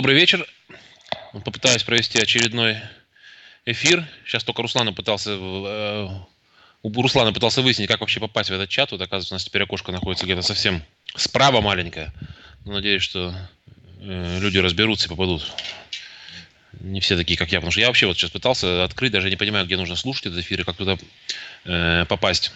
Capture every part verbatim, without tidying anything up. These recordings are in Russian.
Добрый вечер. Попытаюсь провести очередной эфир. Сейчас только Руслана пытался, э, у Руслана пытался выяснить, как вообще попасть в этот чат. Вот, оказывается, у нас теперь окошко находится где-то совсем справа маленькое. Но надеюсь, что э, люди разберутся и попадут. Не все такие, как я. Потому что я вообще вот сейчас пытался открыть, даже не понимаю, где нужно слушать этот эфир и как туда э, попасть.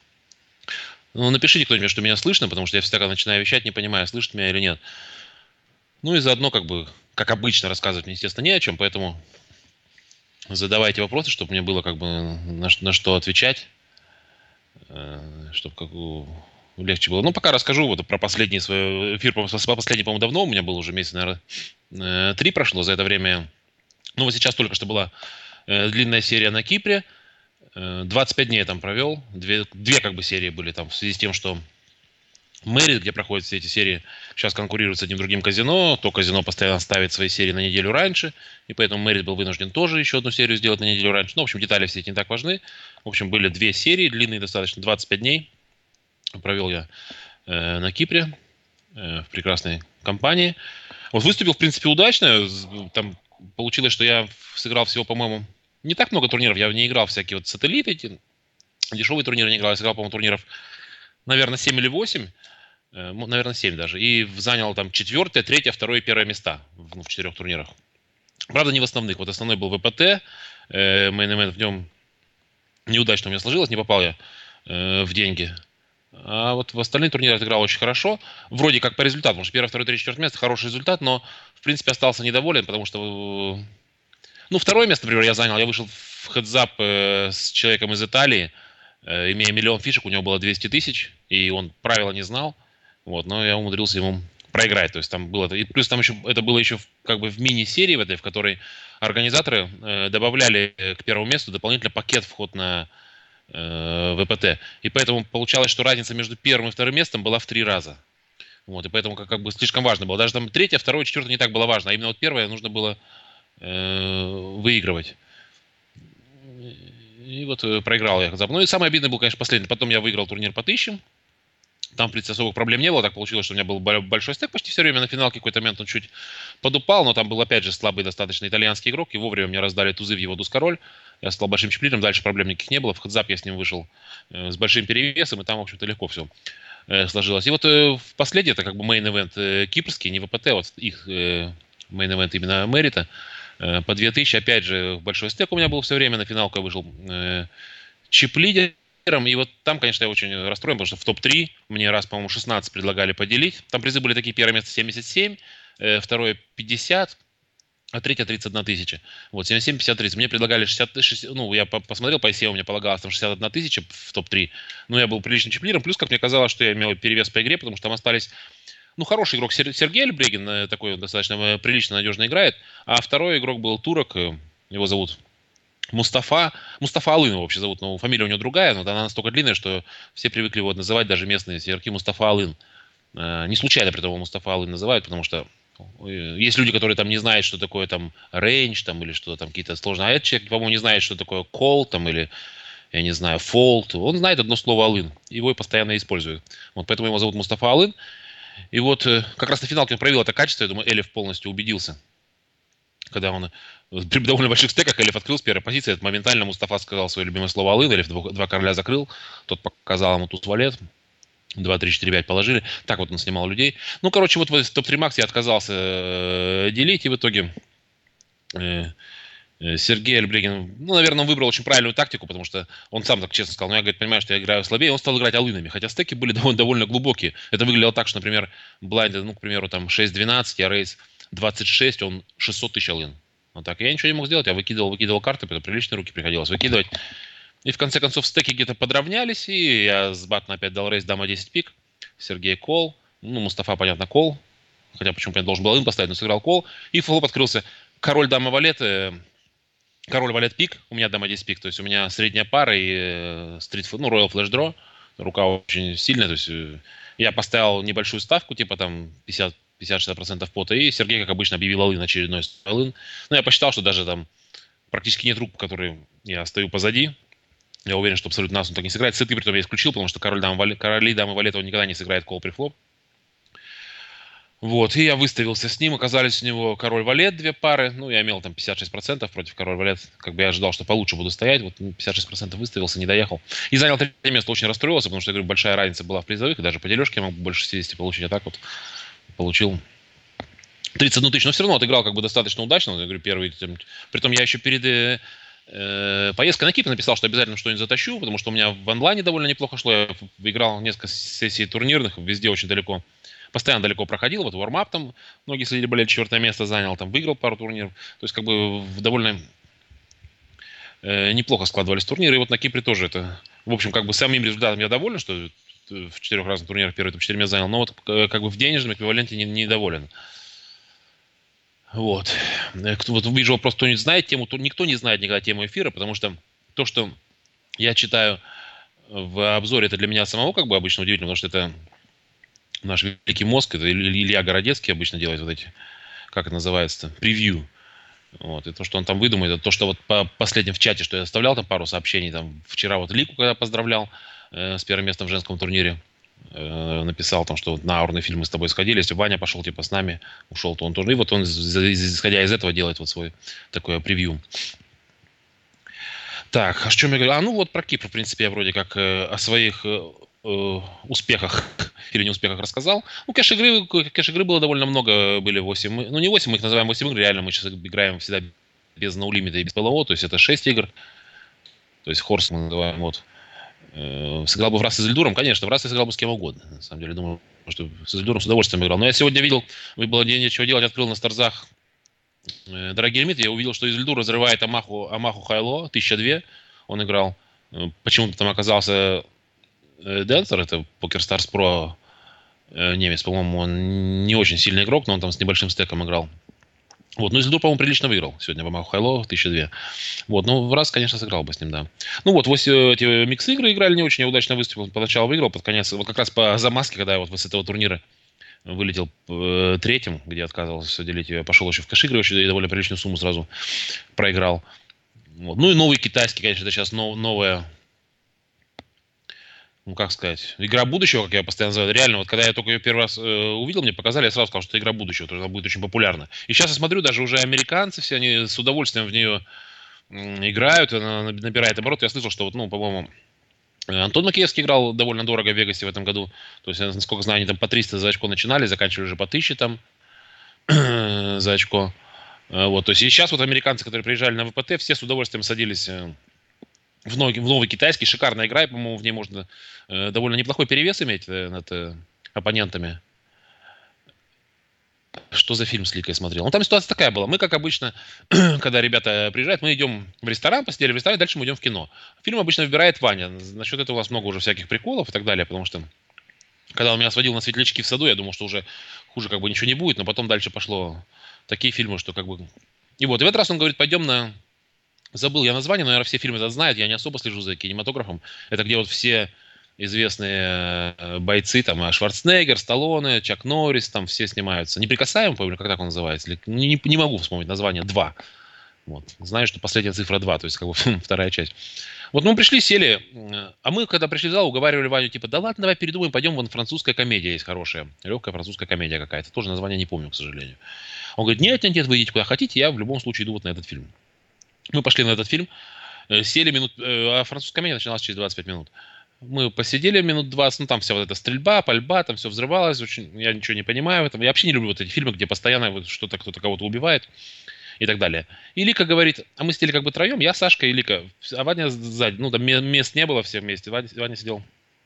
Ну, напишите кто-нибудь, что меня слышно, потому что я всегда, когда начинаю вещать, не понимаю, слышит меня или нет. Ну и заодно, как бы, как обычно, рассказывать мне, естественно, не о чем, поэтому задавайте вопросы, чтобы мне было как бы на, на что отвечать, чтобы как бы легче было. Ну, пока расскажу вот про последний свой эфир, последний, по-моему, давно, у меня был уже месяц, наверное, три прошло за это время. Ну, вот сейчас только что была длинная серия на Кипре, двадцать пять дней я там провел, две, две как бы серии были там в связи с тем, что Мэрит, где проходят все эти серии, сейчас конкурирует с одним другим казино. То казино постоянно ставит свои серии на неделю раньше, и поэтому Мэрит был вынужден тоже еще одну серию сделать на неделю раньше. Ну, в общем, детали все эти не так важны. В общем, были две серии, длинные достаточно, двадцать пять дней. Провел я э, на Кипре, э, в прекрасной компании. Вот выступил, в принципе, удачно. Там получилось, что я сыграл всего, по-моему, не так много турниров. Я не играл всякие вот сателлиты, эти дешевые турниры не играл. Я сыграл, по-моему, турниров, наверное, семь или восемь. Наверное, семь даже. И занял там четвертое, третье, второе и первое места в, ну, в четырех турнирах. Правда, не в основных. Вот основной был ВПТ. Э, Main Event в нем неудачно у меня сложилось, не попал я э, в деньги. А вот в остальные турниры отыграл очень хорошо. Вроде как по результату, потому что первое, второе, третье, четвертое место хороший результат, но в принципе остался недоволен, потому что... Ну, второе место, например, я занял. Я вышел в хедзап э, с человеком из Италии, э, имея миллион фишек, у него было двести тысяч, и он правила не знал. Вот, но я умудрился ему проиграть. То есть там было... И плюс там еще... Это было еще как бы в мини-серии в этой, в которой организаторы э, добавляли к первому месту дополнительно пакет вход на э, ВПТ. И поэтому получалось, что разница между первым и вторым местом была в три раза. Вот, и поэтому как, как бы слишком важно было. Даже там третье, второе, четвертое не так было важно. А именно вот первое нужно было э, выигрывать. И вот э, проиграл я. Ну и самое обидное было, конечно, последний. Потом я выиграл турнир по тысячам. Там, в принципе, особых проблем не было. Так получилось, что у меня был большой стек почти все время. На финалке какой-то момент он чуть подупал, но там был, опять же, слабый достаточно итальянский игрок. И вовремя мне раздали тузы в его туз-король. Я стал большим чемпионом, дальше проблем никаких не было. В хедзап я с ним вышел э, с большим перевесом, и там, в общем-то, легко все э, сложилось. И вот э, в последний, это как бы мейн-эвент э, кипрский, не ВПТ, а вот их э, мейн-эвент именно Мэрита. Э, по две тысячи, опять же, большой стек у меня был все время. На финалку я вышел э, чип-лидер. И вот там, конечно, я очень расстроен, потому что в топ три мне раз, по-моему, шестнадцать предлагали поделить. Там призы были такие: первое место семьдесят семь, второе пятьдесят, а третье тридцать одна тысяча. Вот, семьдесят семь, пятьдесят, тридцать. Мне предлагали шестьдесят, шестьдесят, ну, я посмотрел по ай си эй, у меня полагалось там шестьдесят одна тысяча в топ три. Но я был приличным чемпионом. Плюс, как мне казалось, что я имел перевес по игре, потому что там остались... Ну, хороший игрок Сергей Альбрегин, такой достаточно прилично, надежно играет. А второй игрок был турок, его зовут... Мустафа, Мустафа Алын его вообще зовут, но фамилия у него другая, но она настолько длинная, что все привыкли его называть, даже местные северки, Мустафа Алын. Не случайно при том Мустафа Алын называют, потому что есть люди, которые там не знают, что такое там рейндж, там, или что там какие-то сложные. А этот человек, по-моему, не знает, что такое call, там, или, я не знаю, fault. Он знает одно слово Алын, его и постоянно использует. Вот поэтому его зовут Мустафа Алын. И вот как раз на финалке он проявил это качество, я думаю, Элиф полностью убедился. Когда он при довольно больших стеках Элиф открыл с первой позиции, это моментально Мустафа сказал свое любимое слово Алын, Элиф два короля закрыл, тот показал ему туз валет, два, три, четыре, пять положили, так вот он снимал людей. Ну, короче, вот в топ три макс я отказался э, делить, и в итоге э, э, Сергей Альбрегин, ну, наверное, он выбрал очень правильную тактику, потому что он сам так честно сказал: ну, я, говорит, понимаю, что я играю слабее, он стал играть алынами, хотя стеки были довольно, довольно глубокие. Это выглядело так, что, например, блайнд, ну, к примеру, там шесть двенадцать, я рейс двадцать шесть, он шестьсот тысяч алын. Вот так. Я ничего не мог сделать, я выкидывал, выкидывал карты, это приличные руки приходилось выкидывать. И в конце концов стеки где-то подравнялись, и я с Батна опять дал рейс, дама десять пик, Сергей кол, ну, Мустафа, понятно, кол, хотя почему-то я должен был алын поставить, но сыграл кол, и флоп открылся король, дама, валет, э, король, валет, пик, у меня дама десять пик, то есть у меня средняя пара и э, стрит, ну, роял флэш дро, рука очень сильная, то есть э, я поставил небольшую ставку, типа там пятьдесят пятьдесят-шестьдесят процентов пота, и Сергей, как обычно, объявил алын, очередной алын. Но я посчитал, что даже там практически нет рук, по которым я стою позади. Я уверен, что абсолютно нас он так не сыграет. Сеты, притом я исключил, потому что король, дама, валет, короли, дамы, валет он никогда не сыграет кол при флоп. Вот, и я выставился с ним, оказались у него король валет, две пары, ну, я имел там пятьдесят шесть процентов против король валет, как бы я ожидал, что получше буду стоять, вот ну, пятьдесят шесть процентов выставился, не доехал. И занял третье место, очень расстроился, потому что, я говорю, большая разница была в призовых, и даже по дележке я мог больше шестьдесят получить, а так вот получил тридцать одну тысячу, но все равно отыграл как бы достаточно удачно, я говорю, первый, там, притом я еще перед э, э, поездкой на Кипр написал, что обязательно что-нибудь затащу, потому что у меня в онлайне довольно неплохо шло, я играл несколько сессий турнирных, везде очень далеко. Постоянно далеко проходил, вот вармап там, многие следили, болели, четвертое место занял, там выиграл пару турниров. То есть как бы в довольно э, неплохо складывались турниры. И вот на Кипре тоже это, в общем, как бы самим результатом я доволен, что в четырех разных турнирах первые четыре места занял, но вот э, как бы в денежном эквиваленте не, недоволен. Вот. Э, Кто, вот вижу вопрос, кто не знает тему, то никто не знает никогда тему эфира, потому что то, что я читаю в обзоре, это для меня самого как бы обычно удивительно, потому что это наш великий мозг, это Илья Городецкий обычно делает вот эти, как это называется, превью. Вот. И то, что он там выдумает, это то, что вот по последнем в чате, что я оставлял там пару сообщений, там вчера вот Лику, когда поздравлял э, с первым местом в женском турнире, э, написал там, что вот на аурный фильм мы с тобой сходили, если Ваня пошел типа с нами, ушел, то он тоже. И вот он, исходя из этого, делает вот свой такое превью. Так, а что я говорю? А, ну вот про Кипр, в принципе, я вроде как э, о своих э, э, успехах или неуспехах рассказал. Ну, кэш игры, кэш игры было довольно много, были восемь, ну не восемь, мы их называем восемь игр, реально мы сейчас играем всегда без ноулимита и без ПЛО, то есть это шесть игр, то есть Хорс мы называем, вот. Э, сыграл бы в раз с Изельдуром, конечно, в раз я сыграл бы с кем угодно, на самом деле, думаю, что с Изельдуром с удовольствием играл. Но я сегодня видел, было нечего делать, открыл на Старзах э, дорогие лимиты, я увидел, что Изельдур разрывает Амаху, Амаху Хайло, тысяча две он играл. Э, Почему-то там оказался э, Денсер, это PokerStars Pro э, немец, по-моему, он не очень сильный игрок, но он там с небольшим стеком играл. Вот, ну, Изельдур, по-моему, прилично выиграл сегодня в Амаху Хайло, тысяча две. Вот, ну, в раз, конечно, сыграл бы с ним, да. Ну, вот, вот эти микс-игры играли не очень, я удачно выступил, поначалу выиграл, под конец, вот как раз по замазке, когда я вот с этого турнира вылетел э, третьим, где отказывался все делить, я пошел еще в кэш-игры, еще и довольно приличную сумму сразу проиграл. Вот. Ну и новый китайский, конечно, это сейчас нов, новая, ну как сказать, игра будущего, как я постоянно называю. Реально, вот когда я только ее первый раз э, увидел, мне показали, я сразу сказал, что это игра будущего, то есть она будет очень популярна. И сейчас я смотрю, даже уже американцы все, они с удовольствием в нее м, играют, она набирает оборот. Я слышал, что вот, ну, по-моему, Антон Макеевский играл довольно дорого в Вегасе в этом году. То есть, насколько знаю, они там по триста за очко начинали, заканчивали уже по тысяче там за очко. Вот, то есть и сейчас вот американцы, которые приезжали на ВПТ, все с удовольствием садились в новый, в новый китайский. Шикарная игра, и, по-моему, в ней можно э, довольно неплохой перевес иметь э, над э, оппонентами. Что за фильм с Ликой смотрел? Ну, там ситуация такая была. Мы, как обычно, когда ребята приезжают, мы идем в ресторан, посидели в ресторане, дальше мы идем в кино. Фильм обычно выбирает Ваня. Насчет этого у нас много уже всяких приколов и так далее, потому что когда он меня сводил на светлячки в саду, я думал, что уже хуже как бы ничего не будет, но потом дальше пошло такие фильмы, что как бы... И вот, и в этот раз он говорит, пойдем на... Забыл я название, но, наверное, все фильмы это знают, я не особо слежу за кинематографом. Это где вот все известные бойцы, там, Шварценеггер, Сталлоне, Чак Норрис, там все снимаются. Неприкасаемый, помню, как так он называется? Или... Не, не могу вспомнить название, два. Вот. Знаю, что последняя цифра два, то есть как бы вторая часть. Вот мы пришли, сели, а мы, когда пришли в зал, уговаривали Ваню, типа, да ладно, давай передумаем, пойдем, вон французская комедия есть хорошая. Легкая французская комедия какая-то. Тоже название не помню, к сожалению. Он говорит, нет, нет, нет, вы идите куда хотите, я в любом случае иду вот на этот фильм. Мы пошли на этот фильм, сели минут, а французская комедия начиналась через двадцать пять минут. Мы посидели минут двадцать, ну там вся вот эта стрельба, пальба, там все взрывалось, очень, я ничего не понимаю в этом. Я вообще не люблю вот эти фильмы, где постоянно вот что-то, кто-то кого-то убивает и так далее. И Лика говорит, а мы сидели как бы троем, я, Сашка и Лика, а Ваня сзади, ну там мест не было все вместе, Ваня, Ваня сидел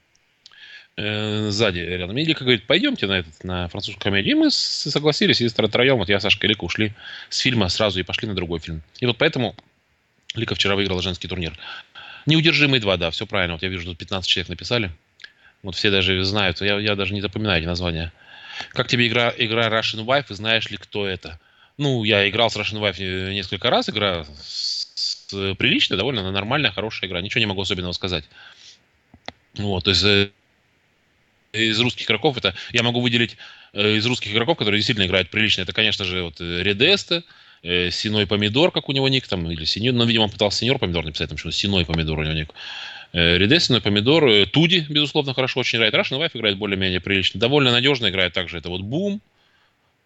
э, сзади рядом. И Лика говорит, пойдемте на, этот, на французскую комедию. И мы согласились, и троем, вот я, Сашка и Лика ушли с фильма сразу и пошли на другой фильм. И вот поэтому Лика вчера выиграла женский турнир. Неудержимый два, да, все правильно. Вот я вижу, тут пятнадцать человек написали. Вот все даже знают, я, я даже не запоминаю эти названия. Как тебе игра, игра Russian Wife, и знаешь ли, кто это? Ну, я играл с Russian Wife несколько раз, игра с, с, приличная, довольно нормальная, хорошая игра. Ничего не могу особенного сказать. Вот, то есть э, из русских игроков это... Я могу выделить э, из русских игроков, которые действительно играют прилично. Это, конечно же, вот Редеста, э, Синой Помидор, как у него ник, там, или Синьор, ну, видимо, он пытался Синьор Помидор написать, там, что Синой Помидор у него ник. Э, Редеста, Синой Помидор, э, Туди, безусловно, хорошо очень играет. Russian Wife играет более-менее прилично. Довольно надежно играет также. Это вот Бум,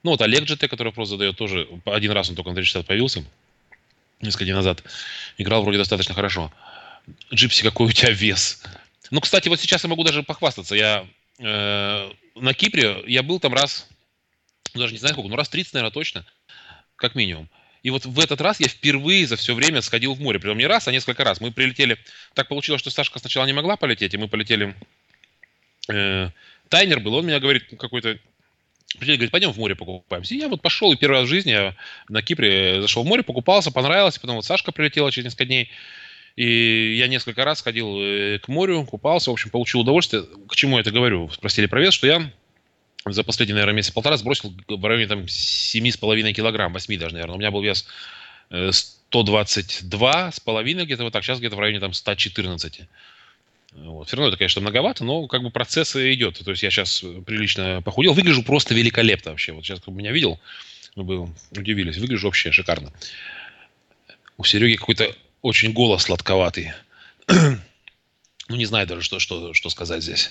Ну, вот Олег джи ти, который вопрос задает, тоже один раз он только на три шестьдесят появился, несколько дней назад. Играл вроде достаточно хорошо. Джипси, какой у тебя вес? Ну, кстати, вот сейчас я могу даже похвастаться. Я э, на Кипре, я был там раз, даже не знаю сколько, ну раз тридцать, наверное, точно, как минимум. И вот в этот раз я впервые за все время сходил в море. Притом не раз, а несколько раз. Мы прилетели... Так получилось, что Сашка сначала не могла полететь, и мы полетели... Э, тайнер был, он меня говорит, какой-то... Прилетели, говорит, пойдем в море покупаемся. И я вот пошел, и первый раз в жизни я на Кипре зашел в море, покупался, понравилось. Потом вот Сашка прилетела через несколько дней. И я несколько раз ходил э, к морю, купался, в общем, получил удовольствие. К чему я это говорю? Спросили про вес, что я за последний, наверное, месяц-полтора сбросил в районе там семь с половиной килограмм, восемь даже, наверное. У меня был вес э, сто двадцать два с половиной где-то вот так, сейчас где-то в районе там сто четырнадцать. Вот. Все равно это, конечно, многовато, но как бы процесс идет. То есть я сейчас прилично похудел, выгляжу просто великолепно вообще. Вот сейчас, кто меня видел, вы бы удивились, выгляжу вообще шикарно. У Сереги какой-то очень голос сладковатый. Ну, не знаю даже, что, что, что сказать здесь.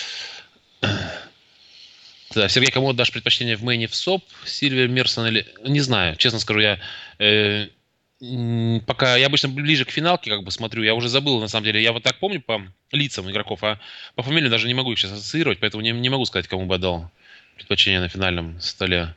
Да, Сергей, кому отдашь предпочтение в мейне в СОП, Сильвер, Мерсон или... Не знаю, честно скажу, я... Э, пока я обычно ближе к финалке как бы смотрю, я уже забыл, на самом деле. Я вот так помню по лицам игроков, а по фамилии даже не могу их сейчас ассоциировать, поэтому не, не могу сказать, кому бы отдал предпочтение на финальном столе.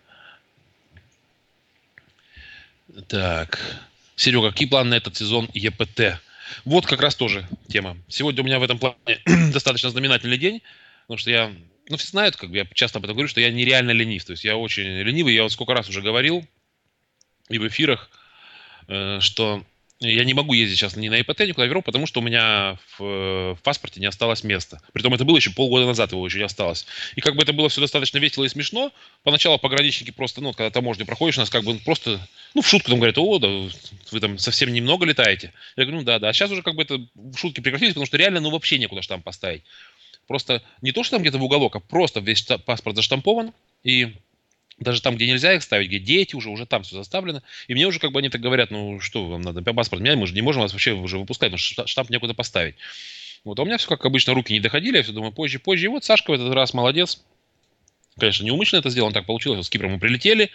Так. Серега, какие планы на этот сезон ЕПТ? Вот как раз тоже тема. Сегодня у меня в этом плане достаточно знаменательный день, потому что я, ну, все знают, как бы я часто об этом говорю, что я нереально ленив. То есть я очень ленивый. Я вот сколько раз уже говорил и в эфирах, э, что я не могу ездить сейчас ни на ИПТ, ни куда веру, потому что у меня в, в паспорте не осталось места. Притом это было еще полгода назад, его еще не осталось. И как бы это было все достаточно весело и смешно. Поначалу пограничники просто, ну, когда таможню проходишь, у нас как бы просто, ну, в шутку там говорят, о, да, вы там совсем немного летаете. Я говорю, ну, да, да. А сейчас уже как бы это шутки прекратились, потому что реально, ну, вообще некуда штамп поставить. Просто не то, что там где-то в уголок, а просто весь паспорт заштампован, и даже там, где нельзя их ставить, где дети уже, уже там все заставлено. И мне уже как бы они так говорят, ну что вам надо, паспорт менять, мы же не можем вас вообще уже выпускать, потому что штамп некуда поставить. Вот, а у меня все, как обычно, руки не доходили, я все думаю, позже, позже. И вот Сашка в этот раз молодец. Конечно, неумышленно это сделано, так получилось. Вот с Кипром мы прилетели,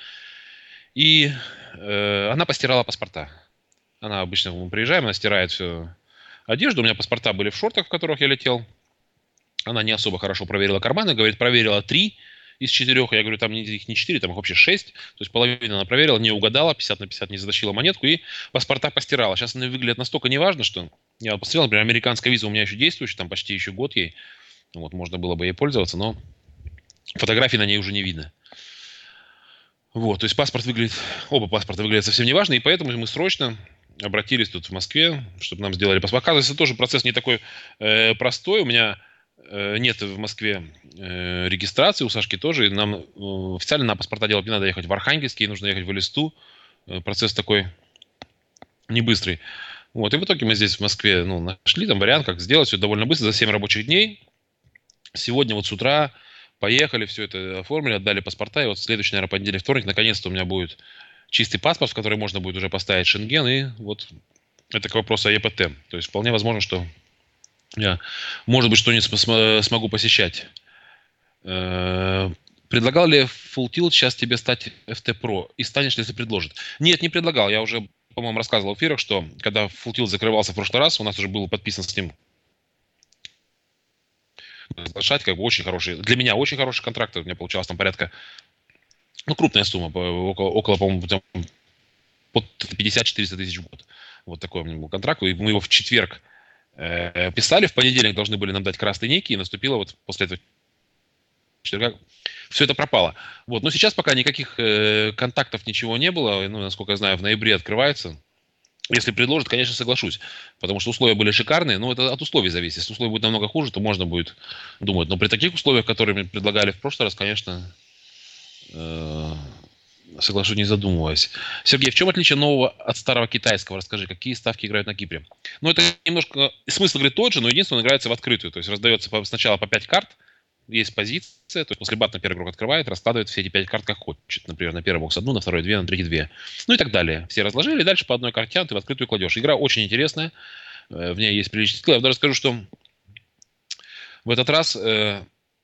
и э, она постирала паспорта. Она обычно, мы приезжаем, она стирает всю одежду. У меня паспорта были в шортах, в которых я летел. Она не особо хорошо проверила карманы, говорит, проверила три из четырех. Я говорю, там их не четыре, там их вообще шесть. То есть половину она проверила, не угадала, пятьдесят на пятьдесят не затащила монетку и паспорта постирала. Сейчас они выглядят настолько неважно, что я посмотрел, например, американская виза у меня еще действующая, там почти еще год ей. Вот, можно было бы ей пользоваться, но фотографий на ней уже не видно. Вот, то есть паспорт выглядит, оба паспорта выглядят совсем неважно, и поэтому мы срочно обратились тут в Москве, чтобы нам сделали паспорт. Оказывается, тоже процесс не такой э, простой. У меня нет в Москве э, регистрации, у Сашки тоже. И нам э, официально на паспорта делать не надо ехать в Архангельск, ей нужно ехать в Элисту. Э, процесс такой не быстрый. Вот, и в итоге мы здесь в Москве ну, нашли там вариант, как сделать все довольно быстро, за семь рабочих дней. Сегодня вот с утра поехали, все это оформили, отдали паспорта, и вот следующий, наверное, понедельник, вторник, наконец-то у меня будет чистый паспорт, в который можно будет уже поставить Шенген, и вот это к вопросу о ЕПТ. То есть вполне возможно, что я, может быть, что-нибудь смогу посещать. Предлагал ли Full Tilt сейчас тебе стать эф ти Pro? И станешь ли, если предложит? Нет, не предлагал. Я уже, по-моему, рассказывал в эфирах, что когда Full Tilt закрывался в прошлый раз, у нас уже был подписан с ним приглашать, как бы очень хороший, для меня очень хороший контракт. У меня получалось там порядка, ну, крупная сумма, около, около по-моему, там, под пятьдесят-четыреста тысяч в год. Вот такой у меня был контракт. И мы его в четверг э, писали, в понедельник должны были нам дать красные ники, и наступило вот после этого четверга. Все это пропало. Вот. Но сейчас пока никаких э, контактов, ничего не было. Ну, насколько я знаю, в ноябре открывается. Если предложат, конечно, соглашусь. Потому что условия были шикарные. Но это от условий зависит. Если условия будут намного хуже, то можно будет думать. Но при таких условиях, которые мне предлагали в прошлый раз, конечно, э, соглашусь, не задумываясь. Сергей, в чем отличие нового от старого китайского? Расскажи, какие ставки играют на Кипре? Ну, это немножко... Смысл, говорит, тот же, но единственное, он играется в открытую. То есть раздается сначала по пять карт. Есть позиция, то есть после бата первый игрок открывает, раскладывает все эти пять карт как хочет. Например, на первый бокс одну, на второй две, на третий две. Ну и так далее. Все разложили, и дальше по одной карте ты в открытую кладешь. Игра очень интересная, в ней есть приличный скилл. Я даже скажу, что в этот раз, ну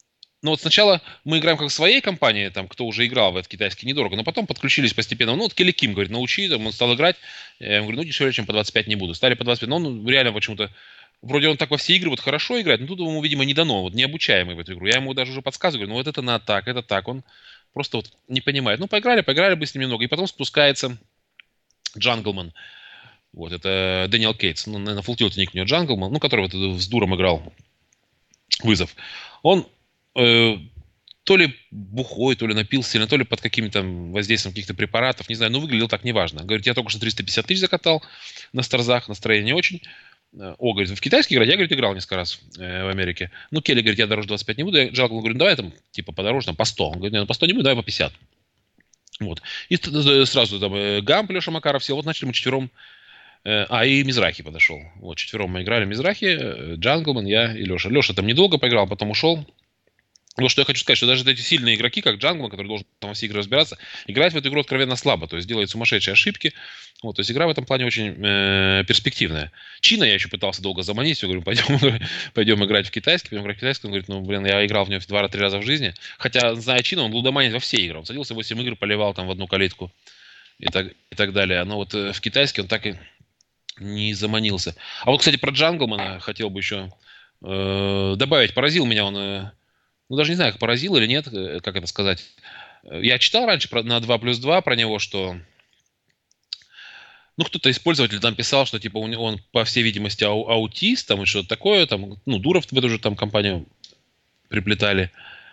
Но вот сначала мы играем как в своей компании, там, кто уже играл в этот китайский недорого, но потом подключились постепенно. Ну, вот Келли Ким говорит, научи, там, он стал играть. Я ему говорю, ну, дешевле, чем по двадцать пять не буду. Стали по двадцать пять, но он реально почему-то, вроде он так во все игры вот хорошо играет, но тут ему, видимо, не дано, вот необучаемый в эту игру. Я ему даже уже подсказываю, говорю, ну, вот это на так, это так. Он просто вот не понимает. Ну, поиграли, поиграли бы с ним немного. И потом спускается Джанглман. Вот, это Дэниел Кейтс. Ну, на фултилте ник у него Джанглман, ну, который вот с Дуром играл вызов. Он э, то ли бухой, то ли напился сильно, то ли под каким-то воздействием каких-то препаратов, не знаю, но выглядел так неважно. Говорит, я только что триста пятьдесят тысяч закатал на старзах, настроение не очень. О, говорит, в китайский играть? Я, говорит, играл несколько раз э, в Америке. Ну, Келли говорит, я дороже двадцать пять не буду. Я Джалкл говорю, ну, давай там, типа, подороже, там, по сто. Он говорит, нет, ну, по сто не буду, давай по пятьдесят. Вот. И сразу там э, Гамп, Леша Макаров сел. Вот начали мы четвером. Э, а, и Мизрахи подошел. Вот, четвером мы играли. Мизрахи, э, Джанглман, я и Леша. Леша там недолго поиграл, потом ушел. Вот что я хочу сказать, что даже эти сильные игроки, как Джанглман, который должен там во все игры разбираться, играть в эту игру откровенно слабо, то есть делает сумасшедшие ошибки. Вот, то есть игра в этом плане очень э, перспективная. Чина я еще пытался долго заманить, все говорю, пойдем, пойдем играть в китайский, пойдем играть в китайский. Он говорит, ну, блин, я играл в него два-три раза в жизни. Хотя, зная Чина, он лудоманит во все игры. Он садился восемь игр, поливал там в одну калитку и так, и так далее. Но вот э, в китайский он так и не заманился. А вот, кстати, про Джанглмана хотел бы еще э, добавить. Поразил меня он... Э, ну, даже не знаю, поразил или нет, как это сказать. Я читал раньше про, на два плюс два про него, что... Ну, кто-то из пользователей там писал, что, типа, он, он по всей видимости, ау, аутист, там, и что-то такое, там, ну, Дуров в эту же там компанию приплетали.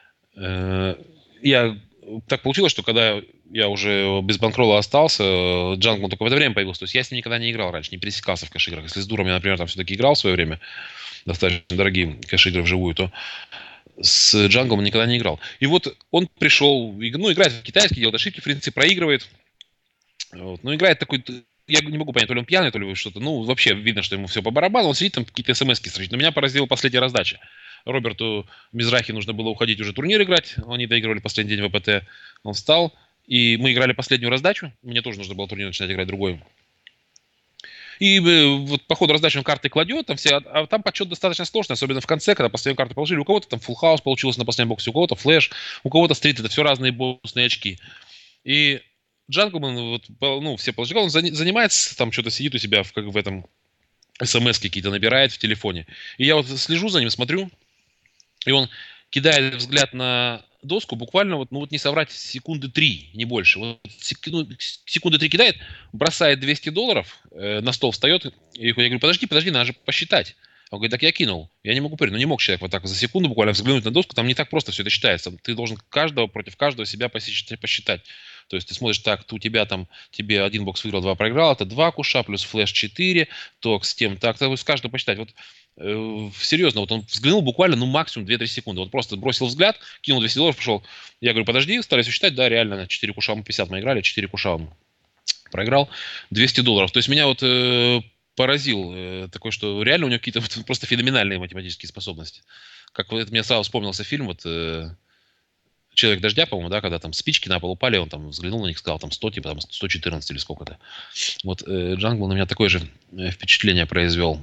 Я... Так получилось, что когда я уже без банкролла остался, Джанглман только в это время появился. То есть я с ним никогда не играл раньше, не пересекался в кэш-играх. Если с Дуром я, например, там все-таки играл в свое время, достаточно дорогие кэш-игры вживую, то с Джангом он никогда не играл. И вот он пришел, ну, играет в китайский, делает ошибки, в принципе, проигрывает. Вот. Ну, играет такой... Я не могу понять, то ли он пьяный, то ли что-то. Ну, вообще видно, что ему все по барабану. Он сидит там, какие-то смс-ки строчит. Но меня поразила последняя раздача. Роберту Мизрахи нужно было уходить уже турнир играть. Они доигрывали последний день ВПТ. Он встал. И мы играли последнюю раздачу. Мне тоже нужно было турнир начинать играть другой. И вот по ходу раздачи он карты кладет, там все, а там подсчет достаточно сложный, особенно в конце, когда последнюю карту положили. У кого-то там фулл хаус получилось на последнем боксе, у кого-то флэш, у кого-то стрит, это все разные бонусные очки. И Джанглман, вот, ну, все положили, он занимается, там что-то сидит у себя в, как в этом смс какие-то набирает в телефоне. И я вот слежу за ним, смотрю, и он кидает взгляд на доску, буквально, вот, ну вот не соврать, секунды три, не больше. Вот секунды, секунды три кидает, бросает двести долларов, э, на стол встает, и я говорю, подожди, подожди, надо же посчитать. Он говорит, так я кинул. Я не могу поверить, ну не мог человек вот так за секунду буквально взглянуть на доску, там не так просто все это считается. Ты должен каждого против каждого себя посчитать. посчитать. То есть ты смотришь, так, у тебя там, тебе один бокс выиграл, два проиграл, это два куша, плюс флеш четыре, ток с тем, так, ты с каждого посчитать. Вот э, серьезно, вот он взглянул буквально, ну, максимум две-три секунды. Вот просто бросил взгляд, кинул двести долларов, пошел. Я говорю, подожди, стали считать, да, реально, на четыре куша мы пятьдесят мы играли, четыре куша он проиграл, двести долларов. То есть меня вот э, поразил э, такой, что реально у него какие-то вот, просто феноменальные математические способности. Как вот это мне сразу вспомнился фильм, вот э, «Человек дождя», по-моему, да, когда там спички на пол упали, он там взглянул на них, сказал там сто, типа там сто четырнадцать или сколько-то. Вот э, Джангл на меня такое же э, впечатление произвел.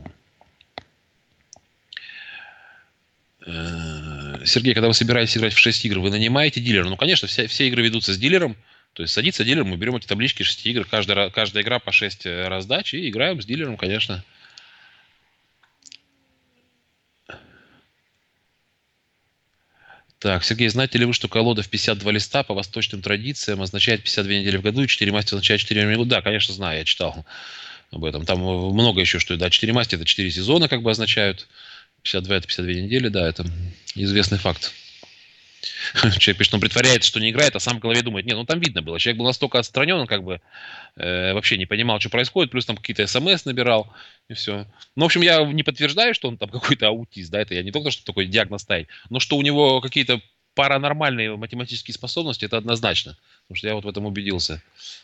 Э, Сергей, когда вы собираетесь играть в шесть игр, вы нанимаете дилера? Ну, конечно, все, все игры ведутся с дилером. То есть садится дилер, мы берем эти таблички шести игр, каждая, каждая игра по шесть раздач, и играем с дилером, конечно. Так, Сергей, знаете ли вы, что колода в пятьдесят два листа по восточным традициям означает пятьдесят две недели в году, и четыре масти означает четыре времени в году? Да, конечно, знаю, я читал об этом. Там много еще, что, да, четыре масти это четыре сезона как бы означают, пятьдесят два это пятьдесят две недели, да, это известный факт. Человек пишет, он притворяется, что не играет, а сам в голове думает. Нет, ну там видно было. Человек был настолько отстранен, он как бы э, вообще не понимал, что происходит, плюс там какие-то смс набирал, и все. Ну, в общем, я не подтверждаю, что он там какой-то аутист, да, это я не только что такой диагноз ставить, но что у него какие-то паранормальные математические способности, это однозначно. Потому что я вот в этом убедился.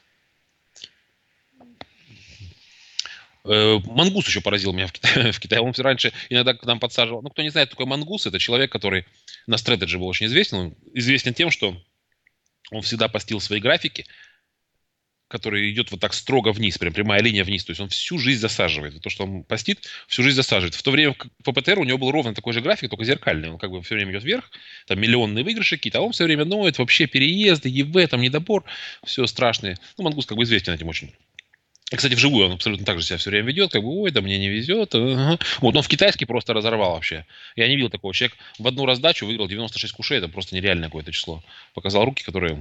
Мангус еще поразил меня в Китае. в Китае. Он раньше иногда к нам подсаживал. Ну, кто не знает, такой Мангус, это человек, который на Strategy был очень известен. Он известен тем, что он всегда постил свои графики который идет вот так строго вниз, прям прямая линия вниз. То есть он всю жизнь засаживает. То, что он постит, всю жизнь засаживает. В то время как по ПТР у него был ровно такой же график, только зеркальный. Он как бы все время идет вверх, там миллионные выигрыши какие-то, а он все время ноет, вообще переезды, ЕВ, там недобор, все страшные. Ну, Мангус как бы известен этим очень. И, кстати, вживую он абсолютно так же себя все время ведет, как бы, ой, да мне не везет. Ага. Вот, он в китайский просто разорвал вообще. Я не видел такого. Человек в одну раздачу выиграл девяносто шесть кушей, это просто нереальное какое-то число. Показал руки, которые...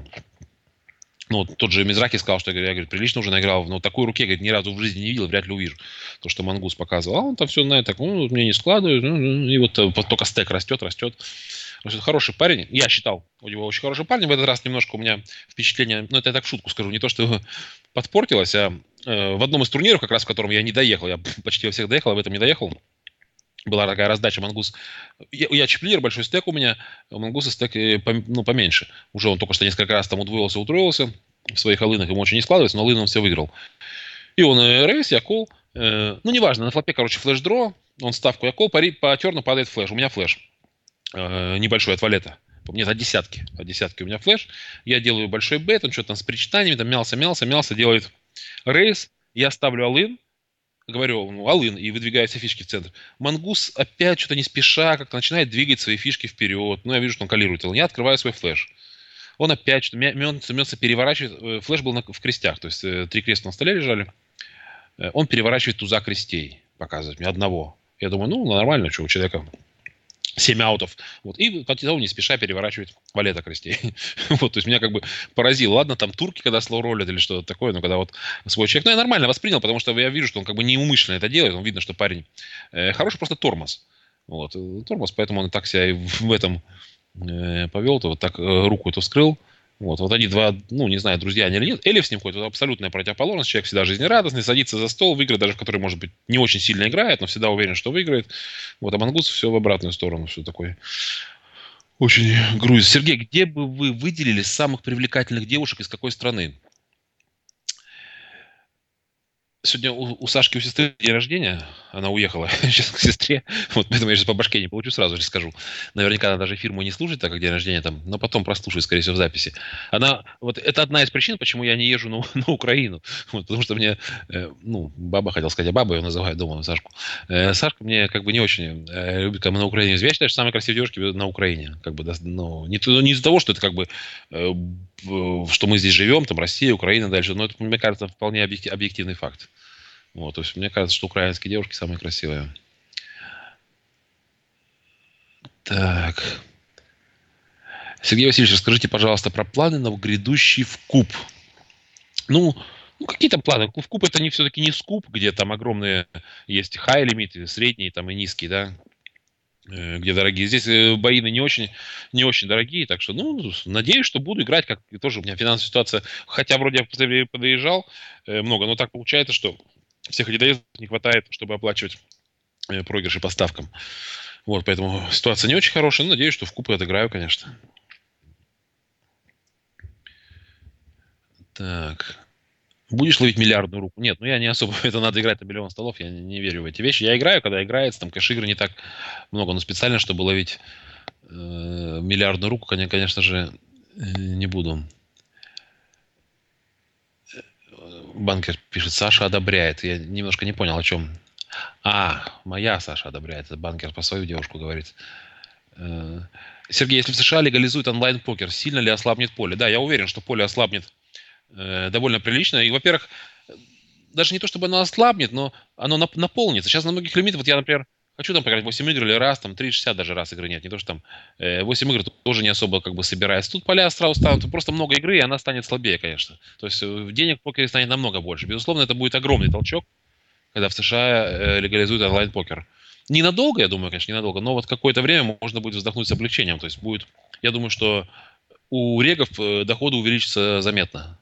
Ну, вот тот же Мизраки сказал, что я, говорю, прилично уже наиграл, но такой руке, говорит, ни разу в жизни не видел, вряд ли увижу. То, что Мангус показывал. А он там все знает, так, ну, мне не складывает, и вот только стек растет, растет. Хороший парень. Я считал, у него очень хороший парень. В этот раз немножко у меня впечатление, ну, это я так в шутку скажу, не то, что подпортилось, а э, в одном из турниров, как раз в котором я не доехал, я почти во всех доехал, а в этом не доехал, была такая раздача Мангус. Я, я чиплир, большой стек у меня, у Мангуса стек э, пом, ну, поменьше. Уже он только что несколько раз там удвоился, утроился в своих алынах, ему очень не складывается, но алын он все выиграл. И он э, рейс, я кол. Э, ну, неважно, на флопе, короче, флеш-дро, он ставку я кол, по, по терну падает флеш, у меня флеш. Небольшой от валета. Нет, от десятки. От десятки у меня флеш. Я делаю большой бет, он что-то там с причитаниями, там мялся, мялся, мялся, делает рейс. Я ставлю алын, говорю, ну, алын, и выдвигаю все фишки в центр. Мангус опять что-то не спеша как-то начинает двигать свои фишки вперед. Ну, я вижу, что он калирует. Я открываю свой флеш. Он опять что-то мется, мется, переворачивает. Флеш был на, в крестях, то есть три креста на столе лежали. Он переворачивает туза крестей, показывает мне одного. Я думаю, ну, нормально, что у человека... семь аутов. Вот. И потом не спеша переворачивает валета крестей. Вот, то есть меня как бы поразило. Ладно, там турки, когда слоу роллят или что-то такое, но когда вот свой человек... Ну, я нормально воспринял, потому что я вижу, что он как бы неумышленно это делает. Он видно, что парень э, хороший, просто тормоз. Вот. Тормоз, поэтому он так себя и в этом э, повел, то вот так э, руку эту вскрыл. Вот, вот они два, ну, не знаю, друзья они или нет. Элиф с ним ходит, вот абсолютная противоположность. Человек всегда жизнерадостный, садится за стол в игры, даже в которые, может быть, не очень сильно играет, но всегда уверен, что выиграет. Вот, а Мангус все в обратную сторону, все такое. Очень грузит. Сергей, где бы вы выделили самых привлекательных девушек из какой страны? Сегодня у, у Сашки, у сестры день рождения. Она уехала сейчас к сестре. Вот поэтому я сейчас по башке не получу, сразу же скажу. Наверняка она даже эфир мой не слушает, так как день рождения там, но потом прослушает, скорее всего, в записи. Она, вот это одна из причин, почему я не езжу на, на Украину. Вот, потому что мне, э, ну, баба, хотел сказать, а баба ее называют дома, Сашку. Э, Сашка мне как бы не очень э, любит, когда мы на Украине. Я считаю, что самые красивые девушки на Украине. Как бы, да, ну, не, не из-за того, что это как бы, э, что мы здесь живем, там Россия, Украина дальше, но это, мне кажется, вполне объективный факт. Вот, то есть мне кажется, что украинские девушки самые красивые. Так. Сергей Васильевич, расскажите, пожалуйста, про планы на грядущий вкуп. Ну, ну какие там планы? Вкуп это не все-таки не скуп, где там огромные есть хай-лимиты, средние там и низкие, да, где дорогие. Здесь боины не очень, не очень дорогие, так что, ну, надеюсь, что буду играть, как тоже у меня финансовая ситуация, хотя вроде я подоезжал много, но так получается, что всех доездов не хватает, чтобы оплачивать э, проигрыши по ставкам. Вот, поэтому ситуация не очень хорошая, но надеюсь, что в кубы отыграю, конечно. Так. Будешь ловить миллиардную руку? Нет, ну я не особо... Это надо играть на миллион столов, я не, не верю в эти вещи. Я играю, когда играется, там кэш-игр не так много, но специально, чтобы ловить э, миллиардную руку, конечно же, не буду. Банкер пишет, Саша одобряет. Я немножко не понял, о чем. А, моя Саша одобряет. Это банкер по свою девушку говорит. Сергей, если в США легализуют онлайн-покер, сильно ли ослабнет поле? Да, я уверен, что поле ослабнет э, довольно прилично. И, во-первых, даже не то, чтобы оно ослабнет, но оно нап- наполнится. Сейчас на многих лимитах, вот я, например, хочу там поиграть восемь игр или раз, там три шестьдесят даже раз игры нет. Не то, что там э, восемь игр тоже не особо как бы собирается. Тут поля сразу станут, просто много игры, и она станет слабее, конечно. То есть э, денег в покере станет намного больше. Безусловно, это будет огромный толчок, когда в США э, легализуют онлайн-покер. Ненадолго, я думаю, конечно, ненадолго, но вот какое-то время можно будет вздохнуть с облегчением. То есть будет, я думаю, что у регов э, доходы увеличатся заметно.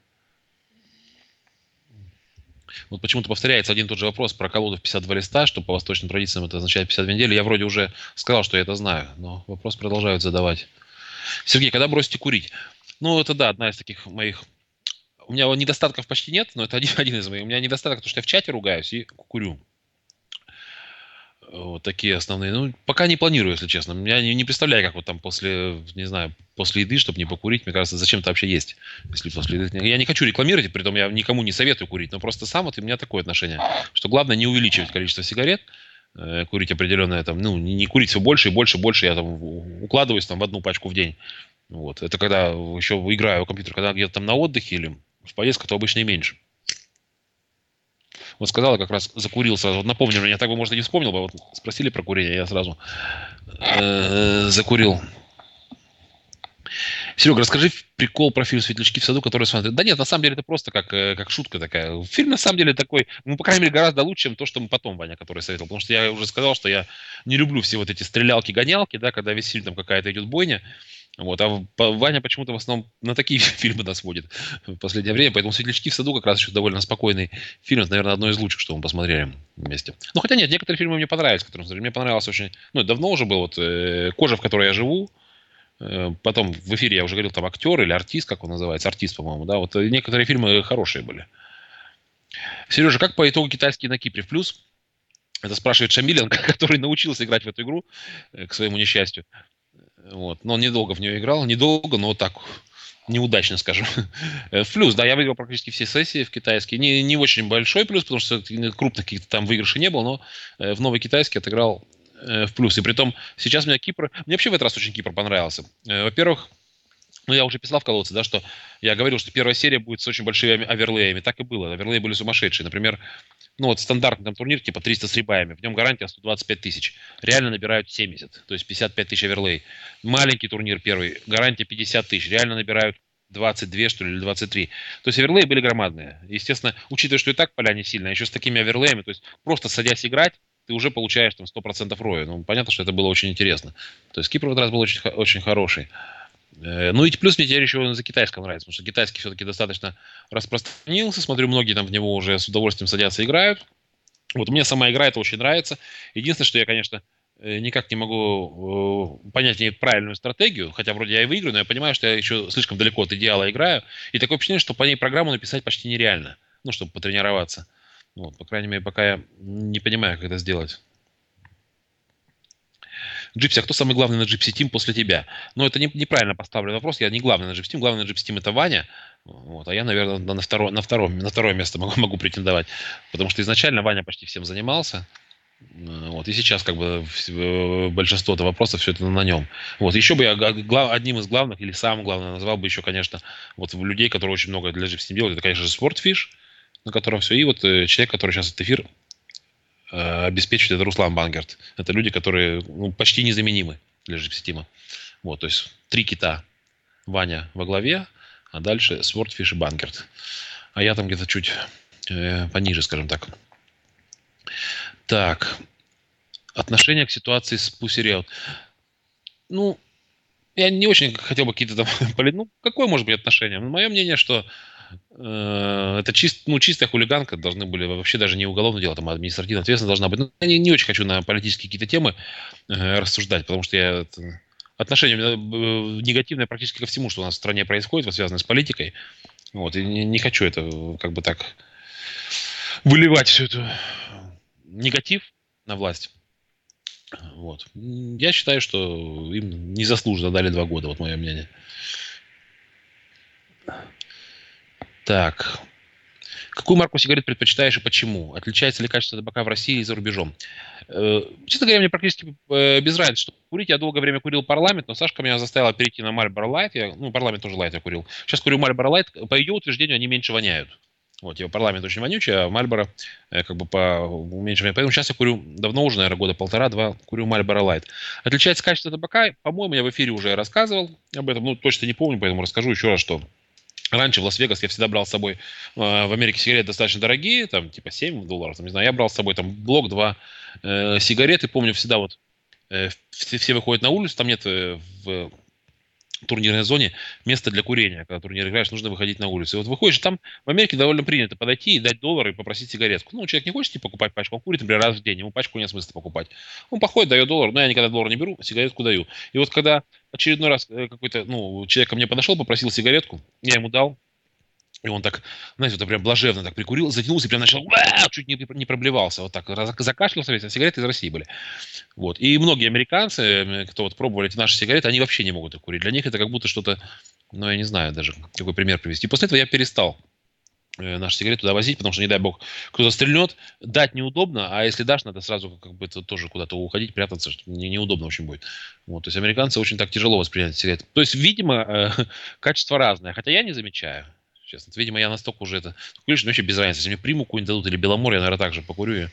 Вот почему-то повторяется один и тот же вопрос про колоду в пятьдесят два листа, что по восточным традициям это означает пятьдесят две недели. Я вроде уже сказал, что я это знаю, но вопрос продолжают задавать. Сергей, когда бросите курить? Ну, это да, одна из таких моих... У меня недостатков почти нет, но это один, один из моих. У меня недостаток, потому что я в чате ругаюсь и курю. Вот такие основные. Ну, пока не планирую, если честно. Я не, не представляю, как вот там после, не знаю, после еды, чтобы не покурить. Мне кажется, зачем это вообще есть, если после еды. Я не хочу рекламировать, при том я никому не советую курить, но просто сам вот у меня такое отношение, что главное не увеличивать количество сигарет, э, курить определенное там, ну, не, не курить все больше и больше, больше. Я там у- укладываюсь там в одну пачку в день. Вот. Это когда еще играю в компьютер, когда где-то там на отдыхе или в поездках, то обычно и меньше. Вот сказала, как раз закурился. Вот напомню, меня так бы, может, и не вспомнил бы. Вот спросили про курение, я сразу э, закурил. Серега, расскажи прикол про фильм «Светлячки в саду», который смотрят. Да нет, на самом деле это просто как, э, как шутка такая. Фильм на самом деле такой, ну, по крайней мере, гораздо лучше, чем то, что мы потом, Ваня, который советовал. Потому что я уже сказал, что я не люблю все вот эти стрелялки-гонялки, да, когда весь фильм там какая-то идет бойня. Вот, а в- по- Ваня почему-то в основном на такие фильмы нас водит в последнее время, поэтому «Светлячки в саду» как раз еще довольно спокойный фильм, это, наверное, одно из лучших, что мы посмотрели вместе. Ну, хотя нет, некоторые фильмы мне понравились, которые мы смотрели. Мне понравилось очень, ну, это давно уже был, вот, э, «Кожа, в которой я живу», э, потом в эфире я уже говорил, там, актер или артист, как он называется, артист, по-моему, да, вот, э, некоторые фильмы хорошие были. Сережа, как по итогу китайский на Кипре в плюс? Это спрашивает Шамилин, который научился играть в эту игру, э, к своему несчастью. Вот. Но он недолго в нее играл. Недолго, но вот так неудачно, скажем. В плюс, да, я выиграл практически все сессии в китайский. Не, не очень большой плюс, потому что крупных каких-то там выигрышей не было, но э, в новый китайский отыграл э, в плюс. И при том, сейчас мне Кипр... Мне вообще в этот раз очень Кипр понравился. Э, Во-первых, ну, я уже писал в колодце, да, что я говорил, что первая серия будет с очень большими оверлеями. Так и было. Оверлеи были сумасшедшие. Например, ну вот стандартный там турнир типа триста с рибаями, в нем гарантия сто двадцать пять тысяч. Реально набирают семьдесят, то есть пятьдесят пять тысяч оверлей. Маленький турнир первый, гарантия пятьдесят тысяч. Реально набирают двадцать два, что ли, или двадцать три. То есть оверлеи были громадные. Естественно, учитывая, что и так поля не сильно, еще с такими оверлеями, то есть просто садясь играть, ты уже получаешь там сто процентов роя. Ну, понятно, что это было очень интересно. То есть Кипр в этот раз был очень, очень хороший. Э, Ну и плюс мне теперь еще за китайском нравится, потому что китайский все-таки достаточно распространился. Смотрю, многие там в него уже с удовольствием садятся и играют. Вот мне сама игра это очень нравится. Единственное, что я, конечно, э, никак не могу э, понять в ней правильную стратегию, хотя вроде я и выиграю, но я понимаю, что я еще слишком далеко от идеала играю. И такое впечатление, что по ней программу написать почти нереально, ну, чтобы потренироваться. Вот, по крайней мере, пока я не понимаю, как это сделать. Джипси, а кто самый главный на Gypsy Team после тебя? Ну, это не, неправильно поставленный вопрос. Я не главный на Gypsy Team. Главный на Gypsy Team это Ваня. Вот, а я, наверное, на, второе, на, втором, на второе место могу, могу претендовать. Потому что изначально Ваня почти всем занимался. Э, Вот, и сейчас как бы э, большинство вопросов все это на нем. Вот, еще бы я га- гла- одним из главных или самым главным назвал бы еще, конечно, вот людей, которые очень много для Gypsy Team делают. Это, конечно же, Sportfish, на котором все. И вот э, человек, который сейчас этот эфир э, обеспечивает, это Руслан Бангерт. Это люди, которые ну, почти незаменимы для Gypsy. Вот, то есть три кита. Ваня во главе, а дальше Swordfish и Бангерт. А я там где-то чуть э, пониже, скажем так. Так, отношение к ситуации с Pussy Riot. Ну, я не очень хотел бы какие-то там... поли- Ну, какое может быть отношение? Ну, мое мнение, что э, это чист, ну, чистая хулиганка. Должны были вообще даже не уголовное дело, там административная ответственность должна быть. Ну, я не, не очень хочу на политические какие-то темы э, рассуждать, потому что я... это- отношение у меня, э, негативное практически ко всему, что у нас в стране происходит, вот, связанное с политикой. Вот, и не, не хочу это э, как бы так выливать всю эту негатив на власть. Вот. М, Я считаю, что им незаслуженно дали два года, вот мое мнение. Так. Какую марку сигарет предпочитаешь и почему? Отличается ли качество табака в России и за рубежом? Э, Честно говоря, мне практически э, без разницы, что курить. Я долгое время курил парламент, но Сашка меня заставила перейти на Marlboro Light. Я, ну, парламент тоже Light я курил. Сейчас курю Marlboro Light. По ее утверждению, они меньше воняют. Вот, его парламент очень вонючий, а Marlboro э, как бы по меньше воняет. Поэтому сейчас я курю, давно уже, наверное, года полтора-два, курю Marlboro Light. Отличается качество табака? По-моему, я в эфире уже рассказывал об этом. Ну, точно не помню, поэтому расскажу еще раз, что раньше в Лас-Вегас я всегда брал с собой, э, в Америке сигареты достаточно дорогие, там типа семь долларов, там, не знаю, я брал с собой там блок, два э, сигареты, помню всегда вот э, все, все выходят на улицу, там нет э, в турнирной зоне места для курения. Когда турнир играешь, нужно выходить на улицу. И вот выходишь, там в Америке довольно принято подойти и дать доллар и попросить сигаретку. Ну, человек не хочет типа, покупать пачку, он курит, например, раз в день, ему пачку нет смысла покупать. Он походит, дает доллар, но я никогда доллар не беру, сигаретку даю. И вот когда очередной раз э, какой-то, ну, человек ко мне подошел, попросил сигаретку, я ему дал, И он так, знаете, вот прям блаженно так прикурил, затянулся и прям начал, «Уа!» чуть не, не проблевался, вот так, раз- закашлялся весь, а сигареты из России были. Вот. И многие американцы, э, кто вот пробовали эти наши сигареты, они вообще не могут их курить. Для них это как будто что-то, ну, я не знаю даже, какой пример привести. После этого я перестал э, наши сигареты туда возить, потому что, не дай бог, кто-то стрельнет, дать неудобно, а если дашь, надо сразу как бы это тоже куда-то уходить, прятаться, что не, неудобно очень будет. Вот, то есть американцы очень так тяжело воспринимают сигареты. То есть, видимо, э, качество разное, хотя я не замечаю. Честно, видимо, я настолько уже это... Куришь, мне вообще без разницы. Если мне приму какую-нибудь дадут или Беломор, я, наверное, так же покурю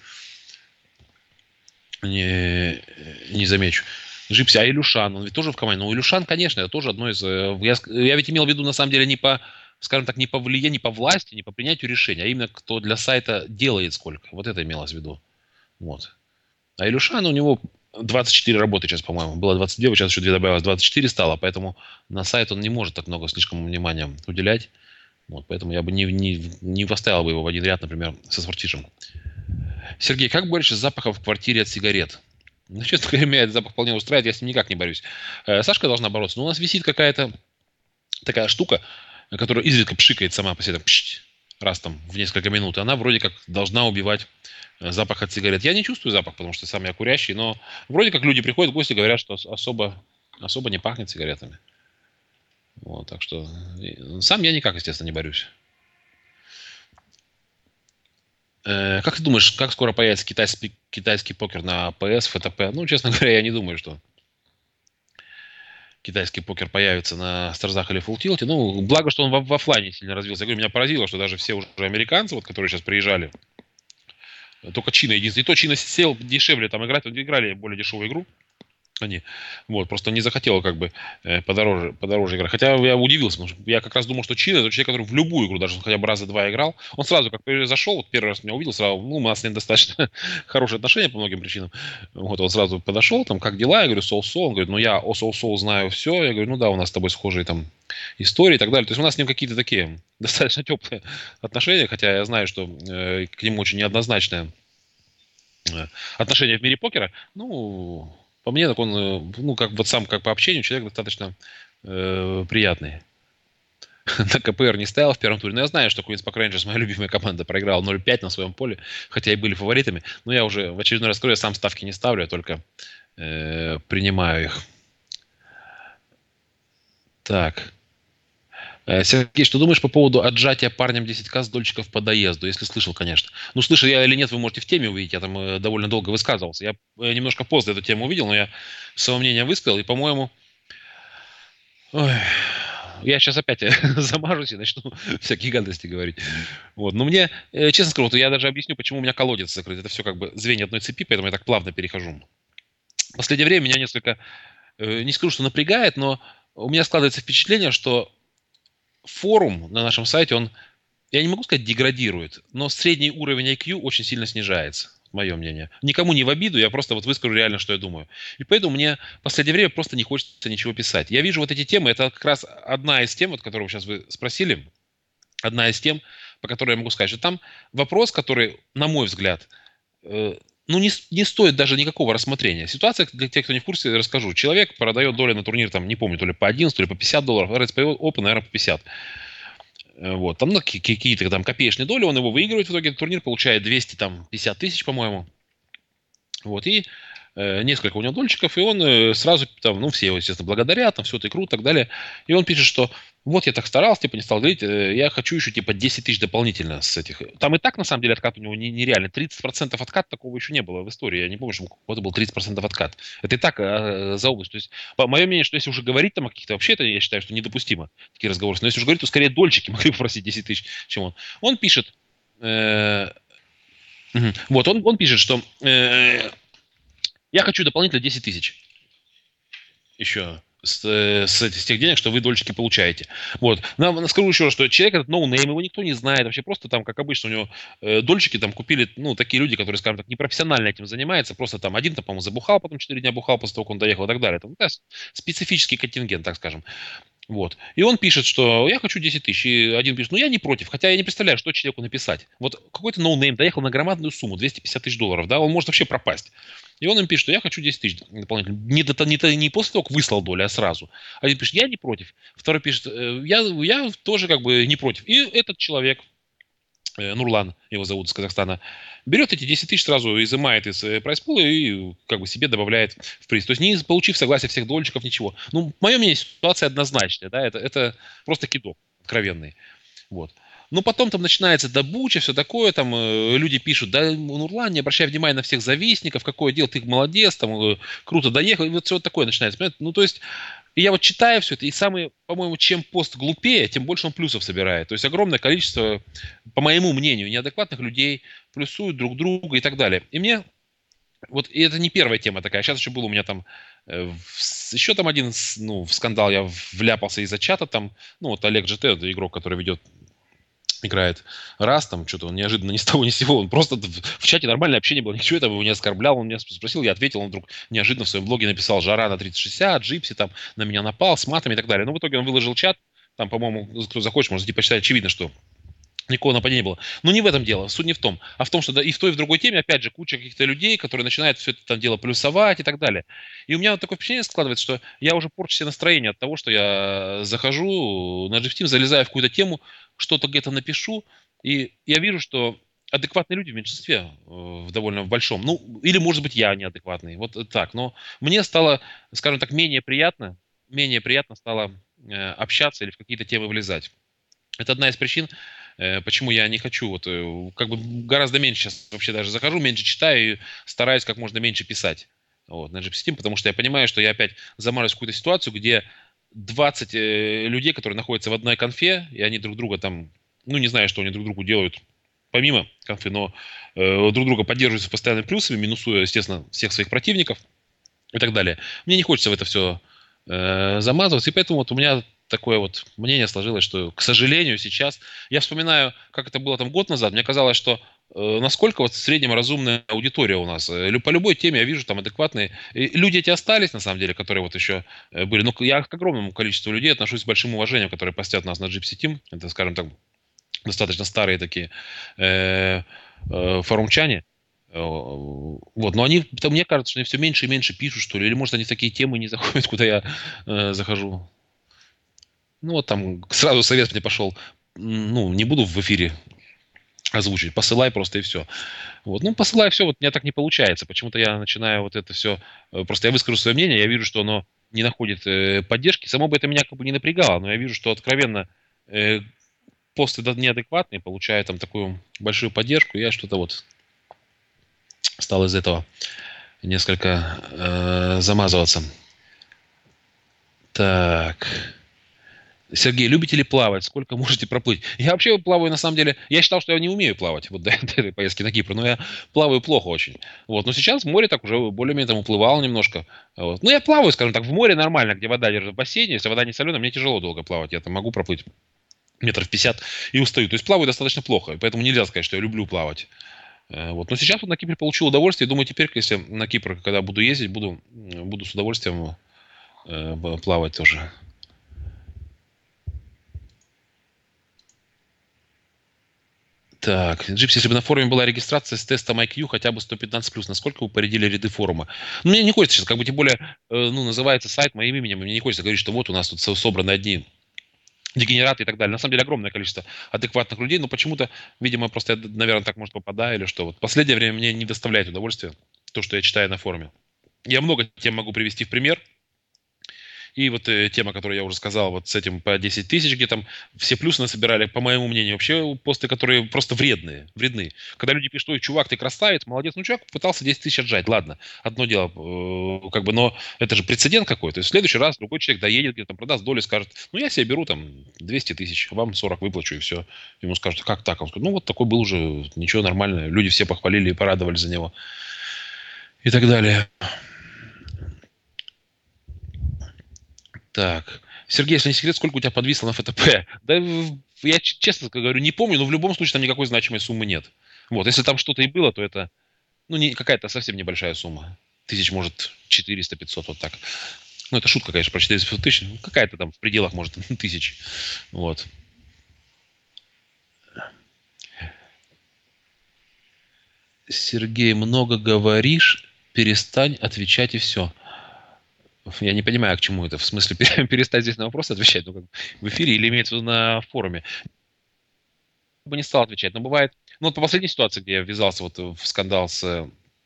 и не, не замечу. Джипси, а Илюшан, он ведь тоже в команде. Ну, Илюшан, конечно, это тоже одно из... э, Я, ск- я ведь имел в виду, на самом деле, не по, скажем так, не по влиянию, не по власти, не по принятию решения, а именно кто для сайта делает сколько. Вот это имелось в виду. Вот. А Илюшан, у него двадцать четыре работы сейчас, по-моему. Было двадцать две, вот сейчас еще две добавилось, двадцать четыре стало, поэтому на сайт он не может так много слишком внимания уделять. Вот, поэтому я бы не, не, не поставил бы его в один ряд, например, со Свартишем. Сергей, как борешься с запахом в квартире от сигарет? Ну, честно говоря, меня этот запах вполне устраивает, я с ним никак не борюсь. Э, Сашка должна бороться, но у нас висит какая-то такая штука, которая изредка пшикает сама по себе, так, пшить, раз там в несколько минут, и она вроде как должна убивать э, запах от сигарет. Я не чувствую запах, потому что сам я курящий, но вроде как люди приходят в гости и говорят, что особо, особо не пахнет сигаретами. Вот, так что э, сам я никак, естественно, не борюсь. Э, Как ты думаешь, как скоро появится китайский, китайский покер на П С, Ф Т П? Ну, честно говоря, я не думаю, что китайский покер появится на Старзах или Фултилте. Ну, благо, что он в, в оффлайне сильно развился. Я говорю, меня поразило, что даже все уже американцы, вот, которые сейчас приезжали, только Чина единственный. И то Чина сел дешевле там играть, вот играли более дешевую игру. Они, вот, просто не захотела как бы э, подороже, подороже играть. Хотя я удивился, потому что я как раз думал, что Чина это человек, который в любую игру, даже хотя бы раза два играл, он сразу как зашел, вот первый раз меня увидел, сразу, ну, у нас с ним достаточно хорошие отношения по многим причинам. Вот, он сразу подошел, там, как дела? Я говорю, соу-соу. Он говорит, ну, я о соу-соу знаю все. Я говорю, ну, да, у нас с тобой схожие там истории и так далее. То есть у нас с ним какие-то такие достаточно теплые отношения, хотя я знаю, что э, к нему очень неоднозначное э, отношение в мире покера. Ну, по мне, так он, э, ну, как вот сам, как по общению, человек достаточно э, приятный. На К П Р не ставил в первом туре, но я знаю, что Queen's Park Rangers, моя любимая команда, проиграла ноль пять на своем поле, хотя и были фаворитами. Но я уже в очередной раз говорю, я сам ставки не ставлю, я только э, принимаю их. Так. Э, Сергей, что думаешь по поводу отжатия парнем десять ка с дольщиков по доезду? Если слышал, конечно. Ну, слышал я или нет, вы можете в теме увидеть. Я там э, довольно долго высказывался. Я э, немножко поздно эту тему увидел, но я свое мнение высказал. И, по-моему, ой, я сейчас опять замажусь и начну всякие гадости говорить. Вот. Но мне, э, честно скажу, вот я даже объясню, почему у меня колодец закрыт. Это все как бы звенья одной цепи, поэтому я так плавно перехожу. В последнее время меня несколько, э, не скажу, что напрягает, но у меня складывается впечатление, что форум на нашем сайте, он, я не могу сказать, деградирует, но средний уровень I Q очень сильно снижается, мое мнение. Никому не в обиду, я просто вот выскажу реально, что я думаю. И поэтому мне в последнее время просто не хочется ничего писать. Я вижу вот эти темы, это как раз одна из тем, вот, которую сейчас вы спросили, одна из тем, по которой я могу сказать, что там вопрос, который, на мой взгляд, э, ну, не, не стоит даже никакого рассмотрения. Ситуация, для тех, кто не в курсе, расскажу. Человек продает доли на турнир, там, не помню, то ли по одиннадцать, то ли по пятьдесят долларов. эр эс пи Open, наверное, по пятьдесят. Э, Вот, там ну, какие-то там копеечные доли, он его выигрывает в итоге, этот турнир получает двести пятьдесят тысяч, по-моему. Вот, и э, несколько у него дольщиков, и он э, сразу, там, ну, все его, естественно, благодарят, там, все это круто, и так далее. И он пишет, что вот я так старался, типа, не стал говорить, э, я хочу еще, типа, десять тысяч дополнительно с этих. Там и так, на самом деле, откат у него не- нереальный. тридцать процентов откат такого еще не было в истории. Я не помню, что у кого-то был тридцать процентов откат. Это и так э, за область. То есть, по мое мнение, что если уже говорить там о каких-то, вообще это, я считаю, что недопустимо, такие разговоры. Но если уже говорить, то скорее дольщики могли попросить десять тысяч, чем он. Он пишет, э, мгм. Вот, он, он пишет, что э, я хочу дополнительно десять тысяч еще с, э, с, этих- с тех денег, что вы дольщики получаете. Вот. Нам, скажу еще раз, что человек этот ноунейм, его никто не знает. Вообще просто там, как обычно, у него э, дольщики там купили, ну, такие люди, которые, скажем так, непрофессионально этим занимаются. Просто там один-то, по-моему, забухал, потом четыре дня бухал после того, как он доехал и так далее. Это ну, да, специфический контингент, так скажем. Вот. И он пишет, что я хочу десять тысяч. И один пишет, ну я не против. Хотя я не представляю, что человеку написать. Вот какой-то ноунейм доехал на громадную сумму, двести пятьдесят тысяч долларов, да, он может вообще пропасть. И он им пишет, что я хочу десять тысяч дополнительно. Не, до- не, то- не после того, как выслал долю, а сразу. Один пишет, я не против. Второй пишет, «Э, я, я тоже как бы не против. И этот человек, э, Нурлан, его зовут, из Казахстана, берет эти десять тысяч сразу, изымает из э, прайс-пула и как бы себе добавляет в приз. То есть не получив согласие всех дольщиков, ничего. Ну, мое мнение, ситуация однозначная, да, это, это просто кидок откровенный. Вот. Но потом там начинается добуча, все такое, там э, люди пишут, да, Нурлан, не обращай внимания на всех завистников, какое дело, ты молодец, там, э, круто доехал, и вот все вот такое начинается, понимаете? Ну, то есть, и я вот читаю все это, и самый, по-моему, чем пост глупее, тем больше он плюсов собирает. То есть огромное количество, по моему мнению, неадекватных людей плюсуют друг друга и так далее. И мне, вот, и это не первая тема такая, сейчас еще был у меня там, э, в- еще там один, с- ну, в скандал я вляпался из-за чата, там, ну, вот Олег джи ти, это игрок, который ведет играет раз, там что-то он неожиданно ни с того ни с сего, он просто в, в чате нормальное общение было, ничего этого его не оскорблял, он меня спросил, я ответил, он вдруг неожиданно в своем блоге написал «Жара на тридцать шестьдесят», «Джипси», там, на меня напал, с матами и так далее. Но в итоге он выложил чат, там, по-моему, кто захочет, может зайти почитать, очевидно, что никакого нападения не было. Но не в этом дело, суть не в том, а в том, что да, и в той, и в другой теме, опять же, куча каких-то людей, которые начинают все это там дело плюсовать и так далее. И у меня вот такое впечатление складывается, что я уже порчу себе настроение от того, что я захожу на GFTeam, залезаю в какую-то тему, что-то где-то напишу, и я вижу, что адекватные люди в меньшинстве, э, в довольно большом. Ну, или, может быть, я неадекватный. Вот так. Но мне стало, скажем так, менее приятно, менее приятно стало э, общаться или в какие-то темы влезать. Это одна из причин, э, почему я не хочу, вот, э, как бы гораздо меньше сейчас вообще даже захожу, меньше читаю и стараюсь как можно меньше писать вот, на Gypsy Team, потому что я понимаю, что я опять замарываюсь в какую-то ситуацию, где двадцать э, людей, которые находятся в одной конфе, и они друг друга там, ну, не знаю, что они друг другу делают, помимо конфы, но э, друг друга поддерживают постоянно плюсами, минусуя, естественно, всех своих противников и так далее. Мне не хочется в это все э, замазываться, и поэтому вот у меня такое вот мнение сложилось, что, к сожалению, сейчас я вспоминаю, как это было там год назад, мне казалось, что э, насколько вот в среднем разумная аудитория у нас. Э, лю- По любой теме я вижу там адекватные. И люди эти остались, на самом деле, которые вот еще э, были. Но я к огромному количеству людей отношусь с большим уважением, которые постят нас на Gypsy Team. Это, скажем так, достаточно старые такие э, э, форумчане. Э, Вот, но они, там, мне кажется, что они все меньше и меньше пишут, что ли, или, может, они в такие темы не заходят, куда я э, захожу. Ну, вот там сразу совет мне пошел, м, ну, не буду в эфире озвучить, посылай просто и все. Вот, ну, посылай все, вот у меня так не получается. Почему-то я начинаю вот это все, просто я выскажу свое мнение, я вижу, что оно не находит э, поддержки. Само бы это меня как бы не напрягало, но я вижу, что откровенно э, посты да- неадекватные, получают там такую большую поддержку, и я что-то вот стал из этого несколько э, замазываться. Так. Сергей, любите ли плавать? Сколько можете проплыть? Я вообще плаваю, на самом деле, я считал, что я не умею плавать, вот до, до этой поездки на Кипр, но я плаваю плохо очень. Вот, но сейчас в море так уже более-менее там уплывал немножко. Вот. Ну, я плаваю, скажем так, в море нормально, где вода держит в бассейне, если вода не соленая, мне тяжело долго плавать, я там могу проплыть метров пятьдесят и устаю. То есть плаваю достаточно плохо, поэтому нельзя сказать, что я люблю плавать. Э, Вот. Но сейчас вот на Кипре получил удовольствие, и думаю, теперь, если на Кипр, когда буду ездить, буду, буду с удовольствием э, плавать тоже. Так, Джипси, если бы на форуме была регистрация с тестом ай кью хотя бы сто пятнадцать плюс, насколько вы поредили ряды форума? Ну, мне не хочется сейчас, как бы, тем более, э, ну, называется сайт моим именем, и мне не хочется говорить, что вот у нас тут со- собраны одни дегенераты и так далее. На самом деле огромное количество адекватных людей, но почему-то, видимо, просто я, наверное, так, может, попадаю или что. Вот последнее время мне не доставляет удовольствия то, что я читаю на форуме. Я много тем могу привести в пример, и вот э, тема, которую я уже сказал, вот с этим по десять тысяч, где там все плюсы насобирали, по моему мнению, вообще посты, которые просто вредные, вредны. Когда люди пишут, ой, чувак, ты красавец, молодец. Ну, чувак пытался десять тысяч отжать, ладно, одно дело, э, как бы, но это же прецедент какой-то. То есть в следующий раз другой человек доедет, где-то продаст долю, скажет, ну, я себе беру там двести тысяч, вам сорок выплачу, и все. Ему скажут, как так? Он скажет, ну, вот такой был уже, ничего, нормально. Люди все похвалили и порадовали за него. И так далее. Так. Сергей, если не секрет, сколько у тебя подвисло на эф тэ пэ? Да, в- я ч- честно говорю, не помню, но в любом случае там никакой значимой суммы нет. Вот, если там что-то и было, то это, ну, не, какая-то совсем небольшая сумма. Тысяч, может, четыреста-пятьсот, вот так. Ну, это шутка, конечно, про четыреста пятьсот тысяч. Ну, какая-то там в пределах, может, тысяч. Вот. Сергей, много говоришь, перестань отвечать и все. Я не понимаю, к чему это. В смысле, перестать здесь на вопросы отвечать, ну, как в эфире или имеется в виду на форуме? Я бы не стал отвечать. Но бывает... Ну, вот по последней ситуации, где я ввязался вот в скандал с... э,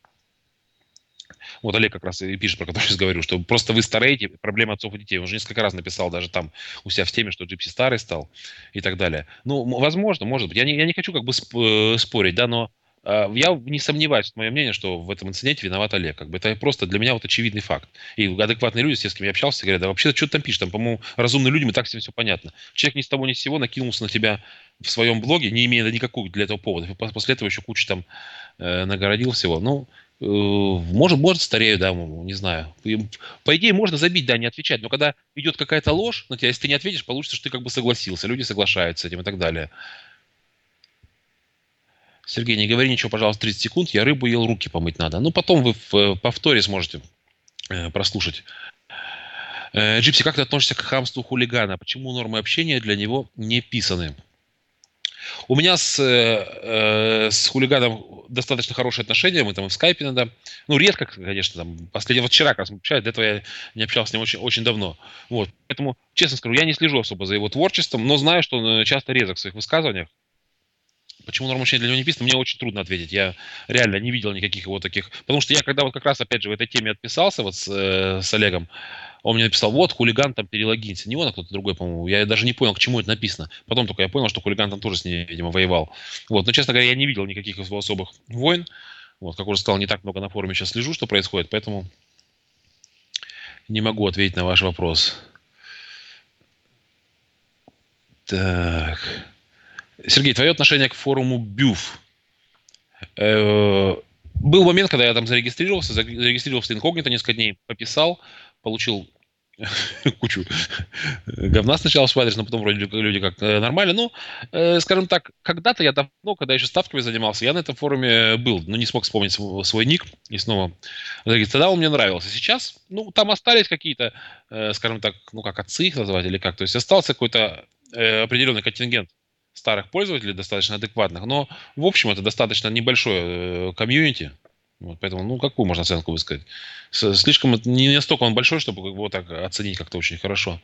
Вот Олег как раз и пишет, про который сейчас говорю, что просто вы стареете, проблема отцов и детей. Он уже несколько раз написал даже там у себя в теме, что Джипси старый стал и так далее. Ну, м- возможно, может быть. Я не, я не хочу как бы сп- э, спорить, да, но э, я не сомневаюсь, мое мнение, что в этом инциденте виноват Олег. Как бы это просто для меня вот очевидный факт. И адекватные люди, с кем я общался, говорят, да вообще-то что ты там пишешь? Там, по-моему, разумные людям и так всем все понятно. Человек ни с того ни с сего накинулся на тебя в своем блоге, не имея никакого для этого повода. И после этого еще кучу там э, нагородил всего. Ну, Э, может, может, старею, да, м, не знаю. И, По идее, можно забить, да, не отвечать, но когда идет какая-то ложь на тебя, если ты не ответишь, получится, что ты как бы согласился, люди соглашаются с этим и так далее. Сергей, не говори ничего, пожалуйста, тридцать секунд, я рыбу ел, руки помыть надо. Ну, потом вы в э, повторе сможете э, прослушать. Э, Джипси, как ты относишься к хамству хулигана? Почему нормы общения для него не писаны? У меня с, э, э, с хулиганом достаточно хорошие отношения, мы там и в скайпе иногда, ну, редко, конечно, там, последний, вот вчера как раз мы общались, до этого я не общался с ним очень, очень давно, вот, поэтому, честно скажу, я не слежу особо за его творчеством, но знаю, что он э, часто резок в своих высказываниях. Почему норма общения для него не писано, мне очень трудно ответить. Я реально не видел никаких его таких... Потому что я когда вот как раз, опять же, в этой теме отписался вот с, э, с Олегом, он мне написал, вот, хулиган там перелогинься. Не он, а кто-то другой, по-моему. Я даже не понял, к чему это написано. Потом только я понял, что хулиган там тоже с ней, видимо, воевал. Вот. Но, честно говоря, я не видел никаких его особых войн. Вот, как уже сказал, не так много на форуме сейчас слежу, что происходит, поэтому не могу ответить на ваш вопрос. Так. Сергей, твое отношение к форуму бюф? Э, Был момент, когда я там зарегистрировался, зарегистрировался инкогнито несколько дней, пописал, получил кучу говна сначала в свой адрес, но потом вроде люди как э, нормально. Ну, э, скажем так, когда-то я давно, когда еще ставками занимался, я на этом форуме был, но не смог вспомнить свой, свой ник и снова зарегистрироваться. Тогда он мне нравился. Сейчас, ну, там остались какие-то, э, скажем так, ну, как отцы их называть или как. То есть остался какой-то э, определенный контингент старых пользователей, достаточно адекватных, но, в общем, это достаточно небольшое э, комьюнити. Вот, поэтому, ну, какую можно оценку высказать? С- Слишком это не настолько он большой, чтобы его так оценить как-то очень хорошо.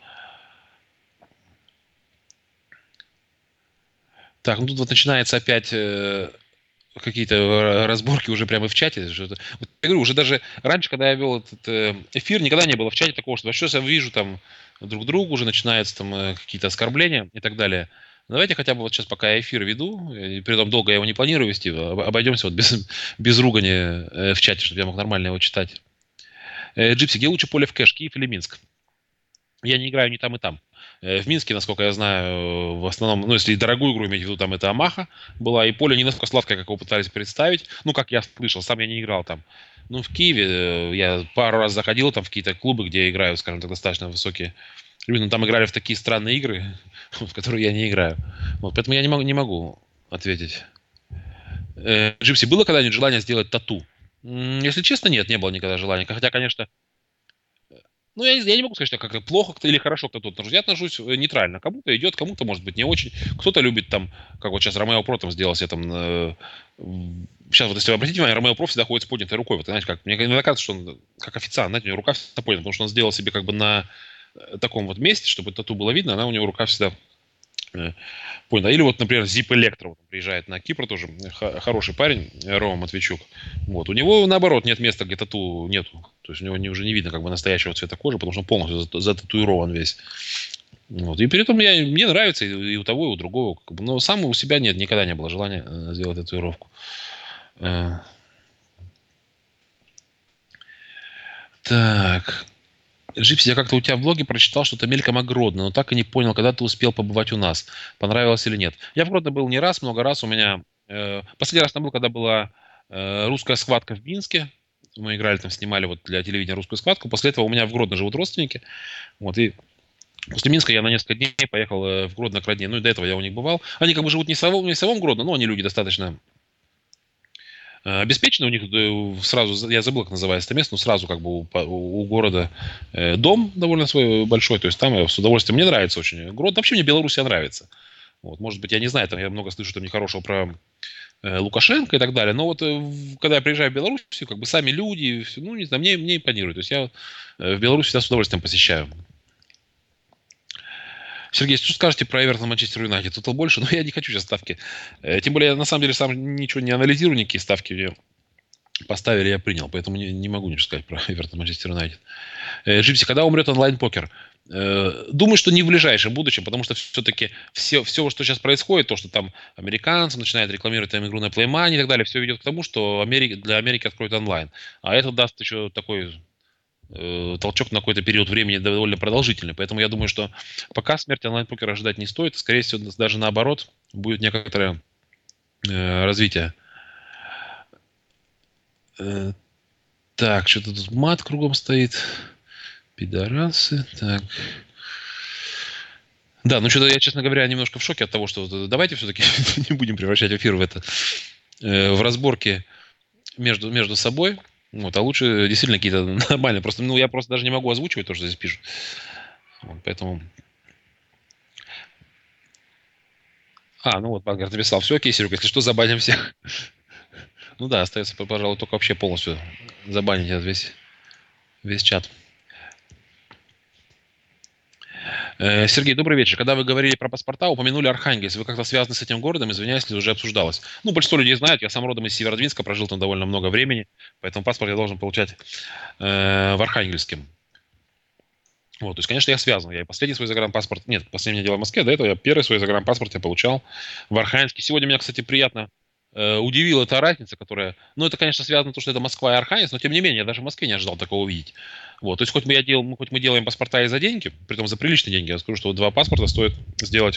Так, ну тут вот начинается опять э, какие-то э, разборки уже прямо в чате. Что-то. Вот я говорю, уже даже раньше, когда я вел этот э, эфир, никогда не было в чате такого, что а что я вижу там друг другу, уже начинаются там э, какие-то оскорбления и так далее. Давайте хотя бы вот сейчас, пока я эфир веду, и при этом долго я его не планирую вести, об- обойдемся вот без, без ругани э, в чате, чтобы я мог нормально его читать. Э, Джипси, где лучше поле в кэш, Киев или Минск? Я не играю ни там, и там. Э, В Минске, насколько я знаю, в основном, ну, если дорогую игру иметь в виду, там это Амаха была, и поле не настолько сладкое, как его пытались представить. Ну, как я слышал, сам я не играл там. Ну, в Киеве э, я пару раз заходил там в какие-то клубы, где играют, скажем так, достаточно высокие люди, но там играли в такие странные игры, в которые я не играю. Вот, поэтому я не могу, не могу ответить. Э, Джипси, было когда-нибудь желание сделать тату? М, Если честно, нет, не было никогда желания. Хотя, конечно, ну, я, не я не могу сказать, что как-то плохо кто или хорошо кто-то относится. Я отношусь э, нейтрально. Кому-то идет, кому-то, может быть, не очень. Кто-то любит там, как вот сейчас Ромео Про там сделал себе там... э, в- сейчас вот, если вы обратите внимание, Ромео Про всегда ходит с поднятой рукой. Вот, знаете, как, мне иногда кажется, что он как официант, знаете, у него рука всегда поднята, потому что он сделал себе как бы на э, таком вот месте, чтобы тату было видно, она у него рука всегда э, понял. Или вот, например, Зип Электро вот, приезжает на Кипр, тоже х- хороший парень, э, Рома Матвейчук. Вот. У него, наоборот, нет места, где тату нету. То есть у него не, уже не видно как бы настоящего цвета кожи, потому что он полностью зат- зататуирован весь. Вот. И при этом я, мне нравится и, и у того, и у другого. Как бы, но сам у себя нет, никогда не было желания э, сделать татуировку. Э, так. Джипси, я как-то у тебя в блоге прочитал что-то мельком о Гродно, но так и не понял, когда ты успел побывать у нас. Понравилось или нет. Я в Гродно был не раз, много раз. У меня... э, последний раз там был, когда была э, русская схватка в Минске. Мы играли там, снимали вот для телевидения русскую схватку. После этого у меня в Гродно живут родственники. Вот, и после Минска я на несколько дней поехал э, в Гродно к родне. Ну и до этого я у них бывал. Они как бы живут не в самом, не в самом Гродно, но они люди достаточно э, обеспечено. У них э, сразу, за- я забыл, как называется это место, но сразу как бы у, по- у города э, дом довольно свой большой, то есть там я с удовольствием, мне нравится очень. Город, вообще мне Белоруссия нравится. Вот, может быть, я не знаю, там я много слышу там нехорошего про э, Лукашенко и так далее, но вот э, в- когда я приезжаю в Белоруссию, как бы сами люди, всё, ну, не знаю, мне, мне импонирует. То есть я э, в Беларуси всегда с удовольствием посещаю. Сергей, что скажете про Эвертон Манчестер Юнайтед? Тут больше, но я не хочу сейчас ставки. Э, Тем более, я на самом деле сам ничего не анализирую, никакие ставки мне поставили, я принял. Поэтому не, не могу ничего сказать про Эвертон Манчестер Юнайтед. Э, Джипси, когда умрет онлайн-покер? Э, Думаю, что не в ближайшем будущем, потому что все-таки все, все, что сейчас происходит, то, что там американцы начинают рекламировать там игру на Play Money и так далее, все ведет к тому, что Америка, для Америки откроют онлайн. А это даст еще такой э, толчок на какой-то период времени довольно продолжительный. Поэтому я думаю, что пока смерти онлайн-покера ожидать не стоит. Скорее всего, даже наоборот, будет некоторое э, развитие. Э, так, что-то тут мат кругом стоит. Пидорасы. Так. Да, ну что-то я, честно говоря, немножко в шоке от того, что вот, давайте все-таки не будем превращать эфир в это, э, в разборки между, между собой. Вот, а лучше действительно какие-то нормальные. Просто, ну, я просто даже не могу озвучивать то, что здесь пишут. Вот, поэтому... А, ну вот, Бангер написал. Все окей, Серега, если что, забаним всех. Ну да, остается, пожалуй, только вообще полностью забанить этот весь, весь чат. Э, Сергей, добрый вечер. Когда вы говорили про паспорта, упомянули Архангельск. Вы как-то связаны с этим городом? Извиняюсь, если уже обсуждалось. Ну, большинство людей знают. Я сам родом из Северодвинска, прожил там довольно много времени. Поэтому паспорт я должен получать э, в Архангельске. Вот, то есть, конечно, я связан. Я и последний свой загранпаспорт... Нет, последнее дело в Москве. До этого я первый свой загранпаспорт я получал в Архангельске. Сегодня меня, кстати, приятно э, удивила эта разница, которая... Ну, это, конечно, связано с тем, что это Москва и Архангельск, но, тем не менее, я даже в Москве не ожидал такого увидеть. Вот, то есть, хоть мы, я дел... хоть мы делаем паспорта и за деньги, притом за приличные деньги, я скажу, что вот два паспорта стоит сделать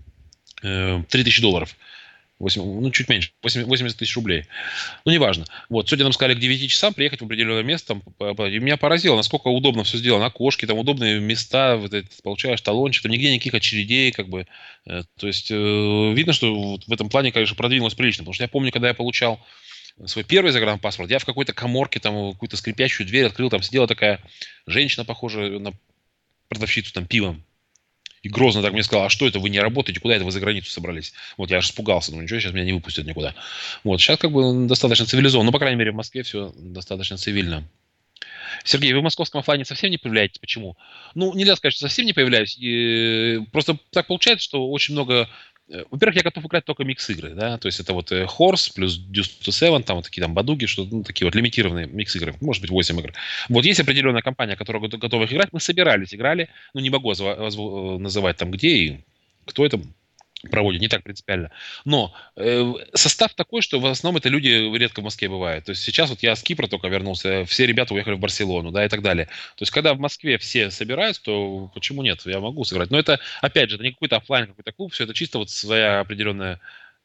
э, три тысячи долларов. восемь, ну, чуть меньше, восемьдесят тысяч рублей. Ну, неважно. Вот, сегодня нам сказали к девяти часам приехать в определенное место. Там, по- по- и меня поразило, насколько удобно все сделано. Окошки, там удобные места, вот это, получаешь талончик, там нигде никаких очередей, как бы. Э, то есть, э, видно, что вот в этом плане, конечно, продвинулось прилично. Потому что я помню, когда я получал свой первый загранпаспорт, я в какой-то каморке, там, какую-то скрипящую дверь открыл, там сидела такая женщина, похожая на продавщицу, там, пивом. И грозно так мне сказал: а что это, вы не работаете, куда это вы за границу собрались? Вот я аж испугался, ну ничего, сейчас меня не выпустят никуда. Вот, сейчас как бы достаточно цивилизованно, ну, по крайней мере, в Москве все достаточно цивильно. Сергей, вы в московском оффлайне совсем не появляетесь? Почему? Ну, нельзя сказать, что совсем не появляюсь. И просто так получается, что очень много... э, Во-первых, я готов играть только микс-игры, да, то есть это вот э, Horse плюс Deuce to Seven, там вот такие там бадуги, что ну, такие вот лимитированные микс-игры, может быть, восемь игр. Вот есть определенная компания, которая гот- готова их играть, мы собирались, играли, ну, не могу озва- озв- э, называть там где и кто это проводит, не так принципиально. Но э, состав такой, что в основном это люди редко в Москве бывают. То есть сейчас вот я с Кипра только вернулся, все ребята уехали в Барселону, да, и так далее. То есть когда в Москве все собираются, то почему нет? Я могу сыграть. Но это, опять же, это не какой-то оффлайн, какой-то клуб, все это чисто вот своя определенная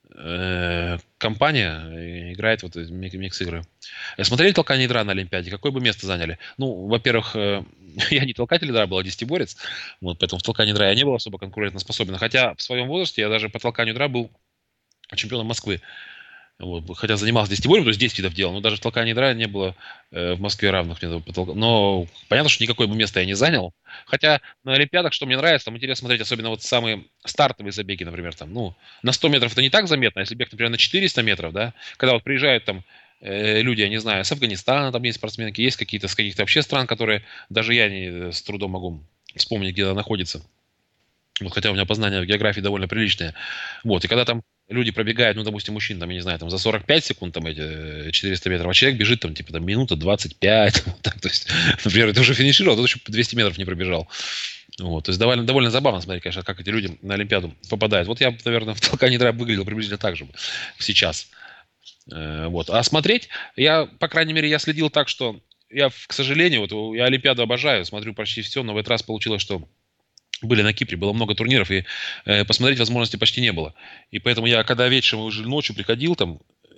э, компания э, играет вот эти мик- микс-игры. Э, Смотрели «Толкание ядра» на Олимпиаде? Какое бы место заняли? Ну, во-первых, э, я не толкатель ядра был, а десятиборец. Вот, поэтому в толкании ядра я не был особо конкурентоспособен. Хотя в своем возрасте я даже по толканию ядра был чемпионом Москвы. Вот, хотя занимался десятиборьем, то есть десять видов делал, но даже в толкании ядра не было э, в Москве равных мне. по толк- Но понятно, что никакое бы место я не занял. Хотя на Олимпиадах, что мне нравится, там интересно смотреть, особенно вот самые стартовые забеги, например, там, ну, на сто метров это не так заметно, а если бег, например, на четыреста метров, да, когда вот приезжают там э, люди, я не знаю, с Афганистана, там есть спортсменки, есть какие-то с каких-то вообще стран, которые даже я не э, с трудом могу вспомнить, где она находится. Вот, хотя у меня познание в географии довольно приличное. Вот, и когда там люди пробегают, ну, допустим, мужчин, там, я не знаю, там, за сорок пять секунд, там, эти э, четыреста метров, а человек бежит, там, типа, там, минута двадцать пять, вот так, то есть, например, ты уже финишировал, а тут еще двести метров не пробежал. Вот, то есть, довольно, довольно забавно смотреть, конечно, как эти люди на Олимпиаду попадают. Вот я, наверное, в толкании ядра выглядел приблизительно так же сейчас. Э, Вот, а смотреть, я, по крайней мере, я следил так, что я, к сожалению, вот, я Олимпиаду обожаю, смотрю почти все, но в этот раз получилось, что были на Кипре, было много турниров, и э, посмотреть возможности почти не было. И поэтому я, когда вечером уже ночью приходил, там,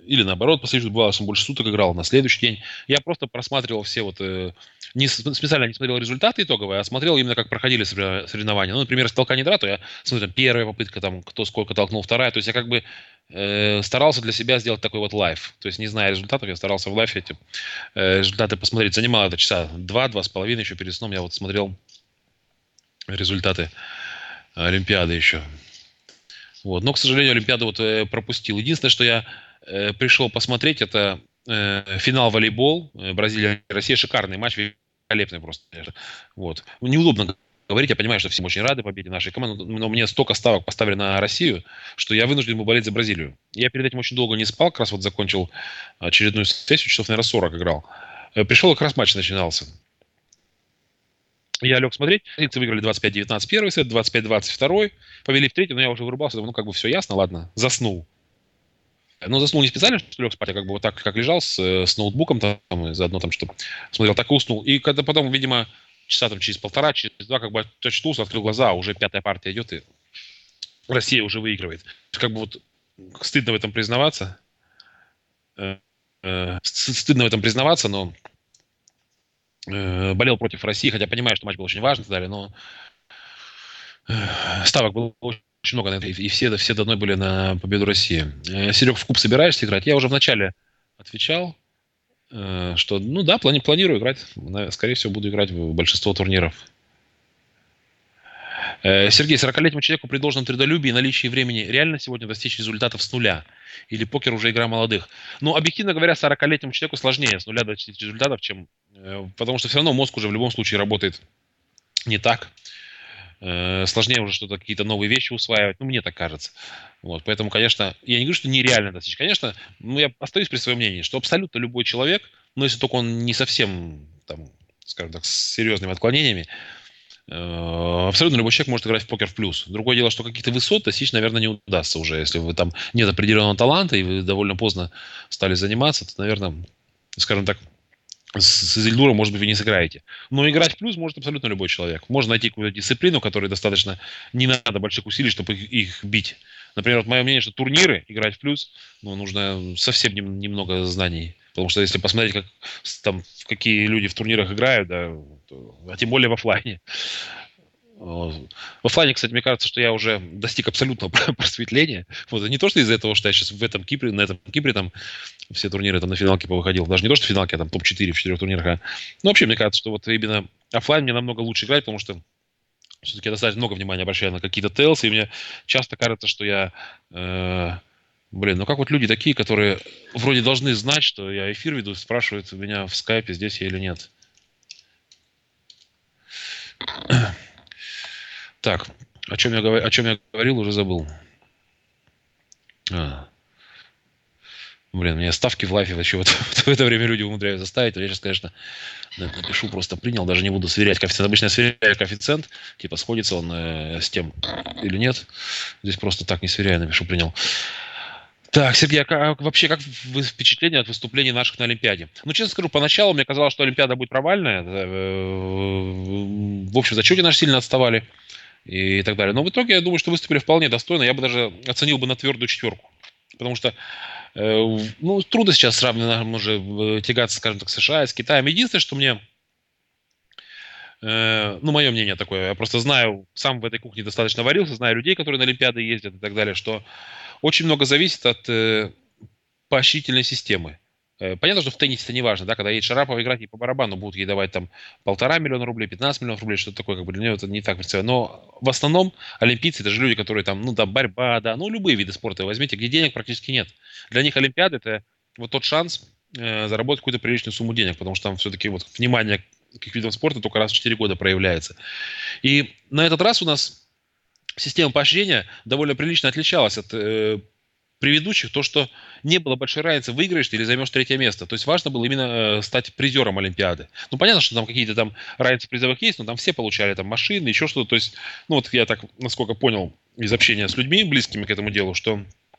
или наоборот, последующий бывало, что он больше суток играл, на следующий день. Я просто просматривал все вот, э, не, специально не смотрел результаты итоговые, а смотрел именно, как проходили соревнования. Ну, например, с толкания драто, я смотрю, там, первая попытка, там, кто сколько толкнул, вторая. То есть я как бы э, старался для себя сделать такой вот лайв. То есть, не зная результатов, я старался в лайфе эти э, результаты посмотреть. Занимало это часа два, два с половиной, еще перед сном я вот смотрел результаты Олимпиады еще. Вот. Но, к сожалению, Олимпиаду вот э, пропустил. Единственное, что я э, пришел посмотреть, это э, финал волейбол. Э, Бразилия, Россия. Шикарный матч, великолепный просто. Вот. Неудобно говорить, я понимаю, что все очень рады победе нашей команды, но мне столько ставок поставили на Россию, что я вынужден был болеть за Бразилию. Я перед этим очень долго не спал, как раз вот закончил очередную сессию, часов, наверное, сорок играл. Э, Пришел, как раз матч начинался. Я лег смотреть, бразильцы выиграли двадцать пять девятнадцать первый сет, двадцать пять двадцать второй, повели в третий, но я уже вырубался, думаю, ну как бы все ясно, ладно, заснул. Но заснул не специально, что лег спать, а как бы вот так, как лежал с, с ноутбуком там, и заодно там что смотрел, так и уснул. И когда потом, видимо, часа там через полтора, через два, как бы очнулся, открыл глаза, а уже пятая партия идет, и Россия уже выигрывает. Как бы вот стыдно в этом признаваться, э, э, стыдно в этом признаваться, но болел против России, хотя понимаю, что матч был очень важный и так далее, но ставок было очень много на это, и все, все до одной были на победу России. Серег, в куб собираешься играть? Я уже вначале отвечал, что, ну да, плани, планирую играть. Скорее всего, буду играть в большинство турниров. Сергей, сорокалетнему человеку при должном трудолюбии и наличии времени реально сегодня достичь результатов с нуля? Или покер уже игра молодых? Ну, объективно говоря, сорокалетнему человеку сложнее с нуля достичь результатов, чем... Потому что все равно мозг уже в любом случае работает не так. Сложнее уже что-то, какие-то новые вещи усваивать. Ну, мне так кажется. Вот, поэтому, конечно, я не говорю, что нереально достичь. Конечно, ну, я остаюсь при своем мнении, что абсолютно любой человек, но если только он не совсем, там, скажем так, с серьезными отклонениями, абсолютно любой человек может играть в покер в плюс. Другое дело, что каких-то высот достичь, наверное, не удастся уже. Если вы там нет определенного таланта, и вы довольно поздно стали заниматься, то, наверное, скажем так, с Изильдуром, может быть, вы не сыграете. Но играть в плюс может абсолютно любой человек. Можно найти какую-то дисциплину, которой достаточно не надо больших усилий, чтобы их, их бить. Например, вот мое мнение, что турниры, играть в плюс, ну, нужно совсем нем, немного знаний. Потому что если посмотреть, как, там, какие люди в турнирах играют, да, то, а тем более в офлайне. В офлайне, кстати, мне кажется, что я уже достиг абсолютного просветления. Вот, не то, что из-за этого, что я сейчас в этом Кипре, на этом Кипре там все турниры там на финалке повыходил. Даже не то, что финалки, а там топ четыре в четырех турнирах. А... Ну, вообще, мне кажется, что вот именно офлайн мне намного лучше играть, потому что все-таки я достаточно много внимания обращаю на какие-то тейлсы, и мне часто кажется, что я... Э, блин, ну как вот люди такие, которые вроде должны знать, что я эфир веду, спрашивают меня в скайпе, здесь я или нет. Так, о чем я, говор... о чем я говорил, уже забыл. А. Блин, мне ставки в лайфе вообще вот в это время люди умудряются ставить. Я сейчас, конечно, напишу, просто принял, даже не буду сверять коэффициент. Обычно я сверяю коэффициент, типа сходится он э, с тем или нет. Здесь просто так не сверяю, напишу, принял. Так, Сергей, а как, вообще как впечатление от выступлений наших на Олимпиаде? Ну, честно скажу, поначалу мне казалось, что Олимпиада будет провальная. В общем, в зачете наши сильно отставали и так далее. Но в итоге я думаю, что выступили вполне достойно. Я бы даже оценил бы на твердую четверку. Потому что ну, трудно сейчас сравнивать, нам уже тягаться, скажем так, с США, с Китаем. Единственное, что мне, э, ну, мое мнение такое, я просто знаю, сам в этой кухне достаточно варился, знаю людей, которые на Олимпиады ездят и так далее, что очень много зависит от э, поощрительной системы. Э, понятно, что в теннисе это не важно, да, когда едет Шарапова играть, ей по барабану будут ей давать там полтора миллиона рублей, пятнадцать миллионов рублей, что-то такое, как бы для нее это не так представляю. Но в основном олимпийцы, это же люди, которые там, ну, да, борьба, да, ну, любые виды спорта возьмите, где денег практически нет. Для них Олимпиада – это вот тот шанс э, заработать какую-то приличную сумму денег, потому что там все-таки вот внимание к видам спорта только раз в четыре года проявляется. И на этот раз у нас система поощрения довольно прилично отличалась от э, предыдущих, то, что не было большой разницы, выиграешь ты или займешь третье место. То есть важно было именно э, стать призером Олимпиады. Ну, понятно, что там какие-то там разницы призовых есть, но там все получали там машины, еще что-то. То есть, ну, вот я так, насколько понял из общения с людьми, близкими к этому делу, что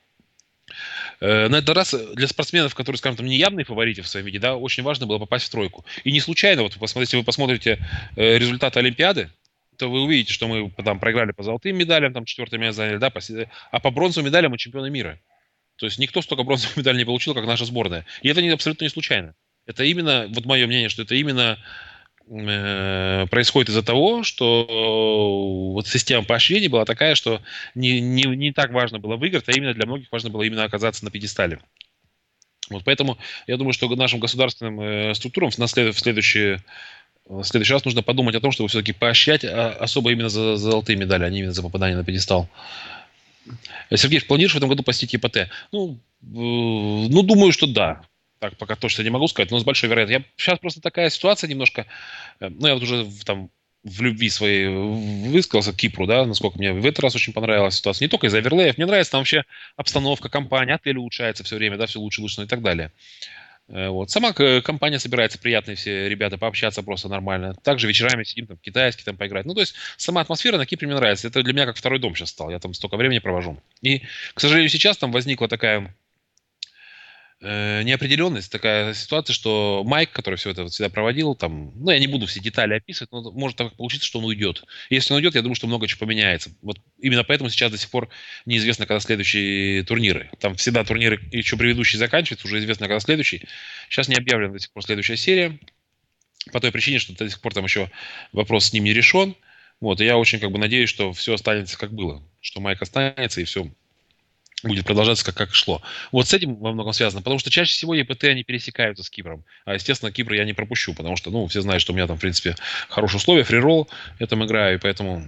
на этот раз для спортсменов, которые, скажем, там не явные фавориты в своем виде, да, очень важно было попасть в тройку. И не случайно, вот если вы посмотрите результаты Олимпиады, то вы увидите, что мы там проиграли по золотым медалям, там четвертое место заняли, да, по, а по бронзовым медалям мы чемпионы мира. То есть никто столько бронзовых медалей не получил, как наша сборная. И это не, абсолютно не случайно. Это именно, вот мое мнение, что это именно э, происходит из-за того, что э, вот система поощрений была такая, что не, не, не так важно было выиграть, а именно для многих важно было именно оказаться на пьедестале. Вот поэтому я думаю, что нашим государственным э, структурам на след, в, следующий, в следующий раз нужно подумать о том, чтобы все-таки поощрять а, особо именно за, за золотые медали, а не именно за попадание на пьедестал. Сергей, планируешь в этом году посетить ЕПТ? Ну, э, ну, думаю, что да. Так, пока точно не могу сказать, но с большой вероятностью. Я, сейчас просто такая ситуация немножко, э, ну, я вот уже в- там в любви своей высказался к Кипру, да, насколько мне в этот раз очень понравилась ситуация. Не только из-за оверлеев, мне нравится там вообще обстановка, компания, отель улучшается все время, да, все лучше, лучше, ну и так далее. Э, Вот. Сама к- компания собирается, приятные все ребята, пообщаться просто нормально. Также вечерами сидим, там, китайский там поиграть. Ну, то есть, сама атмосфера на Кипре мне нравится. Это для меня как второй дом сейчас стал. Я там столько времени провожу. И, к сожалению, сейчас там возникла такая э, неопределенность, такая ситуация, что Майк, который все это вот всегда проводил, там, ну, я не буду все детали описывать, но может так получиться, что он уйдет. Если он уйдет, я думаю, что много чего поменяется. Вот именно поэтому сейчас до сих пор неизвестно, когда следующие турниры. Там всегда турниры, еще предыдущий заканчивается, уже известно, когда следующий. Сейчас не объявлена до сих пор следующая серия, по той причине, что до сих пор там еще вопрос с ним не решен. Вот, и я очень как бы надеюсь, что все останется как было, что Майк останется и все будет продолжаться как, как шло. Вот с этим во многом связано, потому что чаще всего ЕПТ они пересекаются с Кипром. А, естественно, Кипр я не пропущу, потому что, ну, все знают, что у меня там, в принципе, хорошие условия, фриролл, я там играю, и поэтому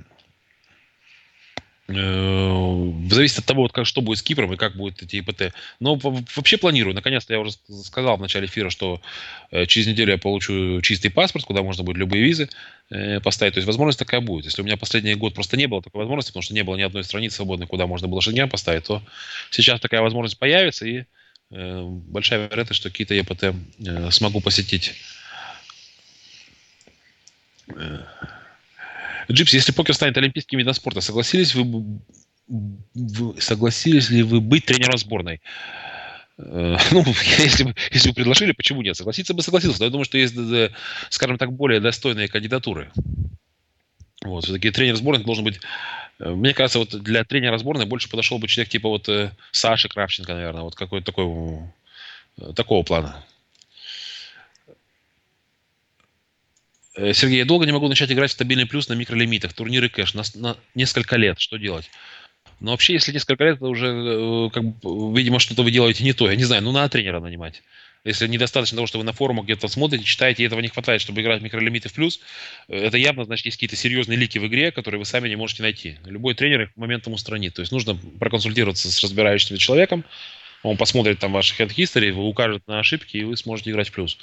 э, зависит от того, вот как, что будет с Кипром и как будет эти ИПТ. Но в- вообще планирую. Наконец-то я уже ск- сказал в начале эфира, что э, через неделю я получу чистый паспорт, куда можно будет любые визы э, поставить. То есть возможность такая будет. Если у меня последний год просто не было такой возможности, потому что не было ни одной страницы свободной, куда можно было шенген поставить, то сейчас такая возможность появится, и э, большая вероятность, что какие-то ЕПТ э, смогу посетить. Джипси, если покер станет олимпийским видом спорта, согласились вы, б- вы- согласились ли вы быть тренером сборной? Э, Ну, если бы, если бы предложили, почему нет? Согласиться бы согласился. Но я думаю, что есть, э, скажем так, более достойные кандидатуры. Вот, все-таки тренер сборной должен быть... э, Мне кажется, вот для тренера сборной больше подошел бы человек типа вот э, Саши Кравченко, наверное, вот какой-то такой, э, такого плана. Э, Сергей, я долго не могу начать играть в стабильный плюс на микролимитах, турниры кэш, на, с- на несколько лет. Что делать? Но вообще, если несколько лет, это уже, э, как бы, видимо, что-то вы делаете не то. Я не знаю, ну, надо тренера нанимать. Если недостаточно того, что вы на форумах где-то смотрите, читаете, и этого не хватает, чтобы играть в микролимиты в плюс, э, это явно, значит, есть какие-то серьезные лики в игре, которые вы сами не можете найти. Любой тренер их моментом устранит. То есть нужно проконсультироваться с разбирающимся человеком, он посмотрит там ваш head history, вы укажет на ошибки, и вы сможете играть в плюс.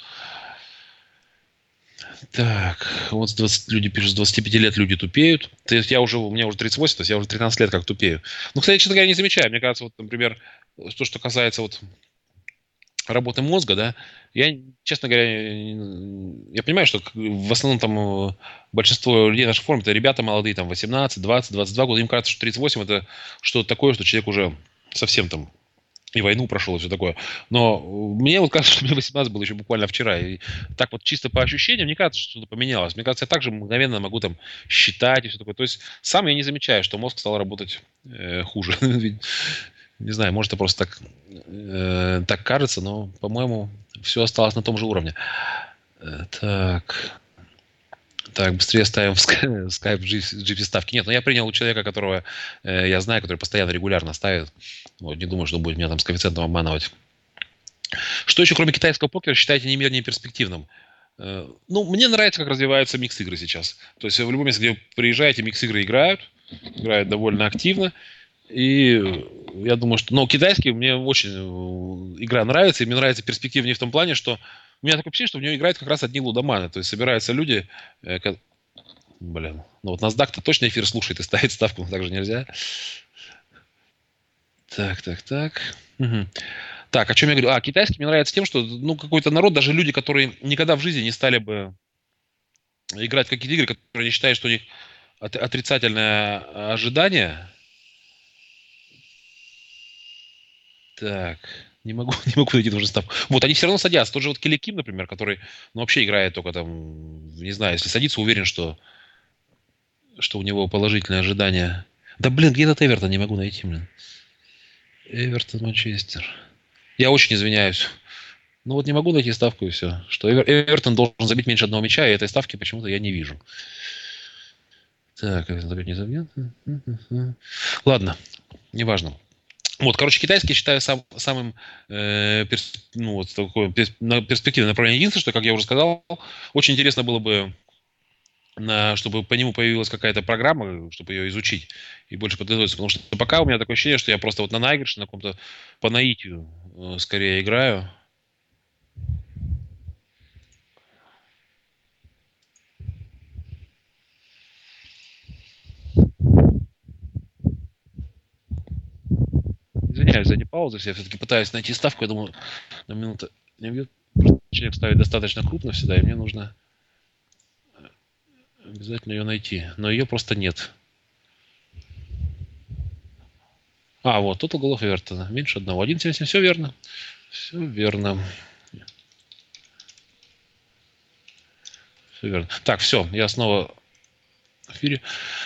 Так, вот с двадцати люди пишут, с двадцати пяти лет люди тупеют. То есть я уже, у меня уже тридцать восемь, то есть я уже тринадцать лет как тупею. Ну, кстати, честно говоря, не замечаю. Мне кажется, вот, например, то, что касается вот работы мозга, да, я, честно говоря, я понимаю, что в основном там э, большинство людей нашей формы это ребята молодые, там восемнадцать, двадцать, двадцать два года, им кажется, что тридцать восемь это что-то такое, что человек уже совсем там и войну прошел, и все такое. Но мне вот кажется, что мне восемнадцать было еще буквально вчера. И так вот чисто по ощущениям, мне кажется, что что-то поменялось. Мне кажется, я также мгновенно могу там считать и все такое. То есть сам я не замечаю, что мозг стал работать э, хуже. Не знаю, может, это просто так, э, так кажется, но, по-моему, все осталось на том же уровне. Э, Так, так, быстрее ставим в ска- скайп джи пи ставки. Нет, ну я принял у человека, которого э, я знаю, который постоянно, регулярно ставит. Вот, не думаю, что он будет меня там с коэффициентом обманывать. Что еще, кроме китайского покера, считаете не менее перспективным? Э, Ну, мне нравится, как развиваются микс-игры сейчас. То есть в любом месте, где вы приезжаете, микс-игры играют, играют довольно активно. И э, я думаю, что... Ну, китайский мне очень э, игра нравится, и мне нравится перспектива в ней в том плане, что у меня такое впечатление, что в нее играют как раз одни лудоманы. То есть собираются люди... э, ко- Блин, ну вот NASDAQ-то точно эфир слушает и ставит ставку, но так же нельзя. Так, так, так. Мгм. Так, о чем я говорю? А, китайский мне нравится тем, что, ну, какой-то народ, даже люди, которые никогда в жизни не стали бы играть в какие-то игры, которые они считают, что у них от- отрицательное а, ожидание. Так, не могу, не могу найти тоже ставку. Вот, они все равно садятся. Тот же вот Келли Ким, например, который, ну, вообще играет только там, не знаю, если садится, уверен, что, что у него положительное ожидание. Да, блин, где этот Эвертон, не могу найти, блин. Эвертон, Манчестер. Я очень извиняюсь. Ну вот не могу найти ставку и все. Что Эвер- Эвертон должен забить меньше одного мяча, и этой ставки почему-то я не вижу. Так, Эвертон забьет, не забьет. Ладно, неважно. Вот, короче, китайский считаю сам, самым э, перс- ну, вот, такой, перс- на перспективное направление. Единственное, что, как я уже сказал, очень интересно было бы, на, чтобы по нему появилась какая-то программа, чтобы ее изучить и больше подготовиться. Потому что пока у меня такое ощущение, что я просто вот на наигрыше, на каком-то по наитию э, скорее играю. Извиняюсь за эти паузы, я все-таки пытаюсь найти ставку, я думаю, на минуту не бьет. Просто человек ставит достаточно крупно всегда, и мне нужно обязательно ее найти. Но ее просто нет. А, вот, тут голов Эвертона. Меньше одного. один семьдесят семь. Все верно. Все верно. Все верно. Так, все. Я снова в эфире.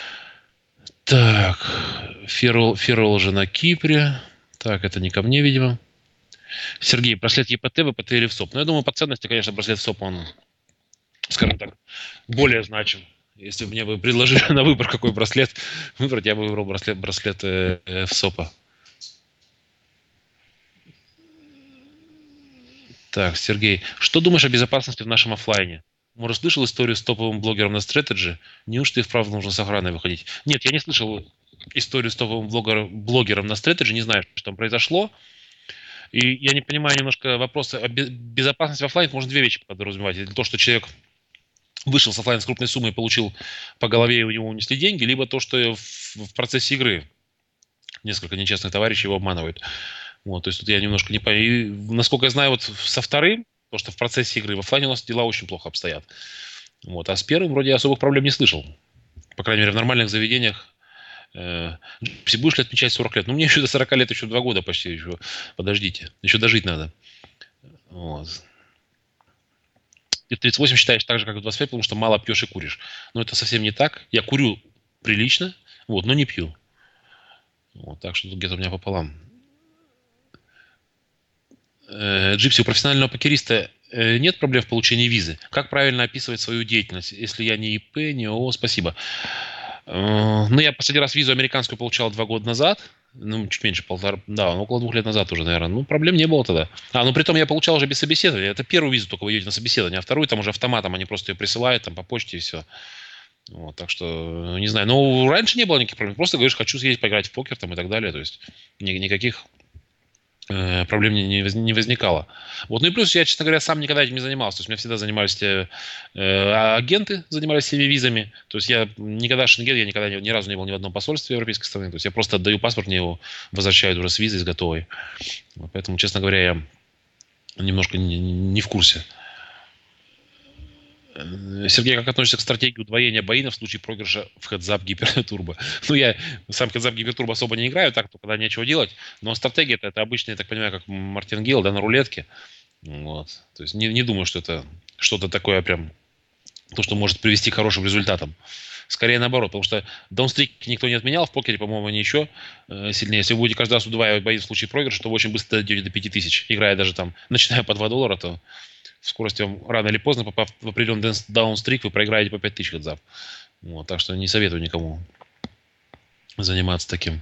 Так. Феррол, Феррол уже на Кипре. Так, это не ко мне, видимо. Сергей, браслет ЕПТ, ВПТ или ВСОП? Ну, я думаю, по ценности, конечно, браслет ВСОП, он, скажем так, более значим. Если бы мне бы предложили на выбор, какой браслет выбрать, я бы выбрал браслет, браслет э, э, ВСОПа. Так, Сергей, что думаешь о безопасности в нашем офлайне? Может, слышал историю с топовым блогером на Strategy? Неужто и вправду нужно с охраной выходить? Нет, я не слышал историю с топовым блогер, блогером на Strategy, не знаю, что там произошло. И я не понимаю немножко вопроса о безопасности в офлайне. Можно две вещи подразумевать. Это то, что человек вышел с офлайн с крупной суммой, получил по голове, и у него унесли деньги, либо то, что в, в процессе игры несколько нечестных товарищей его обманывают. Вот, то есть тут я немножко не понимаю. Насколько я знаю, вот со вторым, то, что в процессе игры в офлайне у нас дела очень плохо обстоят. Вот, а с первым вроде особых проблем не слышал. По крайней мере, в нормальных заведениях. Э, будешь ли отмечать сорок лет? Ну, мне еще до сорока лет еще два года почти. Еще. Подождите. Еще дожить надо. Вот. Ты в тридцать восемь считаешь так же, как в двадцать пять, потому что мало пьешь и куришь. Но это совсем не так. Я курю прилично, вот, но не пью. Вот, так что тут где-то у меня пополам. Э, Джипси, у профессионального покериста э, нет проблем в получении визы. Как правильно описывать свою деятельность, если я не ИП, не ООО? Спасибо. Э, Ну, я последний раз визу американскую получал два года назад. Ну, чуть меньше, полтора, да, около двух лет назад уже, наверное. Ну, проблем не было тогда. А, ну, при том я получал уже без собеседования. Это первую визу только вы идете на собеседование, а вторую там уже автоматом, они просто ее присылают там по почте и все. Вот, так что, не знаю. Ну, раньше не было никаких проблем. Просто говоришь, хочу съездить поиграть в покер там и так далее. То есть, ни- никаких э, проблем не, не воз- не возникало. Вот, ну и плюс я, честно говоря, сам никогда этим не занимался. То есть, у меня всегда занимались те, э, агенты, занимались всеми визами. То есть, я никогда шенген, я никогда ни, ни разу не был ни в одном посольстве европейской страны. То есть, я просто отдаю паспорт, мне его возвращают уже с визой, с готовой. Вот, поэтому, честно говоря, я немножко не, не в курсе. Э, Сергей, как относишься к стратегии удвоения боина в случае проигрыша в хедзап гипертурбо? Ну, я сам хедзап гипертурбо особо не играю, так, то когда нечего делать. Но стратегия это, это обычно, я так понимаю, как мартингейл, да, на рулетке. Вот. То есть не, не думаю, что это что-то такое прям, то, что может привести к хорошим результатам. Скорее наоборот, потому что даунстрик никто не отменял, в покере, по-моему, они еще э, сильнее. Если вы будете каждый раз удваивать бои в случае проигрыша, то вы очень быстро дойдете до пяти тысяч. Играя даже там, начиная по два доллара, то в скорости вам рано или поздно, попав в определенный даунстрик, вы проиграете по пять тысяч хедзап. Вот, так что не советую никому заниматься таким.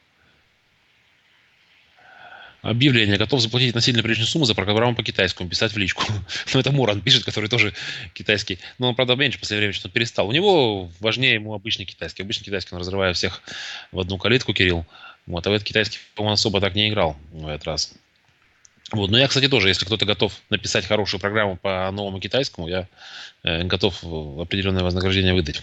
Объявление. Готов заплатить относительно приличную сумму за программу по китайскому. Писать в личку. Ну, это Муран пишет, который тоже китайский. Но он, правда, меньше в последнее время что-то перестал. У него важнее ему обычный китайский. Обычный китайский он разрывает всех в одну калитку, Кирилл. Вот, а в этот китайский, по-моему, особо так не играл в этот раз. Вот. Но я, кстати, тоже, если кто-то готов написать хорошую программу по новому китайскому, я э, готов определенное вознаграждение выдать.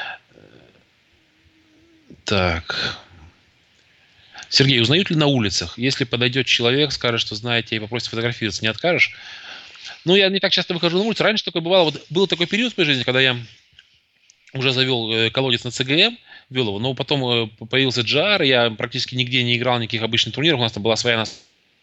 Так. Сергей, узнают ли на улицах? Если подойдет человек, скажет, что знаете, и попросит фотографироваться, не откажешь? Ну, я не так часто выхожу на улицу. Раньше такое бывало. Вот был такой период в моей жизни, когда я уже завел э, колодец на ЦГМ, вел его, но потом э, появился джи ар, я практически нигде не играл, никаких обычных турниров. У нас там была своя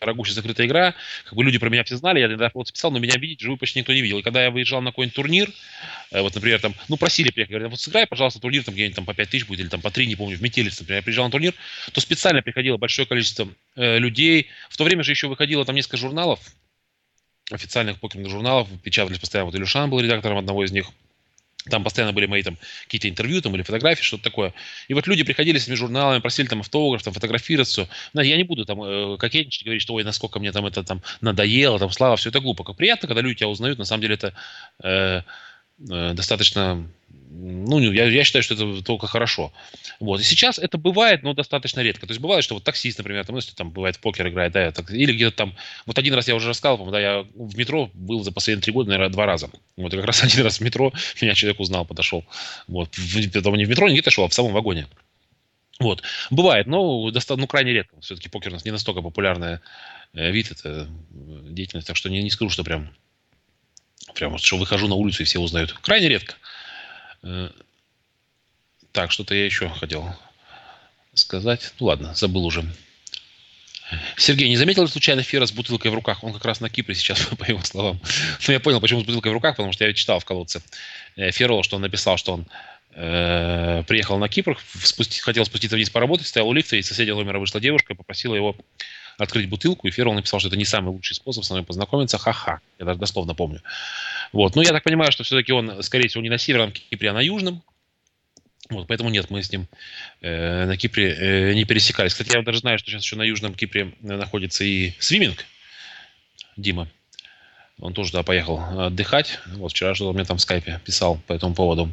дорогущая закрытая игра, как бы люди про меня все знали, я тогда вот писал, но меня видеть живую почти никто не видел. И когда я выезжал на какой-нибудь турнир, э, вот, например, там, ну, просили приехать, говорят, вот сыграй, пожалуйста, турнир там где-нибудь там по пять тысяч будет, или там по три, не помню, в Метелице, например, я приезжал на турнир, то специально приходило большое количество э, людей. В то время же еще выходило там несколько журналов, официальных покерных журналов, печатались постоянно, вот Илюшан был редактором одного из них. Там постоянно были мои там какие-то интервью там, или фотографии, что-то такое. И вот люди приходили с этими журналами, просили там автограф, там фотографироваться. Знаете, я не буду там э, кокетничать, говорить, что ой, насколько мне там это там надоело, там слава, все это глупо. Как приятно, когда люди тебя узнают, на самом деле это э, э, достаточно, ну, я, я считаю, что это только хорошо. Вот. И сейчас это бывает, но достаточно редко. То есть бывает, что вот таксист, например, там, ну, если там бывает в покер играет, да, так, или где-то там, вот один раз я уже рассказывал, по-моему, да, я в метро был за последние три года, наверное, два раза. Вот, и как раз один раз в метро меня человек узнал, подошел. Вот, в, потом не в метро, не где-то шел, а в самом вагоне. Вот. Бывает, но доста- ну, крайне редко. Все-таки покер у нас не настолько популярный э, вид, это э, деятельность, так что не, не скажу, что прям, прям, что выхожу на улицу и все узнают. Крайне редко. Э, так, что-то я еще хотел сказать. Ну ладно, забыл уже. Сергей, не заметил ли случайно Фера с бутылкой в руках? Он как раз на Кипре сейчас, по его словам. Ну, я понял, почему с бутылкой в руках, потому что я читал в колодце э, Ферол, что он написал, что он э, приехал на Кипр, спусти, хотел спуститься вниз поработать, стоял у лифта, и из соседнего номера вышла девушка и попросила его открыть бутылку, и Ферол написал, что это не самый лучший способ со мной познакомиться, ха-ха. Я даже дословно помню. Вот. Но я так понимаю, что все-таки он, скорее всего, не на северном Кипре, а на южном. Вот, поэтому нет, мы с ним э, на Кипре э, не пересекались. Кстати, я даже знаю, что сейчас еще на Южном Кипре находится и свиминг Дима. Он тоже туда поехал отдыхать. Вот вчера что-то мне там в скайпе писал по этому поводу.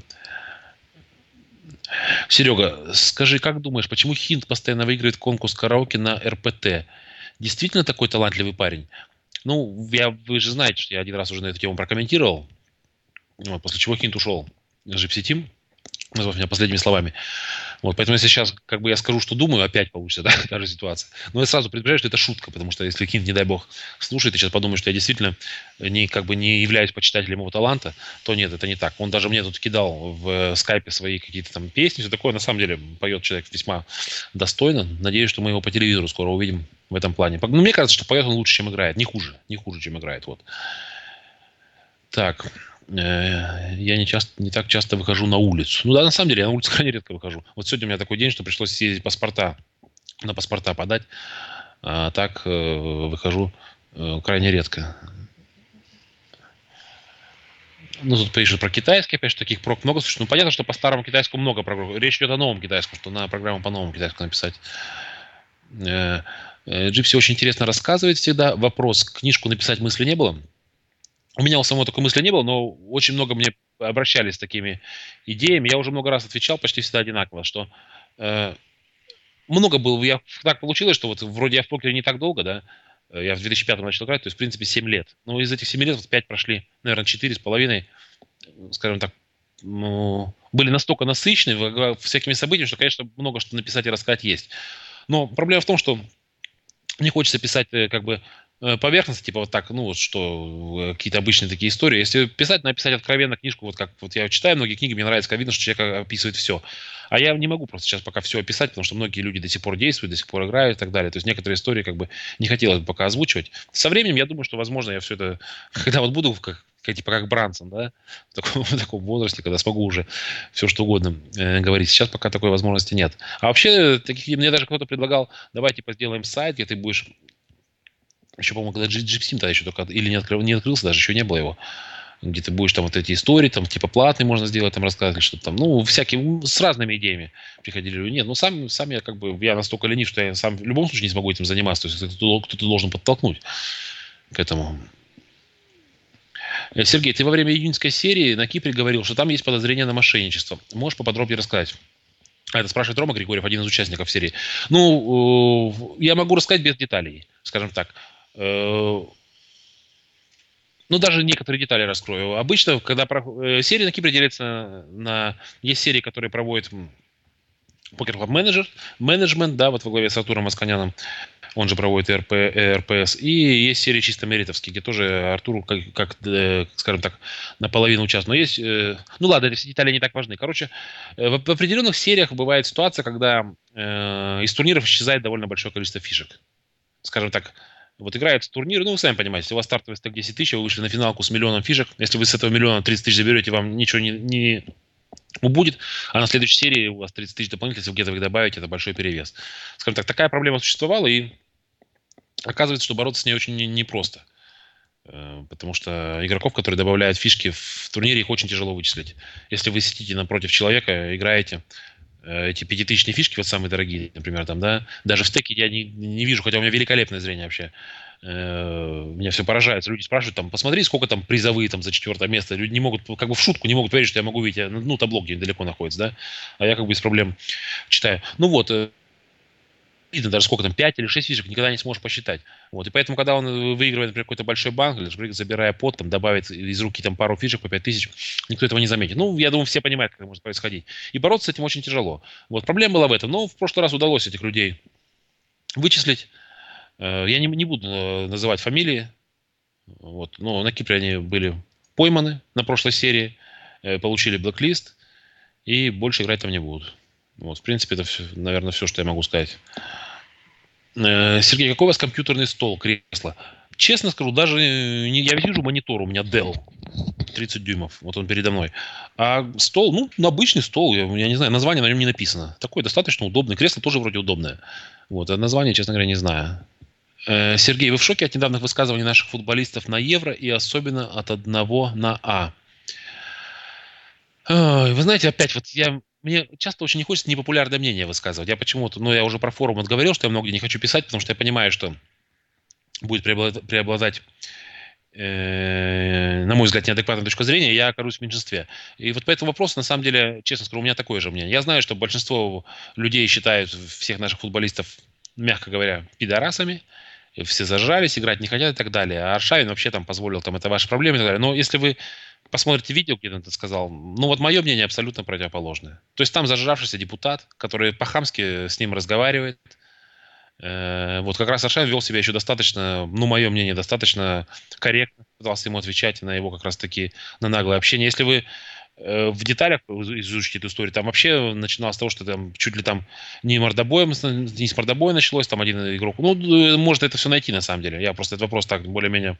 Серега, скажи, как думаешь, почему Хинт постоянно выигрывает конкурс караоке на эр пэ тэ? Действительно такой талантливый парень? Ну, я, вы же знаете, что я один раз уже на эту тему прокомментировал. Вот, после чего Хинт ушел с Gypsy Team, назвав меня последними словами. Вот, поэтому если сейчас как бы я скажу, что думаю, опять получится, да, та же ситуация. Но я сразу предупреждаю, что это шутка, потому что если Хинт, не дай бог, слушает и сейчас подумает, что я действительно не, как бы не являюсь почитателем его таланта, то нет, это не так. Он даже мне тут кидал в скайпе свои какие-то там песни, все такое. На самом деле поет человек весьма достойно. Надеюсь, что мы его по телевизору скоро увидим в этом плане. Ну, мне кажется, что поет он лучше, чем играет. Не хуже, не хуже, чем играет. Вот. Так. Я не, часто, не так часто выхожу на улицу. Ну да, на самом деле, я на улицу крайне редко выхожу. Вот сегодня у меня такой день, что пришлось съездить паспорта, на паспорта подать. А так э, выхожу э, крайне редко. Ну, тут пишут про китайский, опять же, таких прог много. Слушай, ну, понятно, что по старому китайскому много программ. Речь идет о новом китайском, что надо программу по новому китайскому написать. Gypsy очень интересно рассказывает всегда. Вопрос, книжку написать мысли не было? У меня у самого такой мысли не было, но очень много мне обращались с такими идеями. Я уже много раз отвечал, почти всегда одинаково, что э, много было. Я, так получилось, что вот вроде я в покере не так долго, да. Я в две тысячи пятом начал играть, то есть, в принципе, семь лет. Но из этих семи лет вот пять прошли, наверное, четыре с половиной, скажем так, ну, были настолько насыщены всякими событиями, что, конечно, много что написать и рассказать есть. Но проблема в том, что мне хочется писать как бы поверхностно, типа вот так, ну вот что, какие-то обычные такие истории. Если писать, написать откровенно книжку, вот как вот я читаю многие книги, мне нравится, как видно, что человек описывает все. А я не могу просто сейчас пока все описать, потому что многие люди до сих пор действуют, до сих пор играют и так далее. То есть некоторые истории как бы не хотелось бы пока озвучивать. Со временем, я думаю, что, возможно, я все это, когда вот буду как, типа как Брансон, да, в таком, в таком возрасте, когда смогу уже все что угодно э, говорить. Сейчас пока такой возможности нет. А вообще, таких, мне даже кто-то предлагал, давай типа сделаем сайт, где ты будешь. Еще, по-моему, когда Gypsy тогда еще только... Или не, открыл, не открылся, даже еще не было его. Где ты будешь там вот эти истории, там типа платные можно сделать, там рассказать, что-то там. Ну, всякие, с разными идеями приходили люди. Нет, ну сам, сам я как бы... Я настолько ленив, что я сам в любом случае не смогу этим заниматься. То есть кто-то, кто-то должен подтолкнуть к этому. Сергей, ты во время июньской серии на Кипре говорил, что там есть подозрение на мошенничество. Можешь поподробнее рассказать? А это спрашивает Рома Григорьев, один из участников серии. Ну, я могу рассказать без деталей, скажем так. Ну, даже некоторые детали раскрою. Обычно, когда серии на Кипре делятся на... Есть серии, которые проводит Poker Club Manager, менеджмент, да, вот во главе с Артуром Асканяном, он же проводит эр пэ эс, и есть серии чисто меритовские, где тоже Артур, как, как скажем так, наполовину участвует. Но есть, ну ладно, эти все детали не так важны. Короче, в определенных сериях бывает ситуация, когда из турниров исчезает довольно большое количество фишек. Скажем так, Вот играются турниры, ну, вы сами понимаете, если у вас стартовый стек десять тысяч, вы вышли на финалку с миллионом фишек, если вы с этого миллиона тридцать тысяч заберете, вам ничего не, не убудет, а на следующей серии у вас тридцать тысяч дополнительно, если вы где-то их добавите, это большой перевес. Скажем так, такая проблема существовала, и оказывается, что бороться с ней очень не- непросто. Э, Потому что игроков, которые добавляют фишки в турнире, их очень тяжело вычислить. Если вы сидите напротив человека, играете, э, эти пятитысячные фишки, вот самые дорогие, например, там, да, даже в стеке я не, не вижу, хотя у меня великолепное зрение вообще. Э, Меня все поражает. Люди спрашивают, там, посмотри, сколько там призовые там за четвертое место. Люди не могут, как бы в шутку не могут поверить, что я могу видеть. Ну, табло где далеко находится, да, а я как бы без проблем читаю. Ну вот, э, видно даже сколько там, пять или шесть фишек, никогда не сможешь посчитать. Вот. И поэтому, когда он э, выигрывает, например, какой-то большой банк, или например, забирая под, там, добавит из руки там пару фишек по пять тысяч, никто этого не заметит. Ну, я думаю, все понимают, как это может происходить. И бороться с этим очень тяжело. Вот. Проблема была в этом. Но в прошлый раз удалось этих людей вычислить. Э, Я не, не буду э, называть фамилии. Вот. Но на Кипре они были пойманы на прошлой серии, э, получили блэк-лист и больше играть там не будут. Вот. В принципе, это, все, наверное, все, что я могу сказать. Э, Сергей, какой у вас компьютерный стол, кресло? Честно скажу, даже не, я вижу монитор, у меня Dell тридцать дюймов, вот он передо мной. А стол, ну, ну, обычный стол, я, я не знаю, название на нем не написано. Такой достаточно удобный, кресло тоже вроде удобное. Вот, а название, честно говоря, не знаю. Э, Сергей, вы в шоке от недавних высказываний наших футболистов на Евро и особенно от одного на А? Ой, вы знаете, опять вот я мне часто очень не хочется непопулярное мнение высказывать. Я почему-то, ну, я уже про форум вот говорил, что я много где не хочу писать, потому что я понимаю, что будет преобладать, преобладать э, на мой взгляд, неадекватная точка зрения, я окажусь в меньшинстве. И вот по этому вопросу, на самом деле, честно скажу, у меня такое же мнение. Я знаю, что большинство людей считают всех наших футболистов, мягко говоря, пидорасами, все зажались, играть не хотят и так далее. А Аршавин вообще там позволил, там, это ваши проблемы и так далее. Но если вы посмотрите видео, где он это сказал, ну вот мое мнение абсолютно противоположное. То есть там зажравшийся депутат, который по-хамски с ним разговаривает. Э, Вот как раз Аршавин вел себя еще достаточно, ну, мое мнение, достаточно корректно. Пытался ему отвечать на его как раз-таки на наглое общение. Если вы э, в деталях изучите эту историю, там вообще начиналось с того, что там чуть ли там не мордобоем, не с мордобоя началось, там один игрок. Ну, д- можно это все найти на самом деле. Я просто этот вопрос так более-менее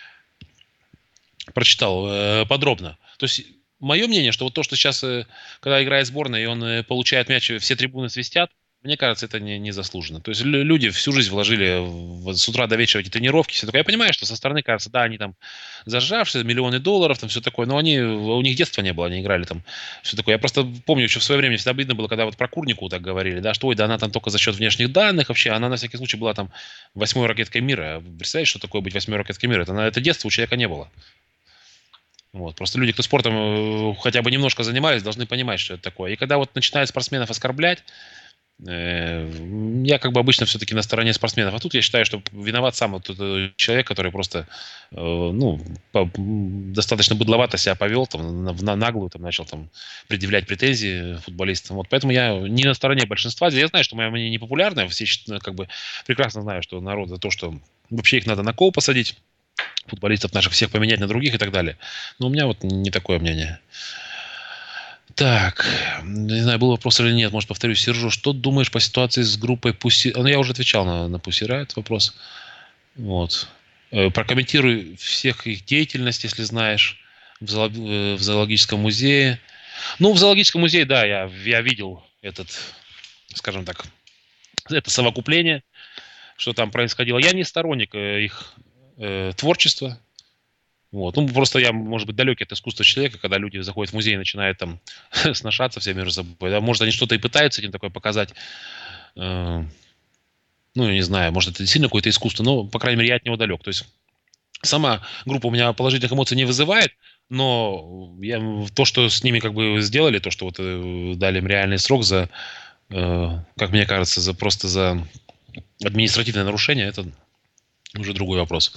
прочитал э, подробно. То есть мое мнение, что вот то, что сейчас, э, когда играет сборная, и он э, получает мяч, и все трибуны свистят, мне кажется, это не, не заслуженно. То есть лю- люди всю жизнь вложили в- с утра до вечера эти тренировки, все такое. Я понимаю, что со стороны кажется, да, они там зажравшие, миллионы долларов, там все такое, но они, у них детства не было, они играли там, все такое. Я просто помню, еще в свое время всегда обидно было, когда вот про Курнику так говорили, да, что, ой, да она там только за счет внешних данных вообще, она на всякий случай была там восьмой ракеткой мира. Представляешь, что такое быть восьмой ракеткой мира? Это, на- это детство у человека не было. Вот. Просто люди, кто спортом э, хотя бы немножко занимались, должны понимать, что это такое. И когда вот начинают спортсменов оскорблять, э, я как бы обычно все-таки на стороне спортсменов. А тут я считаю, что виноват сам вот этот человек, который просто э, ну, по- м, достаточно быдловато себя повел, там, на, на наглую там, начал там, предъявлять претензии футболистам. Вот поэтому я не на стороне большинства. Я знаю, что мое мнение непопулярное. Все считают, как бы прекрасно знаю, что народ за то, что вообще их надо на кол посадить, футболистов наших всех поменять на других и так далее. Но у меня вот не такое мнение. Так, не знаю, был вопрос или нет, может, повторюсь, Сержу, что думаешь по ситуации с группой Pussy? Ну, я уже отвечал на, на Pussy Riot вопрос. Вот. Э, Прокомментируй всех их деятельность, если знаешь, в, зоолог- э, в зоологическом музее. Ну, в зоологическом музее, да, я, я видел этот, скажем так, это совокупление, что там происходило. Я не сторонник э, их э, творчества. Вот. Ну, просто я, может быть, далекий от искусства человека, когда люди заходят в музей и начинают там сношаться все между собой. Да, может, они что-то и пытаются этим такое показать. Э, Ну, я не знаю, может, это действительно какое-то искусство, но, по крайней мере, я от него далек. То есть сама группа у меня положительных эмоций не вызывает, но я, то, что с ними как бы сделали, то, что вот э, дали им реальный срок за, э, как мне кажется, за просто за административное нарушение, это уже другой вопрос.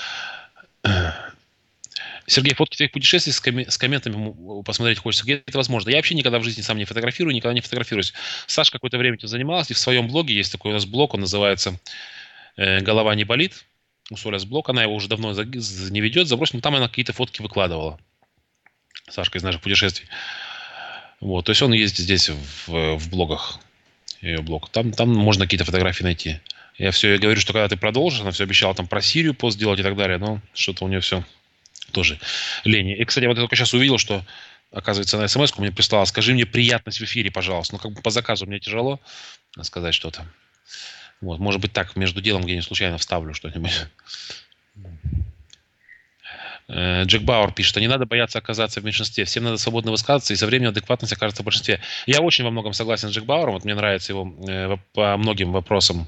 Сергей, фотки твоих путешествий с, коми- с комментами м, посмотреть хочется. Где это возможно? Я вообще никогда в жизни сам не фотографирую, никогда не фотографируюсь. Саша какое-то время этим занималась, и в своем блоге есть такой у нас блог, он называется э, «Голова не болит». У Солес блог, она его уже давно за- з- не ведет, забросила, но там она какие-то фотки выкладывала. Сашка из наших путешествий. Вот, то есть он есть здесь в, в блогах, ее блог. Там, там можно какие-то фотографии найти. Я все ей говорю, что когда ты продолжишь, она все обещала там про Сирию пост сделать и так далее, но что-то у нее все тоже лень. И, кстати, вот я только сейчас увидел, что, оказывается, на смс-ку мне прислала: скажи мне приятность в эфире, пожалуйста. Ну, как бы по заказу мне тяжело сказать что-то. Вот, может быть, так между делом где-нибудь случайно вставлю что-нибудь. Э, Джек Бауэр пишет, а не надо бояться оказаться в меньшинстве. Всем надо свободно высказываться, и со временем адекватность окажется в большинстве. Я очень во многом согласен с Джек Бауэром. Вот мне нравятся его э, по многим вопросам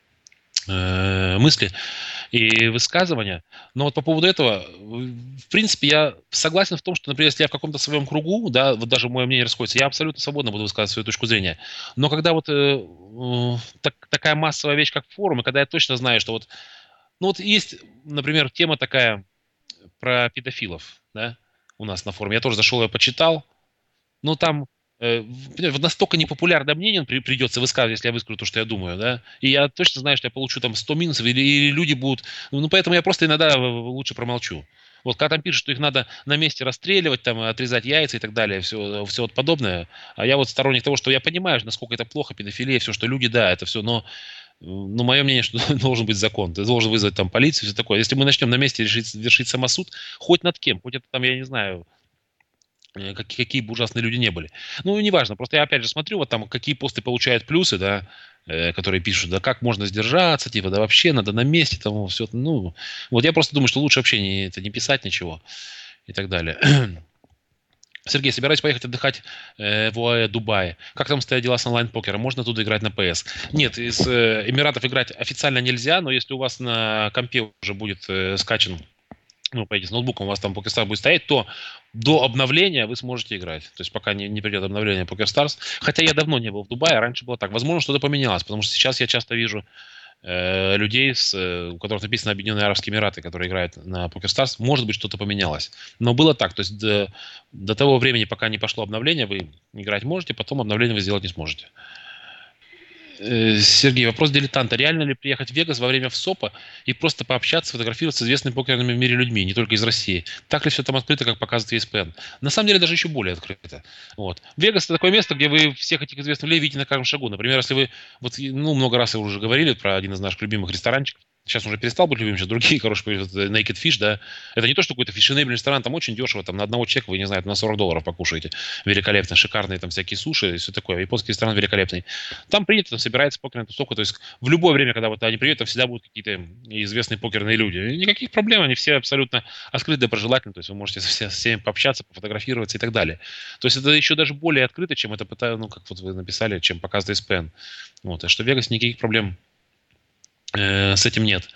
э, мысли и высказывания. Но вот по поводу этого, в принципе, я согласен в том, что, например, если я в каком-то своем кругу, да, вот даже мое мнение расходится, я абсолютно свободно буду высказывать свою точку зрения. Но когда вот э, э, так, такая массовая вещь, как форум, и когда я точно знаю, что вот, ну вот есть, например, тема такая про педофилов, да, у нас на форуме. Я тоже зашел, я почитал. Ну, там э, в- настолько непопулярное мнение при- придется высказывать, если я выскажу то, что я думаю, да. И я точно знаю, что я получу там сто минусов, или, или люди будут... Ну, ну, поэтому я просто иногда э, лучше промолчу. Вот когда там пишут, что их надо на месте расстреливать, там, отрезать яйца и так далее, все, все вот подобное. А я вот сторонник того, что я понимаю, насколько это плохо, педофилия, все, что люди, да, это все, но ну, мое мнение, что должен быть закон. Ты должен вызвать там полицию и все такое. Если мы начнем на месте решить, вершить самосуд, хоть над кем, хоть это там, я не знаю, э, как- какие бы ужасные люди не были. Ну, неважно. Просто я опять же смотрю, вот там какие посты получают плюсы, да, э, которые пишут, да как можно сдержаться, типа, да вообще надо на месте, там все. Ну, вот я просто думаю, что лучше вообще не, это, не писать ничего и так далее. Сергей, собираюсь поехать отдыхать э, в ОАЭ Дубае. Как там стоят дела с онлайн-покером? Можно туда играть на ПС? Нет, из э, Эмиратов играть официально нельзя, но если у вас на компе уже будет э, скачан, ну, поедете с ноутбуком, у вас там PokerStars будет стоять, то до обновления вы сможете играть. То есть пока не, не придет обновление PokerStars. Хотя я давно не был в Дубае, раньше было так. Возможно, что-то поменялось, потому что сейчас я часто вижу э, людей, с, э, у которых написано Объединенные Арабские Эмираты, которые играют на PokerStars. Может быть, что-то поменялось. Но было так. То есть до, до того времени, пока не пошло обновление, вы играть можете, потом обновление вы сделать не сможете. Э, Сергей, вопрос дилетанта. Реально ли приехать в Вегас во время ВСОПа и просто пообщаться, сфотографироваться с известными покерными в мире людьми, не только из России? Так ли все там открыто, как показывает и эс пи эн? На самом деле даже еще более открыто. Вот. Вегас — это такое место, где вы всех этих известных людей видите на каждом шагу. Например, если вы, вот, ну, много раз вы уже говорили про один из наших любимых ресторанчиков, сейчас уже перестал быть любимым, сейчас другие хорошие, вот, Naked Fish, да. Это не то, что какой-то фешенебельный ресторан, там очень дешево, там на одного человека, вы, не знаю, на сорок долларов покушаете. Великолепно, шикарные там всякие суши и все такое. Японский ресторан великолепный. Там принято, там собирается покерная тусовка, то есть в любое время, когда вот они приедут, там всегда будут какие-то известные покерные люди. И никаких проблем, они все абсолютно открыты, доброжелательны, то есть вы можете со все- с всеми пообщаться, пофотографироваться и так далее. То есть это еще даже более открыто, чем это пытаю, ну, как вот вы написали, чем показывает эс пи эн. Вот, а что в Вегасе никаких проблем э, с этим нет.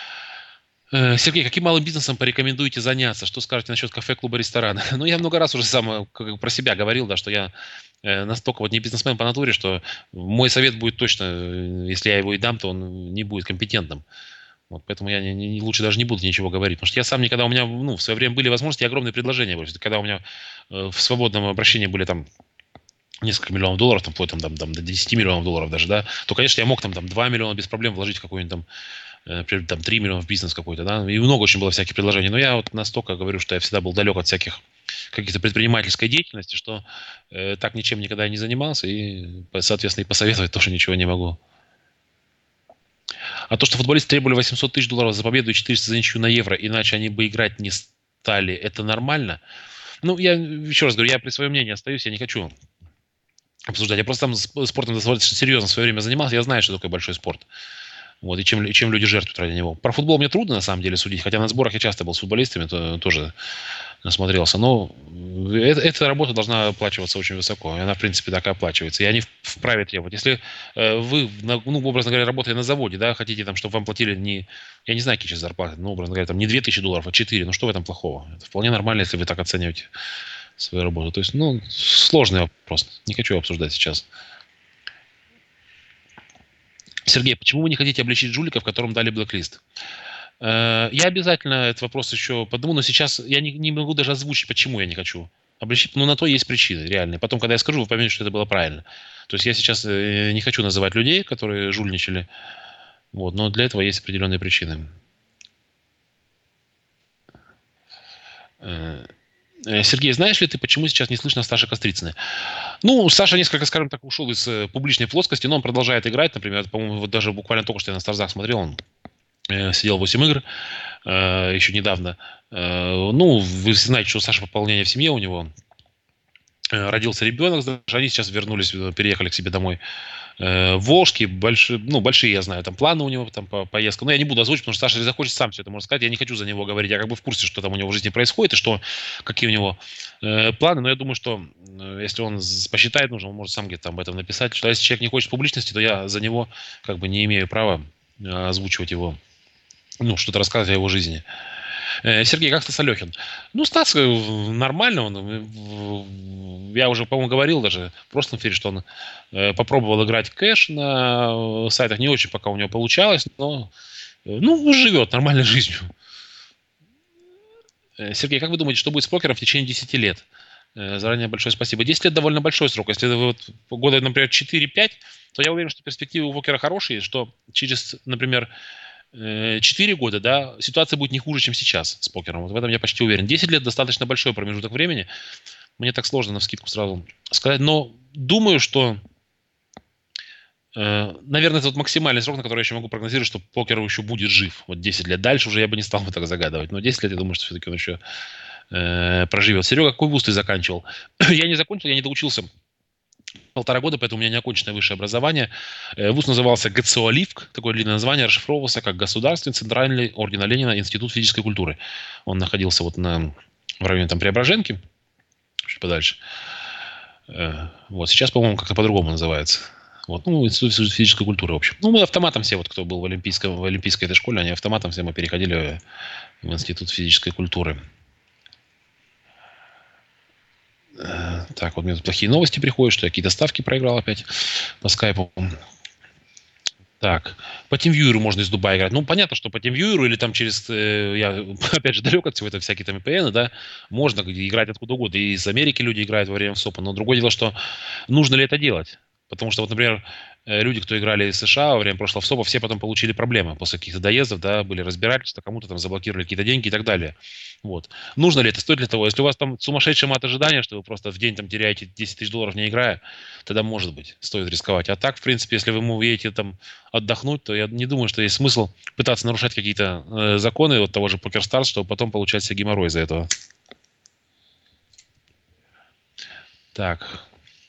Э, Сергей, каким малым бизнесом порекомендуете заняться? Что скажете насчет кафе, клуба, ресторана? Ну, я много раз уже сам э, как бы про себя говорил, да, что я э, настолько вот не бизнесмен по натуре, что мой совет будет точно, э, если я его и дам, то он не будет компетентным. Вот, поэтому я не, не- лучше даже не буду ничего говорить. Потому что я сам никогда, у меня, ну, в свое время были возможности, огромные предложения были. Когда у меня э, в свободном обращении были там несколько миллионов долларов, там, вплоть там, там, там, до десяти миллионов долларов даже, да, то, конечно, я мог там, там два миллиона без проблем вложить в какой-нибудь там э, например, там три миллиона в бизнес какой-то, да, и много очень было всяких предложений, но я вот настолько говорю, что я всегда был далек от всяких каких-то предпринимательской деятельности, что э, так ничем никогда не занимался, и, соответственно, и посоветовать тоже ничего не могу. А то, что футболисты требовали восемьсот тысяч долларов за победу и четыреста за ничью на евро, иначе они бы играть не стали, это нормально? Ну, я еще раз говорю, я при своем мнении остаюсь, я не хочу обсуждать. Я просто там спортом достаточно серьезно в свое время занимался, я знаю, что такое большой спорт. Вот, и чем, и чем люди жертвуют ради него. Про футбол мне трудно, на самом деле, судить, хотя на сборах я часто был с футболистами, то, тоже насмотрелся. Но это, эта работа должна оплачиваться очень высоко. И она, в принципе, так и оплачивается. И они вправе требовать. Если э, вы, на- ну, образно говоря, работая на заводе, да, хотите, там, чтобы вам платили не, я не знаю, какие сейчас зарплаты, ну, образно говоря, там, не две тысячи долларов, а четыре, ну, что в этом плохого? Это вполне нормально, если вы так оцениваете свою работу. То есть, ну, сложный вопрос. Не хочу обсуждать сейчас. Сергей, почему вы не хотите обличить жуликов, которым дали блэк-лист? Э, Я обязательно этот вопрос еще подниму, но сейчас я не, не могу даже озвучить, почему я не хочу обличить. Но на то есть причины реальные. Потом, когда я скажу, вы поймете, что это было правильно. То есть я сейчас э, не хочу называть людей, которые жульничали, вот, но для этого есть определенные причины. Э, Э, Сергей, знаешь ли ты, почему сейчас не слышно Саши Кострицыной? Ну, Саша несколько, скажем так, ушел из э, публичной плоскости, но он продолжает играть. Например, по-моему, вот даже буквально только что я на Старзах смотрел, он э, сидел восемь игр э, еще недавно. Э, ну, вы знаете, что у Саши пополнение в семье у него. Э, родился ребенок, даже они сейчас вернулись, э, переехали к себе домой. Э, Волжский, большие, ну, большие, я знаю, там планы у него, там по поездка. Но я не буду озвучивать, потому что Саша, если захочет, сам все это может сказать. Я не хочу за него говорить. Я как бы в курсе, что там у него в жизни происходит и что, какие у него э, планы. Но я думаю, что э, если он з- посчитает нужно, он может сам где-то там об этом написать. Что если человек не хочет публичности, то я за него как бы не имею права э, озвучивать его, ну, что-то рассказывать о его жизни. Э, Сергей, как Стас Алехин? Ну, Стас э, нормально. Он, э, в- я уже, по-моему, говорил даже в прошлом эфире, что он э, попробовал играть кэш на э, сайтах. Не очень пока у него получалось, но э, ну, живет нормальной жизнью. Э, Сергей, как вы думаете, что будет с покером в течение десяти лет? Э, Заранее большое спасибо. десять лет довольно большой срок. Если вот года, например, четыре-пять, то я уверен, что перспективы у покера хорошие, что через, например, э, четыре года, да, ситуация будет не хуже, чем сейчас с покером. Вот в этом я почти уверен. десять лет достаточно большой промежуток времени. Мне так сложно навскидку сразу сказать. Но думаю, что, э, наверное, это вот максимальный срок, на который я еще могу прогнозировать, что покер еще будет жив. Вот десять лет. Дальше уже я бы не стал бы так загадывать. Но десять лет, я думаю, что все-таки он еще э, проживет. Серега, какой вуз ты заканчивал? Я не закончил, я не доучился полтора года, поэтому у меня не оконченное высшее образование. Э, Вуз назывался ГЦО «Ливк», такое длинное название, расшифровывался как Государственный Центральный Ордена Ленина Институт физической культуры. Он находился вот на, в районе там Преображенки, чуть подальше. Э, Вот, сейчас, по-моему, как-то по-другому называется. Вот, ну, Институт физической культуры, в общем. Ну, мы автоматом все, вот кто был в олимпийской, в олимпийской этой школе, они автоматом все мы переходили в Институт физической культуры. Э, Так, вот мне тут плохие новости приходят, что я какие-то ставки проиграл опять по скайпу. Так, по TeamViewer можно из Дубая играть. Ну, понятно, что по TeamViewer или там через, э, я опять же далек от всего этого, всякие там ви пи эн, да, можно играть откуда угодно. И из Америки люди играют во время СОПа. Но другое дело, что нужно ли это делать? Потому что вот, например, э, люди, кто играли из США во время прошлого СОПа, все потом получили проблемы после каких-то доездов, да, были разбирательства, кому-то там заблокировали какие-то деньги и так далее. Вот. Нужно ли это? Стоит ли того? Если у вас там сумасшедший мат ожидания, что вы просто в день там теряете десять тысяч долларов не играя, тогда, может быть, стоит рисковать. А так, в принципе, если вы едете там отдохнуть, то я не думаю, что есть смысл пытаться нарушать какие-то э, законы вот того же PokerStars, чтобы потом получать себе геморрой из-за этого. Так.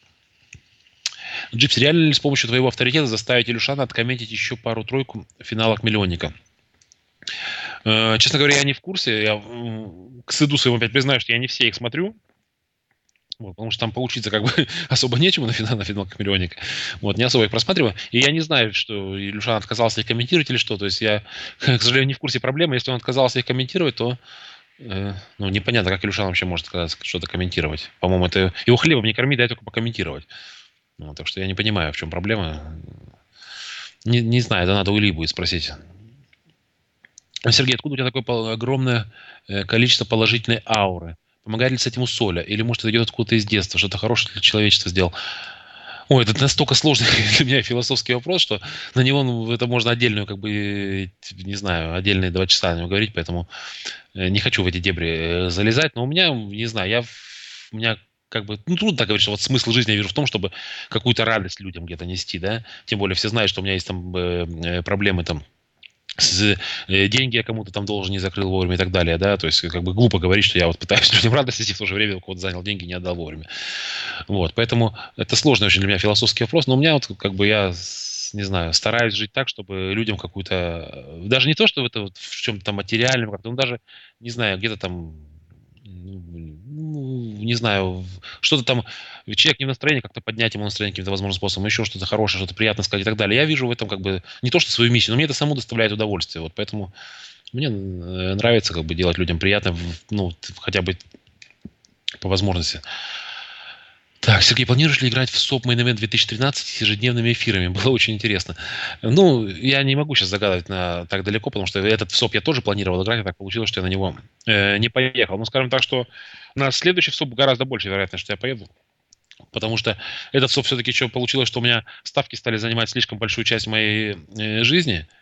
Джипс, реально ли с помощью твоего авторитета заставить Илюшана откомментить еще пару-тройку финалок миллионника? Э, честно говоря, я не в курсе. Я м, к стыду своему опять признаю, что я не все их смотрю. Вот, потому что там поучиться как бы особо нечему на, финал, на финалках миллионника. Вот, не особо их просматриваю. И я не знаю, что Илюшан отказался их комментировать или что. То есть я, к сожалению, не в курсе проблемы. Если он отказался их комментировать, то э, ну, непонятно, как Илюшан вообще может отказаться что-то комментировать. По-моему, это его хлебом не корми, дай только покомментировать. Ну, так что я не понимаю, в чем проблема. Не, не знаю, это надо у Ильи будет спросить. Сергей, откуда у тебя такое пол- огромное э, количество положительной ауры? Помогает ли с этим у Соля? Или, может, это идет откуда-то из детства? Что-то хорошее для человечества сделал? Ой, это настолько сложный для меня философский вопрос, что на него ну, это можно отдельную, как бы, э, не знаю, отдельные два часа на него говорить, поэтому э, не хочу в эти дебри э, залезать. Но у меня, не знаю, я, в- у меня как бы, ну, трудно так говорить, что вот смысл жизни я вижу в том, чтобы какую-то радость людям где-то нести, да. Тем более все знают, что у меня есть там э, э, проблемы там с, э, деньги я кому-то там должен, не закрыл вовремя и так далее, да, то есть как бы глупо говорить, что я вот пытаюсь людям радость нести, в то же время у кого-то занял деньги, не отдал вовремя. Вот, поэтому это сложный очень для меня философский вопрос, но у меня вот как бы я, с- не знаю, стараюсь жить так, чтобы людям какую-то, э, даже не то, что это вот в чем-то там материальном, как-то, ну даже, не знаю, где-то там, ну, ну, не знаю, в- что-то там, человек не в настроении, как-то поднять ему настроение каким-то возможным способом, еще что-то хорошее, что-то приятное сказать и так далее. Я вижу в этом как бы не то, что свою миссию, но мне это само доставляет удовольствие. Вот поэтому мне э, нравится как бы делать людям приятно, в- ну, т- хотя бы по возможности. Так, Сергей, планируешь ли играть в СОП Main Event две тысячи тринадцать с ежедневными эфирами? Было очень интересно. Ну, я не могу сейчас загадывать на так далеко, потому что этот СОП я тоже планировал играть, а так получилось, что я на него э, не поехал. Ну, скажем так, что на следующий СОП гораздо больше вероятность, что я поеду. Потому что этот СОП все-таки еще получилось, что у меня ставки стали занимать слишком большую часть моей э, жизни.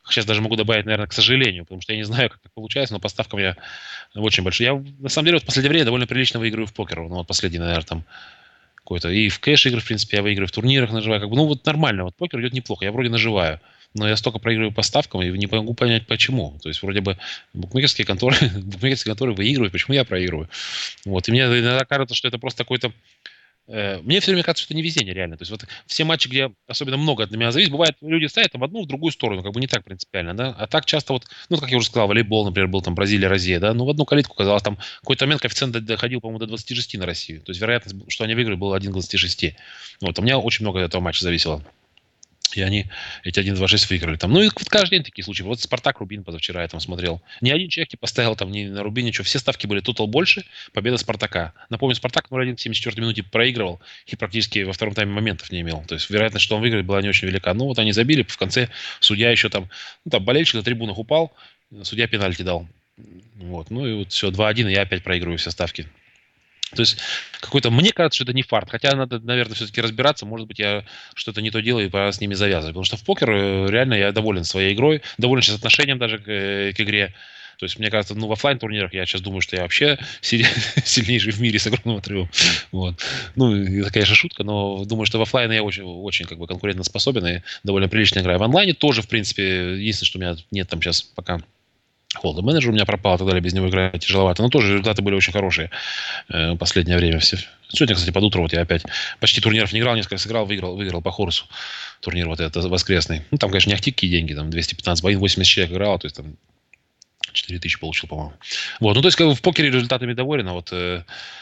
Сейчас даже могу добавить, наверное, к сожалению, потому что я не знаю, как так получается, но по ставкам я очень большой. Я, на самом деле, вот в последнее время довольно прилично выигрываю в покер. Ну, вот последний, наверное, там какой-то. И в кэш игры, в принципе, я выигрываю, в турнирах наживаю. Как бы, ну, вот нормально. Вот покер идет неплохо. Я вроде наживаю. Но я столько проигрываю по ставкам и не могу понять, почему. То есть, вроде бы, букмекерские конторы, букмекерские конторы выигрывают, почему я проигрываю. Вот. И мне иногда кажется, что это просто какой-то Э, мне все время кажется, что это не везение реально. То есть вот все матчи, где особенно много от меня зависит, бывает, люди ставят там в одну, в другую сторону, как бы не так принципиально, да. А так часто вот, ну, как я уже сказал, волейбол, например, был там Бразилия, Россия, да, ну, в одну калитку казалось, там в какой-то момент коэффициент до- доходил, по-моему, до двадцати шести на Россию. То есть вероятность, что они выиграют, была один к двадцати шести. Вот, у меня очень много от этого матча зависело. И они эти один два шесть выиграли там. Ну, и вот каждый день такие случаи. Вот Спартак Рубин позавчера я там смотрел. Ни один человек не поставил там ни на Рубин, ничего. Все ставки были тотал больше. Победа Спартака. Напомню, Спартак ноль один в семьдесят четвёртой минуте проигрывал и практически во втором тайме моментов не имел. То есть вероятность, что он выиграет, была не очень велика. Ну, вот они забили. В конце судья еще там, ну, там болельщик на трибунах упал. Судья пенальти дал. Вот. Ну, и вот все, два один, и я опять проигрываю все ставки. То есть какой-то, мне кажется, что это не фарт. Хотя надо, наверное, все-таки разбираться. Может быть, я что-то не то делаю и пора с ними завязывать. Потому что в покер э, реально я доволен своей игрой, доволен сейчас отношением даже к, э, к игре. То есть, мне кажется, ну, в оффлайн турнирах я сейчас думаю, что я вообще сильнейший в мире с огромным отрывом. Вот. Ну, это, конечно, шутка, но думаю, что в оффлайн я очень, очень как бы конкурентоспособен и довольно прилично играю. В онлайне тоже, в принципе, единственное, что у меня нет там сейчас пока холда менеджер у меня пропал и так далее, без него играть тяжеловато. Но тоже результаты были очень хорошие э, в последнее время. Все. Сегодня, кстати, под утро вот я опять почти турниров не играл, несколько сыграл, выиграл, выиграл по Хорсу турнир вот этот воскресный. Ну, там, конечно, не ахтики деньги, там двести пятнадцать боин, восемьдесят человек играл, то есть там четыре тысячи получил, по-моему. Вот, ну, то есть, как бы в покере результатами доволен, а вот э,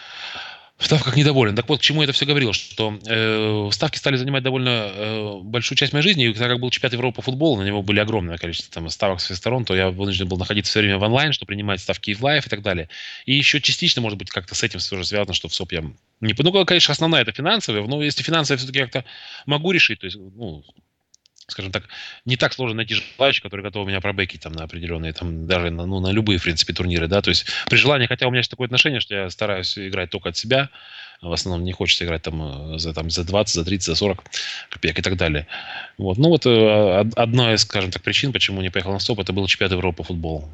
в ставках недоволен. Так вот, к чему я это все говорил, что э, ставки стали занимать довольно э, большую часть моей жизни, и так как был чемпионат Европы по футболу, на него были огромное количество там, ставок со всех сторон, то я вынужден был находиться все время в онлайн, чтобы принимать ставки и в лайв и так далее. И еще частично, может быть, как-то с этим тоже связано, что в СОП я не... Ну, конечно, основная это финансовая, но если финансовая все-таки как-то могу решить, то есть, ну, скажем так, не так сложно найти желающих, которые готовы меня пробекить там на определенные, там, даже на, ну, на любые, в принципе, турниры, да, то есть при желании, хотя у меня есть такое отношение, что я стараюсь играть только от себя, в основном не хочется играть там за, там, за двадцать, за тридцать, за сорок копеек и так далее. Вот. Ну вот э, одна из, скажем так, причин, почему не поехал на стоп, это был чемпионат Европы по футболу.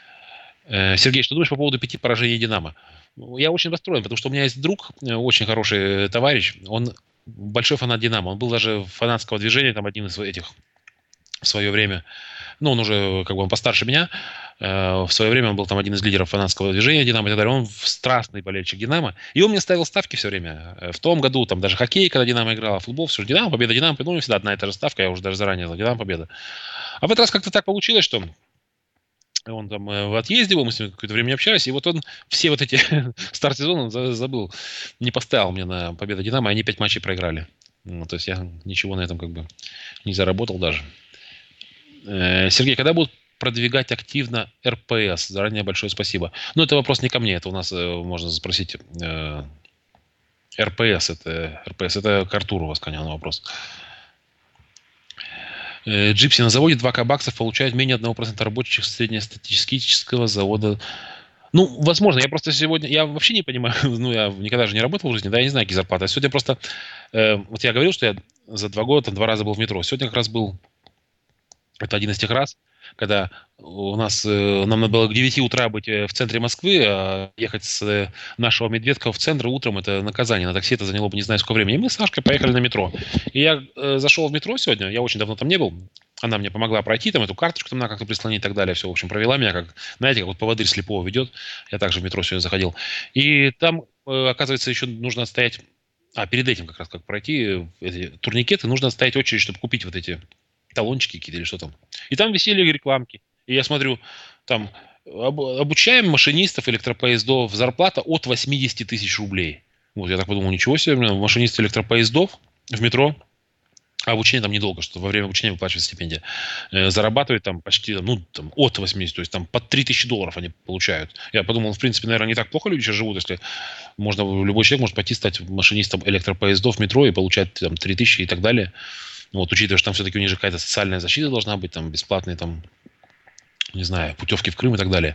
Э, Сергей, что думаешь по поводу пяти поражений Динамо? Я очень расстроен, потому что у меня есть друг, э, очень хороший товарищ, он большой фанат Динамо, он был даже фанатского движения, там одним из этих в свое время, ну, он уже как бы он постарше меня, э, в свое время он был там один из лидеров фанатского движения Динамо и так далее, он страстный болельщик Динамо, и он мне ставил ставки все время. Э, В том году там даже хоккей, когда Динамо играла, футбол, все, Динамо, победа, Динамо, ну, всегда одна и та же ставка, я уже даже заранее знал, Динамо, победа. А в этот раз как-то так получилось, что он там э, в отъезде был, мы с ним какое-то время не общались, и вот он все вот эти старт сезона он за- забыл, не поставил мне на победу Динамо, и они пять матчей проиграли. Ну, то есть я ничего на этом как бы не заработал даже. Э, Сергей, когда будут продвигать активно эр пэ эс? Заранее большое спасибо. Ну, это вопрос не ко мне, это у нас э, можно спросить э, эр пэ эс. Это, эр пэ эс, это к Артуру у вас, конечно, вопрос. Э, Джипси на заводе два ка баксов получает менее одного процента рабочих среднестатистического завода. Ну, возможно, я просто сегодня, я вообще не понимаю, ну, я никогда же не работал в жизни, да, я не знаю, какие зарплаты. А сегодня просто, э, вот я говорил, что я за два года там два раза был в метро. Сегодня как раз был. Это один из тех раз, когда у нас, э, нам надо было к девяти утра быть э, в центре Москвы, а ехать с э, нашего Медведкова в центр утром, это наказание. На такси это заняло бы не знаю сколько времени. И мы с Сашкой поехали на метро. И я э, зашел в метро сегодня, я очень давно там не был. Она мне помогла пройти, там эту карточку там надо как-то прислонить и так далее. Все, в общем, провела меня, как, знаете, как вот поводырь слепого ведет. Я также в метро сегодня заходил. И там, э, оказывается, еще нужно стоять... А, перед этим как раз как пройти э, эти турникеты, нужно стоять очередь, чтобы купить вот эти талончики какие-то или что там. И там висели рекламки. И я смотрю, там об- обучаем машинистов электропоездов, зарплата от восемьдесят тысяч рублей. Вот я так подумал, ничего себе, блин, машинист электропоездов в метро, а обучение там недолго, что во время обучения выплачивается стипендия, э, зарабатывает там почти, ну, там, от восьмидесяти, то есть там под три тысячи долларов они получают. Я подумал, в принципе, наверное, не так плохо люди сейчас живут, если можно, любой человек может пойти стать машинистом электропоездов в метро и получать там три тысячи и так далее. Вот, учитывая, что там все-таки у них же какая-то социальная защита должна быть, там бесплатные, там, не знаю, путевки в Крым и так далее.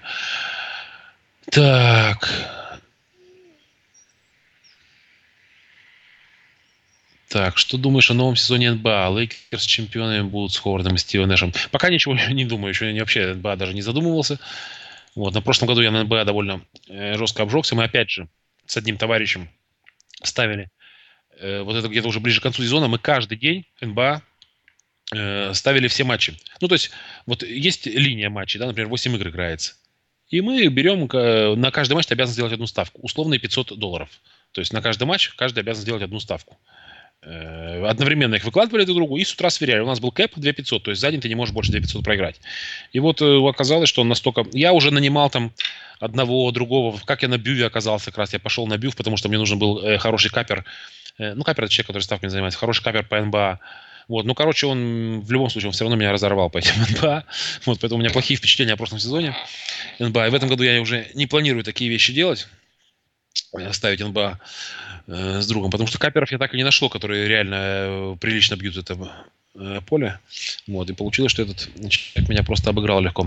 Так. Так, что думаешь о новом сезоне эн бэ а? Лейкерс чемпионами будут с Ховардом и Стивом Нэшем. Пока ничего не думаю, еще я вообще эн бэ а даже не задумывался. Вот, на прошлом году я на эн бэ а довольно э, жестко обжегся. Мы опять же с одним товарищем ставили, э, вот это где-то уже ближе к концу сезона, мы каждый день эн бэ а э, ставили все матчи. Ну, то есть, вот есть линия матчей, да, например, восемь игр играется. И мы берем, э, на каждый матч ты обязан сделать одну ставку. Условные пятьсот долларов. То есть на каждый матч каждый обязан сделать одну ставку. Э, одновременно их выкладывали друг другу и с утра сверяли. У нас был кэп две тысячи пятьсот, то есть за день ты не можешь больше две тысячи пятьсот проиграть. И вот э, оказалось, что он настолько... Я уже нанимал там одного, другого. Как я на бюве оказался, как раз я пошел на бюв, потому что мне нужен был э, хороший капер. Э, ну, капер — это человек, который ставками занимается. Хороший капер по эн бэ а. Вот, ну, короче, он в любом случае, он все равно меня разорвал по этим эн бэ а. Вот, поэтому у меня плохие впечатления о прошлом сезоне эн бэ а. И в этом году я уже не планирую такие вещи делать, ставить эн бэ а э, с другом, потому что каперов я так и не нашел, которые реально э, прилично бьют это э, поле. Вот, и получилось, что этот человек меня просто обыграл легко.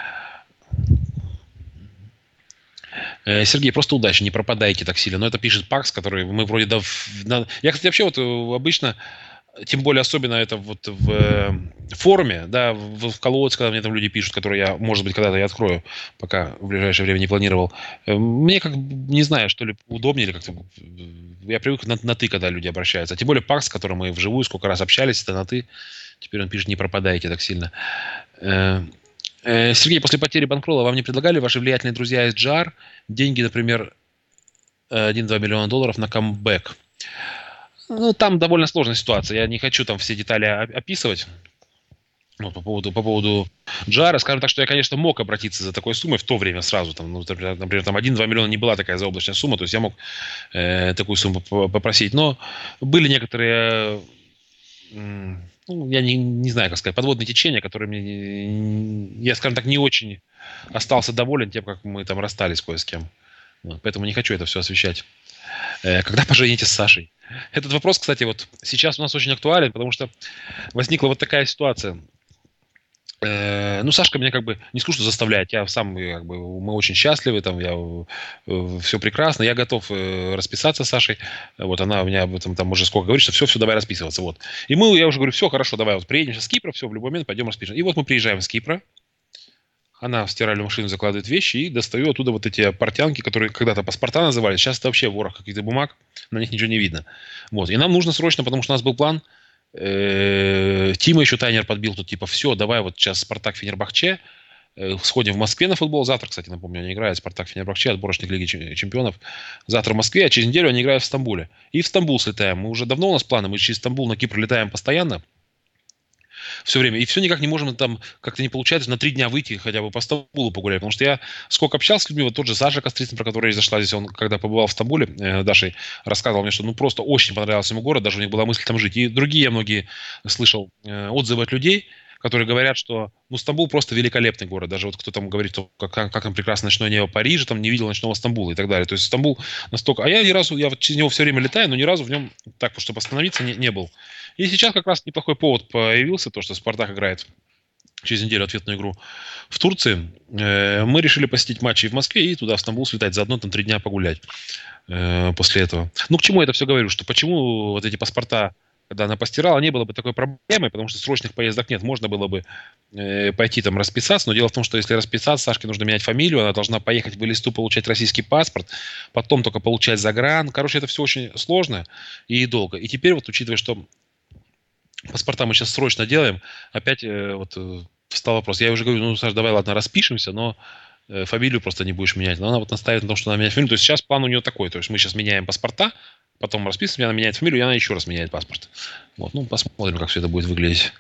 Э, Сергей, просто удачи, не пропадайте так сильно. Но это пишет Пакс, который мы вроде... Да, в- на- Я, кстати, вообще вот э, обычно, тем более особенно это вот в э, форуме, да, в, в колодце, когда мне там люди пишут, которые я, может быть, когда-то я открою, пока в ближайшее время не планировал. Э, Мне как, бы, не знаю, что ли, удобнее или как-то... э, Я привык на, на «ты», когда люди обращаются. А тем более Пакс, с которым мы вживую сколько раз общались, это на «ты». Теперь он пишет, не пропадайте так сильно. Э, э, Сергей, после потери Банкрола вам не предлагали ваши влиятельные друзья из джи ар деньги, например, один-два миллиона долларов на камбэк? Ну, там довольно сложная ситуация. Я не хочу там все детали о- описывать. Вот, по поводу, по поводу джи ар, скажем так, что я, конечно, мог обратиться за такой суммой в то время сразу. Там, ну, например, например, там один-два миллиона не была такая заоблачная сумма, то есть я мог э, такую сумму п- попросить. Но были некоторые, м, ну, я не, не знаю, как сказать, подводные течения, которые мне, не- я, скажем так, не очень остался доволен тем, как мы там расстались кое с кем. Вот, поэтому не хочу это все освещать. Э, Когда поженитесь с Сашей? Этот вопрос, кстати, вот сейчас у нас очень актуален, потому что возникла вот такая ситуация. Э, Ну, Сашка меня как бы не скажу, что заставляет. Я сам, э, как бы, мы очень счастливы, там, я, все прекрасно. Я готов э, расписаться с Сашей. Вот она у меня об этом там уже сколько говорит, что все, все, давай расписываться. Вот. И мы, я уже говорю, все, хорошо, давай, вот приедем сейчас с Кипра, все, в любой момент пойдем распишем. И вот мы приезжаем с Кипра. Она в стиральную машину закладывает вещи и достаю оттуда вот эти портянки, которые когда-то паспорта назывались. Сейчас это вообще ворох каких-то бумаг, на них ничего не видно. Вот. И нам нужно срочно, потому что у нас был план. э, Тима еще тайнер подбил тут, типа, все, давай вот сейчас Спартак Фенербахче, э, сходим в Москве на футбол. Завтра, кстати, напомню, они играют Спартак Фенербахче, отборочник Лиги Чем- Чемпионов. Завтра в Москве, а через неделю они играют в Стамбуле. И в Стамбул слетаем. Мы уже давно у нас планы, мы через Стамбул на Кипр летаем постоянно. Все время. И все никак не можем там, как-то не получается, на три дня выйти хотя бы по Стамбулу погулять. Потому что я сколько общался с людьми, вот тот же Саша Кострицын, про который речь зашла здесь, он когда побывал в Стамбуле, э, Дашей, рассказывал мне, что ну просто очень понравился ему город, даже у них была мысль там жить. И другие я многие слышал э, отзывы от людей, которые говорят, что ну, Стамбул просто великолепный город. Даже вот кто там говорит, что как, как, как там прекрасно ночное небо Парижа, там не видел ночного Стамбула и так далее. То есть Стамбул настолько... А я ни разу, я вот через него все время летаю, но ни разу в нем так, чтобы остановиться, не, не был. И сейчас как раз неплохой повод появился, то, что Спартак играет через неделю ответную игру в Турции. Э, Мы решили посетить матчи в Москве и туда, в Стамбул, слетать. Заодно там три дня погулять э, после этого. Ну, к чему я это все говорю? Что почему вот эти паспорта, когда она постирала, не было бы такой проблемой, потому что срочных поездок нет. Можно было бы э, пойти там расписаться, но дело в том, что если расписаться, Сашке нужно менять фамилию, она должна поехать в Элисту получать российский паспорт, потом только получать загран. Короче, это все очень сложно и долго. И теперь вот, учитывая, что паспорта мы сейчас срочно делаем, опять э, вот э, встал вопрос. Я уже говорю, ну, Саш, давай, ладно, распишемся, но э, фамилию просто не будешь менять. Но она вот настаивает на том, что надо менять фамилию. То есть сейчас план у нее такой. То есть мы сейчас меняем паспорта, потом расписываемся, она меняет фамилию, и она еще раз меняет паспорт. Вот, ну, посмотрим, как все это будет выглядеть.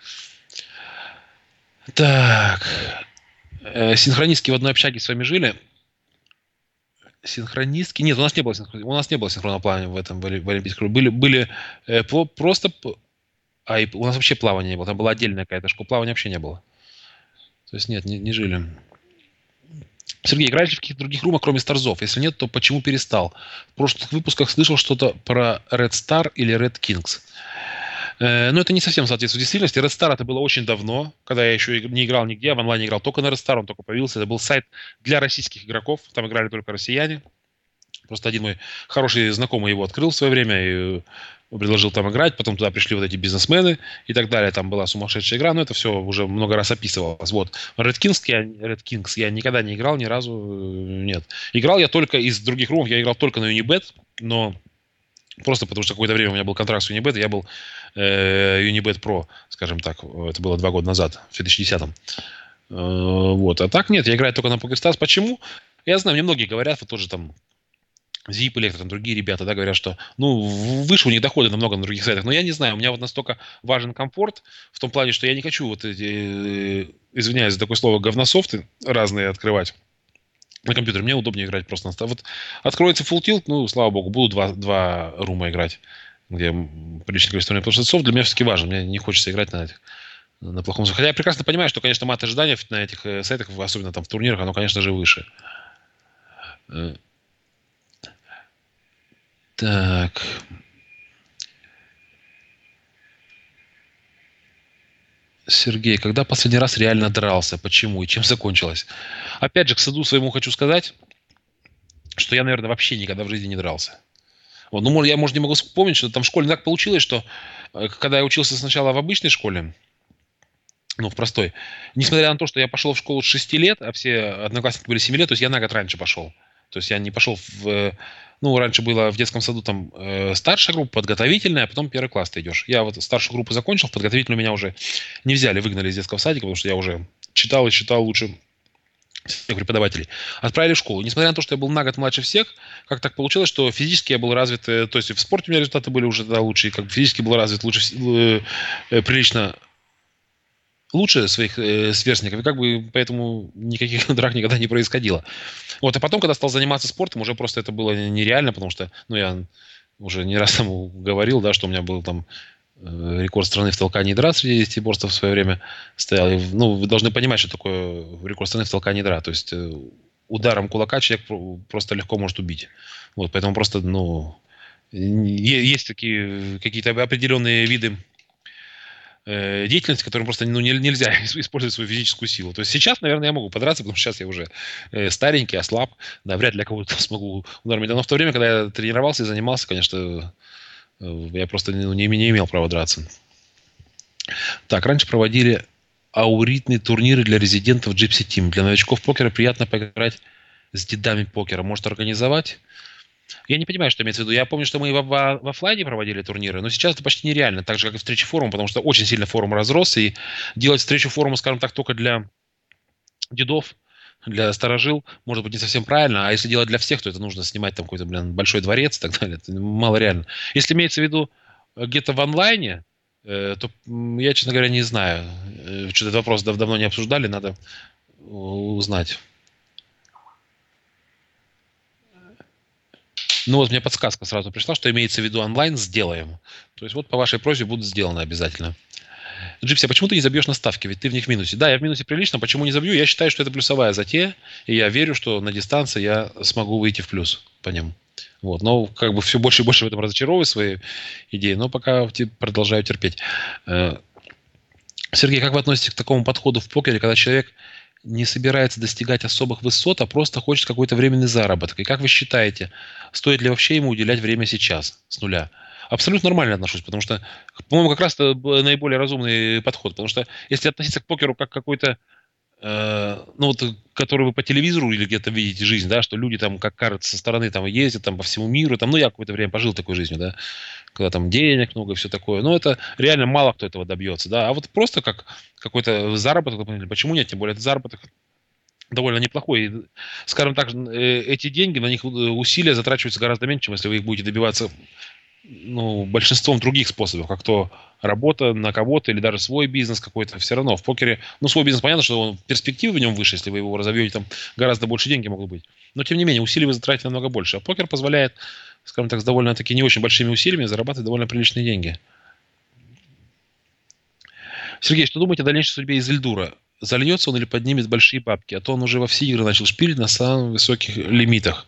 Так. Э, синхронистки в одной общаге с вами жили? Синхронистки? Нет, у нас не было синхронистки. У нас не было синхронного плавания в этом, в Олимпийском. Были, были э, по, просто... А и у нас вообще плавания не было. Там была отдельная какая-то школа. Плавания вообще не было. То есть нет, не, не жили. Сергей, играешь ли в каких-то других румах, кроме Старзов? Если нет, то почему перестал? В прошлых выпусках слышал что-то про Red Star или Red Kings. Э, но это не совсем соответствует действительности. Red Star это было очень давно, когда я еще не играл нигде, а в онлайне играл только на Red Star, он только появился. Это был сайт для российских игроков, там играли только россияне. Просто один мой хороший знакомый его открыл в свое время и предложил там играть. Потом туда пришли вот эти бизнесмены и так далее. Там была сумасшедшая игра, но это все уже много раз описывалось. Вот. Red Kings я, Red Kings я никогда не играл, ни разу э, нет. Играл я только из других румов, я играл только на Unibet, но просто потому что какое-то время у меня был контракт с Unibet, я был э, Unibet Pro, скажем так. Это было два года назад, в две тысячи десятом. Э, вот. А так нет, я играю только на PokerStars. Почему? Я знаю, мне многие говорят, вот тоже там Zip Electro, там другие ребята, да, говорят, что, ну, выше у них доходы намного на других сайтах. Но я не знаю, у меня вот настолько важен комфорт в том плане, что я не хочу вот эти, э, извиняюсь за такое слово, говнософты разные открывать на компьютере. Мне удобнее играть просто на... Вот откроется Full Tilt, ну, слава богу, буду два, два рума играть, где приличное количество времени. Потому что софт для меня все-таки важен. Мне не хочется играть на этих на плохом софте. Хотя я прекрасно понимаю, что, конечно, мат ожидания на этих э, сайтах, особенно там в турнирах, оно, конечно же, выше. Э, Так. Сергей, когда последний раз реально дрался? Почему и чем закончилось? Опять же, к стыду своему хочу сказать, что я, наверное, вообще никогда в жизни не дрался. Вот, ну, может, я, может, не могу вспомнить, что там в школе так получилось, что э, когда я учился сначала в обычной школе, ну, в простой, несмотря на то, что я пошел в школу с шести лет, а все одноклассники были семи лет, то есть я на год раньше пошел. То есть я не пошел в... э, Ну, раньше было в детском саду там э, старшая группа, подготовительная, а потом первый класс ты идешь. Я вот старшую группу закончил, в подготовительную меня уже не взяли, выгнали из детского садика, потому что я уже читал и читал лучше всех преподавателей. Отправили в школу. Несмотря на то, что я был на год младше всех, как так получилось, что физически я был развит, э, то есть в спорте у меня результаты были уже тогда лучше, и как бы физически был развит лучше, э, э, прилично лучше своих э, сверстников, и как бы поэтому никаких драк никогда не происходило. Вот, а потом, когда стал заниматься спортом, уже просто это было нереально, потому что, ну, я уже не раз там говорил, да, что у меня был там э, рекорд страны в толкании драт среди десятиборцев в свое время стоял. И, ну, вы должны понимать, что такое рекорд страны в толкании драт. То есть э, ударом кулака человек просто легко может убить. Вот, поэтому просто, ну, есть такие какие-то определенные виды деятельности, которым просто ну, нельзя использовать свою физическую силу. То есть сейчас, наверное, я могу подраться, потому что сейчас я уже старенький, ослаб, да, вряд ли я кого-то смогу ударить. Но в то время, когда я тренировался и занимался, конечно, я просто ну, не, не имел права драться. Так, раньше проводили ауритные турниры для резидентов Gypsy Team. Для новичков покера приятно поиграть с дедами покера. Может организовать? Я не понимаю, что имеется в виду. Я помню, что мы в, в, в офлайне проводили турниры, но сейчас это почти нереально, так же, как и встречи форума, потому что очень сильно форум разросся, и делать встречу форума, скажем так, только для дедов, для старожил, может быть, не совсем правильно, а если делать для всех, то это нужно снимать там какой-то, блин, большой дворец и так далее. Это мало реально. Если имеется в виду где-то в онлайне, э, то я, честно говоря, не знаю. Э, что-то этот вопрос дав- давно не обсуждали, надо узнать. Ну вот мне подсказка сразу пришла, что имеется в виду онлайн сделаем. То есть вот по вашей просьбе будут сделаны обязательно. Джипси, а почему ты не забьешь на ставки? Ведь ты в них в минусе. Да, я в минусе прилично. Почему не забью? Я считаю, что это плюсовая затея. И я верю, что на дистанции я смогу выйти в плюс по ним. Вот. Но как бы все больше и больше в этом разочаровываю свои идеи. Но пока продолжаю терпеть. Сергей, как вы относитесь к такому подходу в покере, когда человек не собирается достигать особых высот, а просто хочет какой-то временный заработок? И как вы считаете, стоит ли вообще ему уделять время сейчас, с нуля? Абсолютно нормально отношусь, потому что, по-моему, как раз это наиболее разумный подход. Потому что если относиться к покеру как какой-то, э, ну вот, который вы по телевизору или где-то видите жизнь, да, что люди там, как кажется, со стороны там ездят там по всему миру, там, ну я какое-то время пожил такой жизнью, да, когда там денег много и все такое. Но это реально мало кто этого добьется, да. А вот просто как какой-то заработок, почему нет, тем более это заработок довольно неплохой. И, скажем так, эти деньги, на них усилия затрачиваются гораздо меньше, чем если вы их будете добиваться ну, большинством других способов, как то работа на кого-то или даже свой бизнес какой-то. Все равно в покере, ну, свой бизнес, понятно, что он, перспективы в нем выше, если вы его разовьете, там гораздо больше деньги могут быть. Но, тем не менее, усилий вы затратите намного больше. А покер позволяет, скажем так, с довольно-таки не очень большими усилиями зарабатывать довольно приличные деньги. Сергей, что думаете о дальнейшей судьбе Изельдура? Зальется он или поднимет большие бабки? А то он уже во все игры начал шпилить на самых высоких лимитах.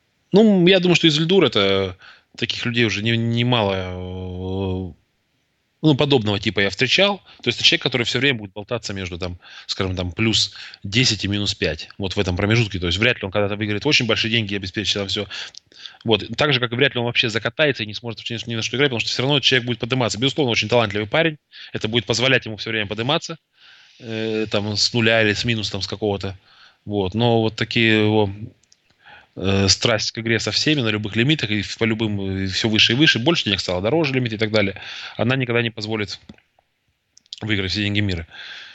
Ну, я думаю, что Изельдур это таких людей уже немало не ну, подобного типа я встречал. То есть это человек, который все время будет болтаться между, там, скажем, там, плюс десять и минус пять. Вот в этом промежутке. То есть вряд ли он когда-то выиграет очень большие деньги и обеспечит там все. Вот. Так же, как и вряд ли он вообще закатается и не сможет вообще ни на что играть, потому что все равно человек будет подниматься. Безусловно, очень талантливый парень. Это будет позволять ему все время подниматься. Э, там, с нуля или с минус там, с какого-то. Вот. Но вот такие его э, страсть к игре со всеми на любых лимитах и по любым все выше и выше, больше денег стало, дороже лимит и так далее, она никогда не позволит выиграть все деньги мира.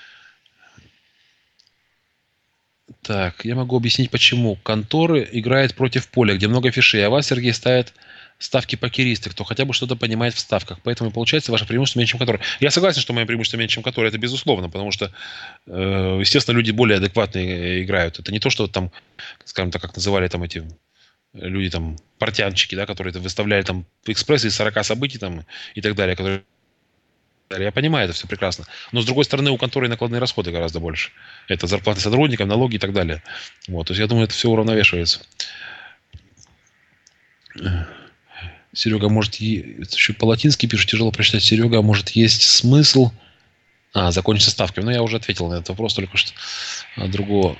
Так, я могу объяснить, почему. Конторы играет против поля, где много фишей, а вас, Сергей, ставят ставки покеристы, кто хотя бы что-то понимает в ставках. Поэтому получается ваше преимущество меньше, чем конторы. Я согласен, что мое преимущество меньше, чем конторы, это безусловно, потому что, э, естественно, люди более адекватные играют. Это не то, что там, скажем так, как называли там эти люди, там, портянчики, да, которые выставляли там экспрессы из сорока событий там и так далее, которые я понимаю, это все прекрасно. Но, с другой стороны, у конторы накладные расходы гораздо больше. Это зарплаты сотрудникам, налоги и так далее. Вот. То есть, я думаю, это все уравновешивается. Серега, может, е... еще по-латински пишет, тяжело прочитать. Серега, может, есть смысл... А, закончить со ставками. Ну, я уже ответил на этот вопрос, только что от другого.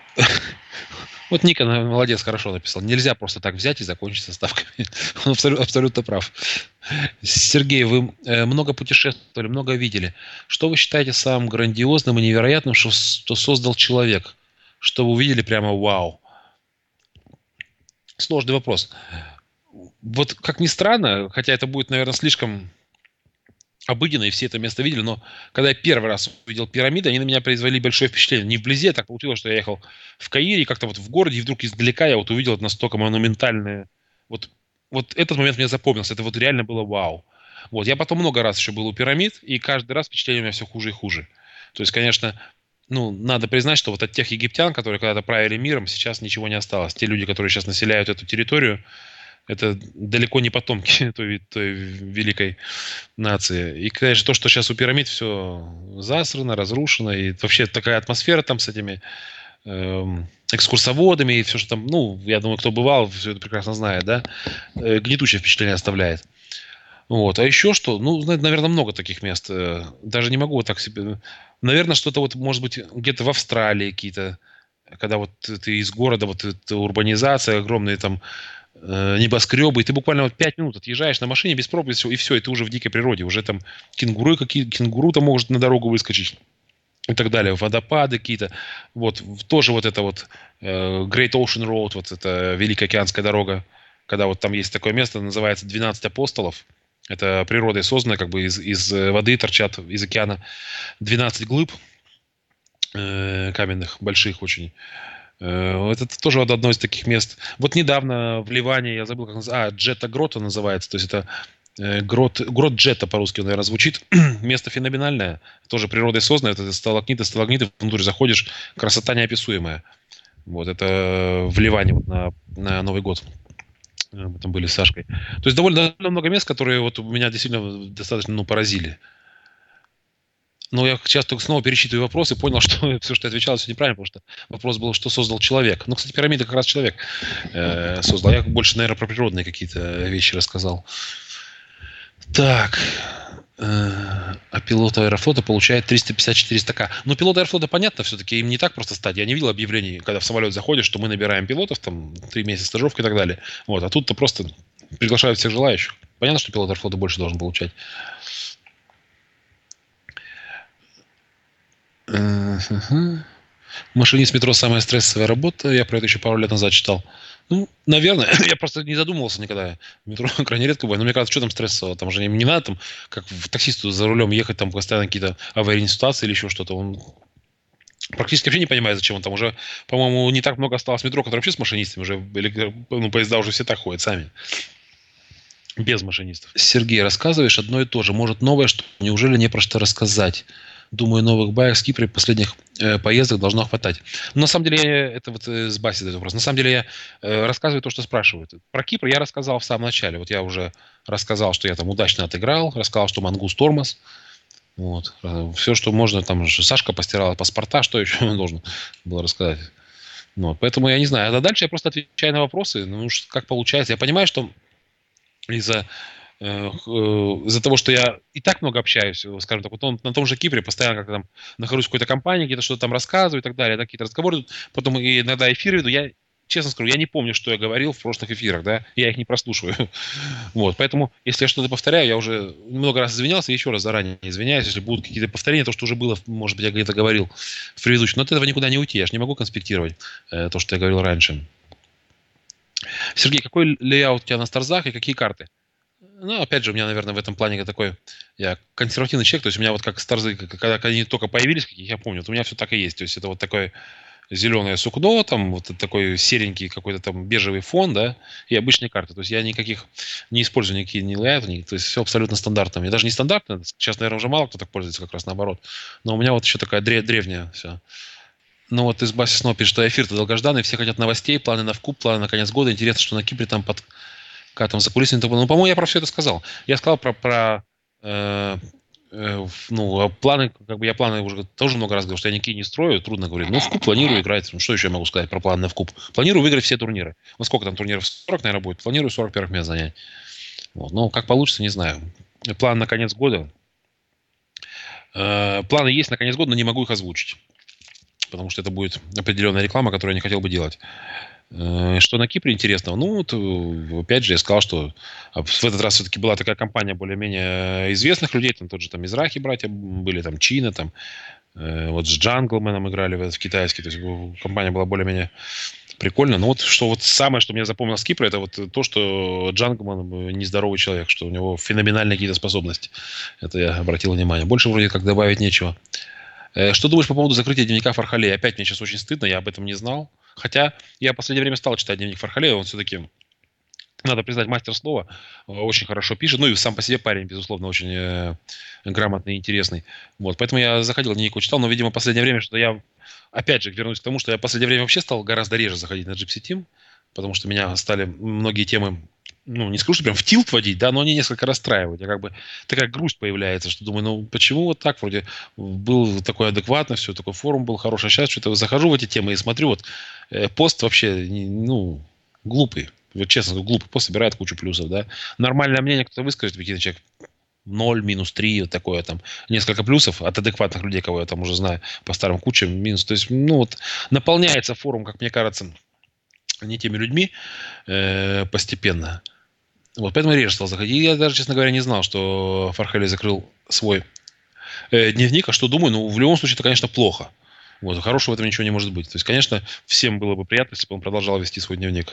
Вот Ника молодец, хорошо написал. Нельзя просто так взять и закончить со ставками. Он абсолютно, абсолютно прав. Сергей, вы э, много путешествовали, много видели. Что вы считаете самым грандиозным и невероятным, что, что создал человек? Что вы увидели прямо вау? Сложный вопрос. Вот как ни странно, хотя это будет, наверное, слишком обыденно, и все это место видели, но когда я первый раз увидел пирамиды, они на меня произвели большое впечатление. Не вблизи, а так получилось, что я ехал в Каире, и как-то вот в городе, и вдруг издалека я вот увидел это настолько монументальное. Вот, вот этот момент мне запомнился. Это вот реально было вау. Вот. Я потом много раз еще был у пирамид, и каждый раз впечатление у меня все хуже и хуже. То есть, конечно, ну, надо признать, что вот от тех египтян, которые когда-то правили миром, сейчас ничего не осталось. Те люди, которые сейчас населяют эту территорию, это далеко не потомки той, той великой нации. И, конечно, то, что сейчас у пирамид все засрано, разрушено, и вообще такая атмосфера там с этими эм, экскурсоводами, и все, что там, ну, я думаю, кто бывал, все это прекрасно знает, да, э, гнетущее впечатление оставляет. Вот. А еще что? Ну, наверное, много таких мест. Э, Даже не могу вот так себе... Наверное, что-то вот, может быть, где-то в Австралии какие-то, когда вот ты из города, вот эта урбанизация, огромные там э, небоскребы, и ты буквально вот пять минут отъезжаешь на машине без пробок, и все, и ты уже в дикой природе. Уже там кенгуру какие кенгуру там может на дорогу выскочить и так далее. Водопады какие-то. Вот. Тоже вот это вот э, Great Ocean Road, вот эта Великая океанская дорога, когда вот там есть такое место, называется двенадцать апостолов. Это природой создано, как бы из, из воды торчат, из океана двенадцать глыб э, каменных, больших очень. Э, это тоже вот одно из таких мест. Вот недавно в Ливане, я забыл, как называется, а, Джета Грота называется, то есть это э, грот, грот Джета по-русски, наверное, звучит. Место феноменальное, тоже природой создано, это сталактиты, сталагниты, внутрь заходишь, красота неописуемая. Вот, это в Ливане вот на, на Новый год. Мы там были с Сашкой. То есть довольно, довольно много мест, которые вот меня действительно достаточно ну, поразили. Но я сейчас только снова пересчитываю вопросы и понял, что все, что я отвечал, все неправильно, потому что вопрос был, что создал человек. Ну, кстати, пирамиды как раз человек э, создал. Я больше, наверное, про природные какие-то вещи рассказал. Так. Э, а пилот Аэрофлота получает триста пятьдесят четыреста ка. Ну, пилот Аэрофлота, понятно, все-таки им не так просто стать. Я не видел объявлений, когда в самолет заходишь, что мы набираем пилотов, там, три месяца стажировки и так далее. Вот. А тут-то просто приглашают всех желающих. Понятно, что пилот Аэрофлота больше должен получать. Uh-huh. Машинист метро самая стрессовая работа. Я про это еще пару лет назад читал. Ну, наверное, я просто не задумывался никогда. В метро крайне редко бывает. Но мне кажется, что там стрессово? Там же не надо, там, как в таксисту за рулем ехать, там постоянно какие-то аварийные ситуации или еще что-то. Он практически вообще не понимает, зачем он там. Уже, по-моему, не так много осталось метро, которые вообще с машинистами. Уже, или, ну, поезда уже все так ходят сами. Без машинистов. Сергей, рассказываешь одно и то же. Может, новое, что неужели не про что рассказать? Думаю, новых баек с Кипра и последних э, поездок должно хватать. Но на самом деле, я, это вот э, с Баси этот вопрос. На самом деле, я э, рассказываю то, что спрашивают. Про Кипр я рассказал в самом начале. Вот я уже рассказал, что я там удачно отыграл, рассказал, что мангус тормоз. Вот. Все, что можно, там же Сашка постирала паспорта, что еще должен было рассказать. Вот. Поэтому я не знаю. А дальше я просто отвечаю на вопросы. Ну, как получается. Я понимаю, что из-за э, х- э, из-за того, что я и так много общаюсь, э, скажем так, вот он на том же Кипре постоянно как-то там нахожусь в какой-то компании, где-то что-то там рассказываю и так далее, да, какие-то разговоры идут, потом и иногда эфиры веду, я честно скажу, я не помню, что я говорил в прошлых эфирах, да, я их не прослушиваю. Вот, поэтому, если я что-то повторяю, я уже много раз извинялся, и еще раз заранее извиняюсь, если будут какие-то повторения, то, что уже было, может быть, я где-то говорил в предыдущем. Но от этого никуда не уйти, я же не могу конспектировать э, то, что я говорил раньше. Сергей, какой лейаут у тебя на старзах и какие карты? Ну, опять же, у меня, наверное, в этом плане такой, я консервативный человек, то есть у меня вот как старзы, как- когда они только появились, каких я помню, вот у меня все так и есть. То есть это вот такое зеленое сукно, там вот такой серенький какой-то там бежевый фон, да, и обычные карты. То есть я никаких не использую никакие не лайты, ни- то есть все абсолютно стандартно. И даже не стандартно, сейчас, наверное, уже мало кто так пользуется, как раз наоборот. Но у меня вот еще такая дре- древняя все. Ну вот из Баси Сно пишет, что эфир-то долгожданный, все хотят новостей, планы на вкуп, планы на конец года. Интересно, что на Кипре там под катом за кулисами. Ну, по-моему, я про все это сказал. Я сказал про, про э, э, ну, а планы, как бы я планы уже тоже много раз говорил, что я никакие не строю, трудно говорить. Ну, в куб планирую играть. Ну, что еще я могу сказать про планы на вкуп? Планирую выиграть все турниры. Ну, сколько там турниров? сорок, наверное, будет. Планирую сорок первых мест занять. Вот. Ну, как получится, не знаю. План на конец года. Э, планы есть на конец года, но не могу их озвучить. Потому что это будет определенная реклама, которую я не хотел бы делать. Э, Что на Кипре интересного? Ну, вот, э, опять же, я сказал, что а, в этот раз все-таки была такая компания более-менее известных людей, там тот же там Мизрахи братья были, там Чина, там э, вот с Джанглменом играли в, в китайский, то есть э, компания была более-менее прикольная. Но вот что вот самое, что мне запомнилось с Кипра, это вот то, что Джанглман нездоровый человек, что у него феноменальные какие-то способности. Это я обратил внимание. Больше вроде как добавить нечего. Э, Что думаешь по поводу закрытия дневника Фархалея? Опять мне сейчас очень стыдно, я об этом не знал. Хотя я в последнее время стал читать дневник Фархалея, он все-таки, надо признать, мастер слова, э, очень хорошо пишет. Ну и сам по себе парень, безусловно, очень э, грамотный и интересный. Вот, поэтому я заходил, дневник его читал, но, видимо, в последнее время, что я, опять же, вернусь к тому, что я в последнее время вообще стал гораздо реже заходить на Gypsy Team, потому что меня стали многие темы, ну, не скажу, что прям в тилт вводить, да, но они несколько расстраивают. Я как бы такая грусть появляется, что думаю, ну, почему вот так вроде был такой адекватный, все, такой форум был хороший, а сейчас что-то захожу в эти темы и смотрю, вот э, пост вообще, не- ну, глупый. Вот честно, глупый пост собирает кучу плюсов, да. Нормальное мнение кто-то выскажет, какие-то человек ноль, минус три, вот такое там. Несколько плюсов от адекватных людей, кого я там уже знаю, по старым кучам, минус. То есть, ну вот, наполняется форум, как мне кажется, не теми людьми э, постепенно. Вот, поэтому я реже стал заходить. И я даже, честно говоря, не знал, что Фархали закрыл свой э, дневник. А что думаю? Ну, в любом случае, это, конечно, плохо. Вот, хорошего в этом ничего не может быть. То есть, конечно, всем было бы приятно, если бы он продолжал вести свой дневник.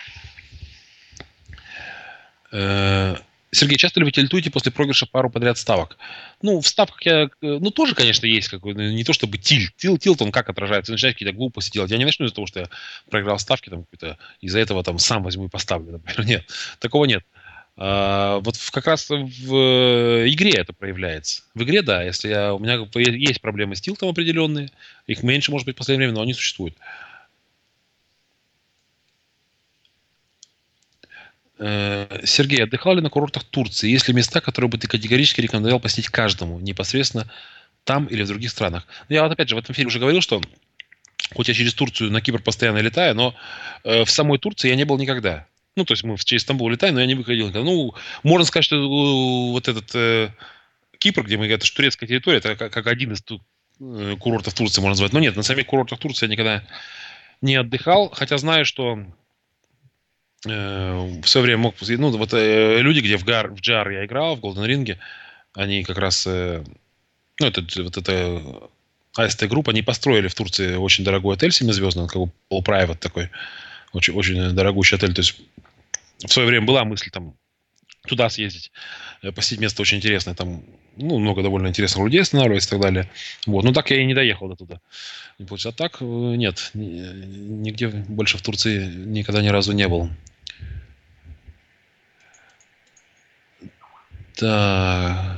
Э, Сергей, часто ли вы тильтуете после проигрыша пару подряд ставок? Ну, в ставках я... э, Ну, тоже, конечно, есть какой-то... Не то чтобы тильт. Тильт, тильт он как отражается? Начинает какие-то глупости делать. Я не начну из-за того, что я проиграл ставки, там, какой-то, из-за этого там сам возьму и поставлю, например. Нет, такого нет. А, вот в- как раз в э, игре это проявляется. В игре, да, если я, у меня как бы есть проблемы с тилтом определенные, их меньше, может быть, в последнее время, но они существуют. Э, Сергей, отдыхал ли на курортах Турции? Есть ли места, которые бы ты категорически рекомендовал посетить каждому, непосредственно там или в других странах? Ну, я вот опять же в этом фильме уже говорил, что хоть я через Турцию на Кипр постоянно летаю, но э, в самой Турции я не был никогда. Ну, то есть мы в- через Стамбул летаем, но я не выходил никогда. Ну, можно сказать, что э, вот этот э, Кипр, где мы, это же турецкая территория, это как, как один из ту- э, курортов Турции, можно назвать. Но нет, на самих курортах Турции я никогда не отдыхал, хотя знаю, что э, в свое время мог... Ну, вот э, люди, где в, Гар, в джи ар я играл, в Голден Ринге, они как раз... э, ну, это, вот это а эс тэ Group, они построили в Турции очень дорогой отель семизвездный, он как бы полупрайват такой, очень, очень дорогущий отель. То есть в свое время была мысль там туда съездить, э, посетить место очень интересное, там ну, много довольно интересных людей останавливается и так далее. Вот. Но так я и не доехал до туда. Не получилось. А так э, нет, ни- нигде больше в Турции никогда ни разу не был. Так,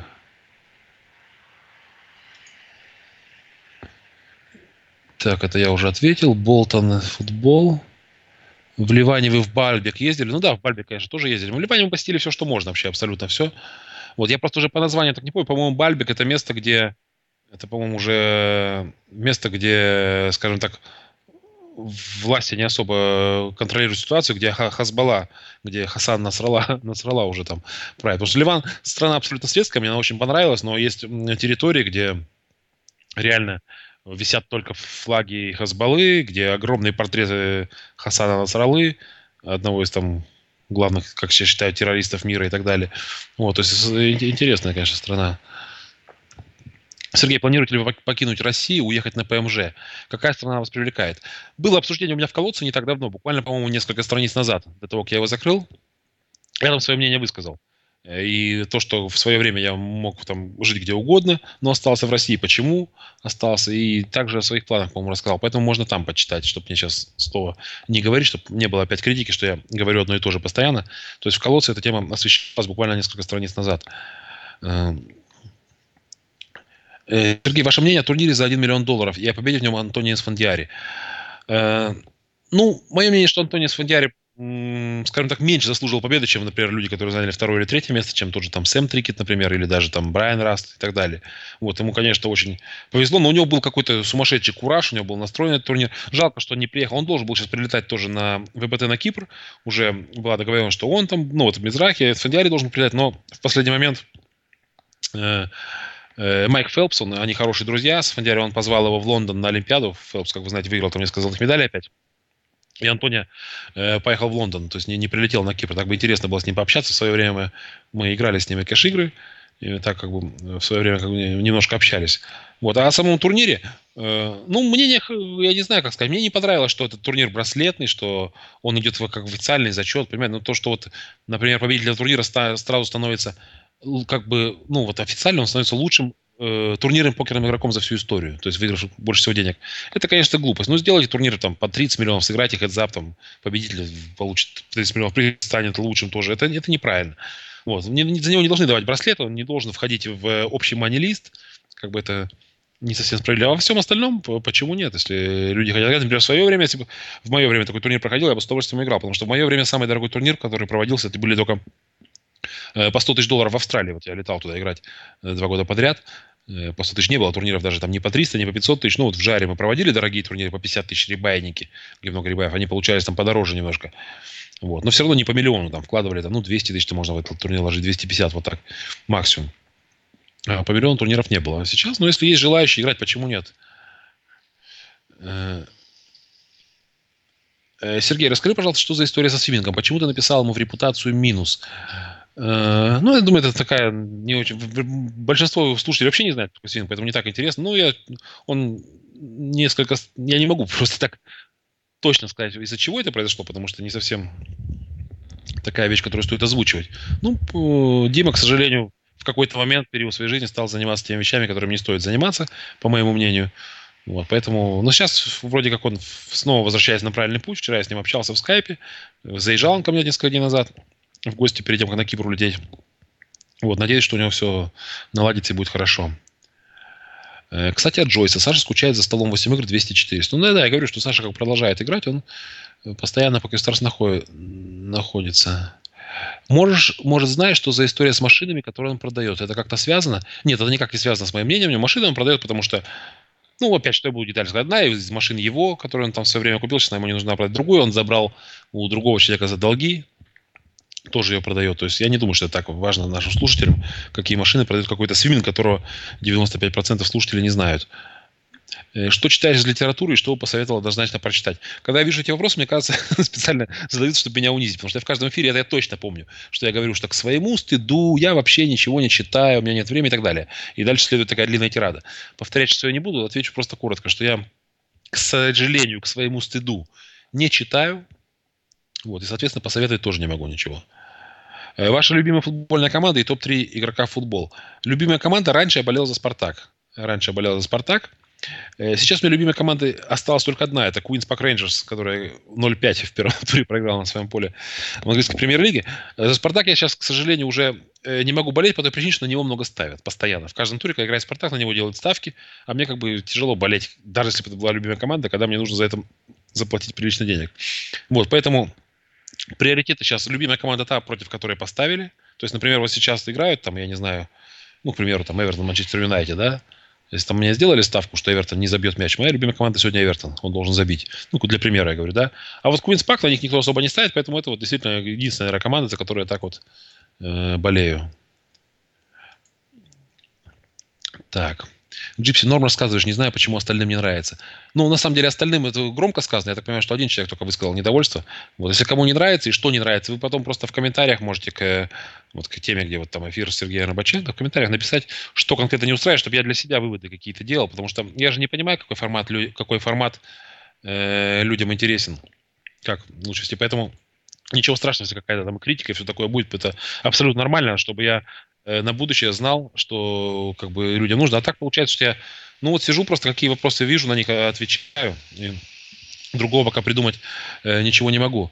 так, это я уже ответил. Болтон, футбол. В Ливане вы в Бальбек ездили? Ну да, в Бальбек, конечно, тоже ездили. В Ливане мы посетили все, что можно вообще, абсолютно все. Вот я просто уже по названию так не помню. По-моему, Бальбек это место, где... Это, по-моему, уже место, где, скажем так, власти не особо контролируют ситуацию, где Хазбалла, где Хасан Насралла, Насралла уже там правит. Потому что Ливан страна абсолютно светская, мне она очень понравилась, но есть территории, где реально висят только флаги Хазбаллы, где огромные портреты Хасана Насраллы, одного из там главных, как все считают, террористов мира и так далее. Вот, то есть интересная, конечно, страна. Сергей, планируете ли вы покинуть Россию, уехать на ПМЖ? Какая страна вас привлекает? Было обсуждение у меня в колодце не так давно, буквально, по-моему, несколько страниц назад, до того, как я его закрыл. Я там свое мнение высказал. И то, что в свое время я мог там жить где угодно, но остался в России. Почему остался? И также о своих планах, по-моему, рассказал. Поэтому можно там почитать, чтобы мне сейчас снова не говорить, чтобы не было опять критики, что я говорю одно и то же постоянно. То есть в колодце эта тема освещалась буквально несколько страниц назад. Сергей, ваше мнение о турнире за один миллион долларов и о победе в нем Антонио Сфандиари? Ну, мое мнение, что Антонио Сфандиари, скажем так, меньше заслужил победы, чем, например, люди, которые заняли второе или третье место, чем тот же там Сэм Трикет, например, или даже там Брайан Раст и так далее. Вот, ему, конечно, очень повезло, но у него был какой-то сумасшедший кураж, у него был настроен этот турнир. Жалко, что он не приехал. Он должен был сейчас прилетать тоже на ВПТ на Кипр. Уже была договоренность, что он там, ну, вот в Мизрахе, Сфандиари должен прилетать, но в последний момент... Майк Фелпс, он, они хорошие друзья. Сфандиари, он позвал его в Лондон на Олимпиаду. Фелпс, как вы знаете, выиграл там несколько золотых медалей опять. И Антонио э, поехал в Лондон, то есть не, не прилетел на Кипр. Так бы интересно было с ним пообщаться. В свое время мы, мы играли с ними кэш-игры. И так как бы в свое время как бы немножко общались. Вот. А о самом турнире, э, ну, мне не, я не знаю, как сказать, мне не понравилось, что этот турнир браслетный, что он идет в, как официальный зачет, понимаете, ну, то, что вот, например, победитель турнира ста, сразу становится как бы, ну, вот официально он становится лучшим э, турнирным покерным игроком за всю историю, то есть выигравшим больше всего денег. Это, конечно, глупость. Ну, сделайте турниры там по тридцать миллионов, сыграйте хедзап, там, победитель получит тридцать миллионов, станет лучшим тоже. Это, это неправильно. Вот. За него не должны давать браслет, он не должен входить в общий мани-лист, как бы это не совсем справедливо. А во всем остальном, почему нет? Если люди хотят играть, например, в свое время, если бы в мое время такой турнир проходил, я бы с удовольствием играл, потому что в мое время самый дорогой турнир, который проводился, это были только по сто тысяч долларов в Австралии. Вот я летал туда играть два года подряд. По сто тысяч не было турниров даже там не по триста, не по пятьсот тысяч. Ну вот в Жаре мы проводили дорогие турниры по пятьдесят тысяч, рибайники, где много рибаев. Они получались там подороже немножко. Вот. Но все равно не по миллиону там вкладывали. Там, ну двести тысяч можно в этот турнир ложить, двести пятьдесят вот так максимум. А по миллиону турниров не было. А сейчас, ну если есть желающие играть, почему нет? Сергей, расскажи, пожалуйста, что за история со свингом? Почему ты написал ему в репутацию минус? Ну, я думаю, это такая не очень... Большинство слушателей вообще не знает, что такое свинг, поэтому не так интересно. Ну, я... Он несколько... Я не могу просто так точно сказать, из-за чего это произошло, потому что не совсем такая вещь, которую стоит озвучивать. Ну, Дима, к сожалению, в какой-то момент, период своей жизни стал заниматься теми вещами, которыми не стоит заниматься, по моему мнению. Вот, поэтому, ну, сейчас вроде как он снова возвращается на правильный путь. Вчера я с ним общался в скайпе. Заезжал он ко мне несколько дней назад в гости перед тем, как на Кипр улететь. Вот, надеюсь, что у него все наладится и будет хорошо. Кстати, от Джойса. Саша скучает за столом восемь игр двести четыреста. Ну, да, да, я говорю, что Саша как продолжает играть, он постоянно по Кьюстарс находится. Можешь, может, знаешь, что за история с машинами, которые он продает? Это как-то связано? Нет, это никак не связано с моим мнением. Машины он продает, потому что, ну, опять, что я буду детально сказать. Одна из машин его, которую он там в свое время купил, сейчас ему не нужна продать. Другую он забрал у другого человека за долги. Тоже ее продает. То есть я не думаю, что это так важно нашим слушателям, какие машины продает какой-то свиминг, которого девяносто пять процентов слушателей не знают. Что читаешь из литературы и что бы посоветовал однозначно прочитать? Когда я вижу эти вопросы, мне кажется, специально задают, чтобы меня унизить. Потому что я в каждом эфире, это я точно помню, что я говорю, что к своему стыду я вообще ничего не читаю, у меня нет времени и так далее. И дальше следует такая длинная тирада. Повторять, что я не буду, отвечу просто коротко, что я, к сожалению, к своему стыду не читаю. Вот, и, соответственно, посоветовать тоже не могу ничего. Ваша любимая футбольная команда и топ три игрока в футбол. Любимая команда, раньше я болел за «Спартак». Раньше я болел за «Спартак». Сейчас у меня любимой командой осталась только одна. Это Queen's Park Rangers, которая ноль пять в первом туре проиграла на своем поле в английской премьер-лиге. За «Спартак» я сейчас, к сожалению, уже не могу болеть по той причине, что на него много ставят постоянно. В каждом туре, когда играет «Спартак», на него делают ставки, а мне как бы тяжело болеть, даже если бы это была любимая команда, когда мне нужно за это заплатить прилично денег. Вот, поэтому приоритеты сейчас. Любимая команда та, против которой поставили. То есть, например, вот сейчас играют, там, я не знаю, ну, к примеру, там, Эвертон, Манчестер Юнайтед, да, Если там мне сделали ставку, что Эвертон не забьет мяч, моя любимая команда сегодня Эвертон. Он должен забить. Ну, для примера я говорю, да. А вот Куинс Пак на них никто особо не ставит, поэтому это вот действительно единственная, наверное, команда, за которую я так вот э, болею. Так. Джипси Норм рассказываешь, не знаю, почему остальным не нравится. Ну, на самом деле, остальным это громко сказано. Я так понимаю, что один человек только высказал недовольство. Вот, если кому не нравится и что не нравится, вы потом просто в комментариях можете к, вот, к теме, где вот там эфир с Сергеем Рыбаченко, в комментариях написать, что конкретно не устраивает, чтобы я для себя выводы какие-то делал. Потому что я же не понимаю, какой формат, какой формат э, людям интересен. Как лучше вести. Поэтому ничего страшного, если какая-то там критика и все такое будет. Это абсолютно нормально, чтобы я на будущее знал, что как бы людям нужно. А так получается, что я, ну вот сижу, просто какие вопросы вижу, на них отвечаю. И другого пока придумать э, ничего не могу.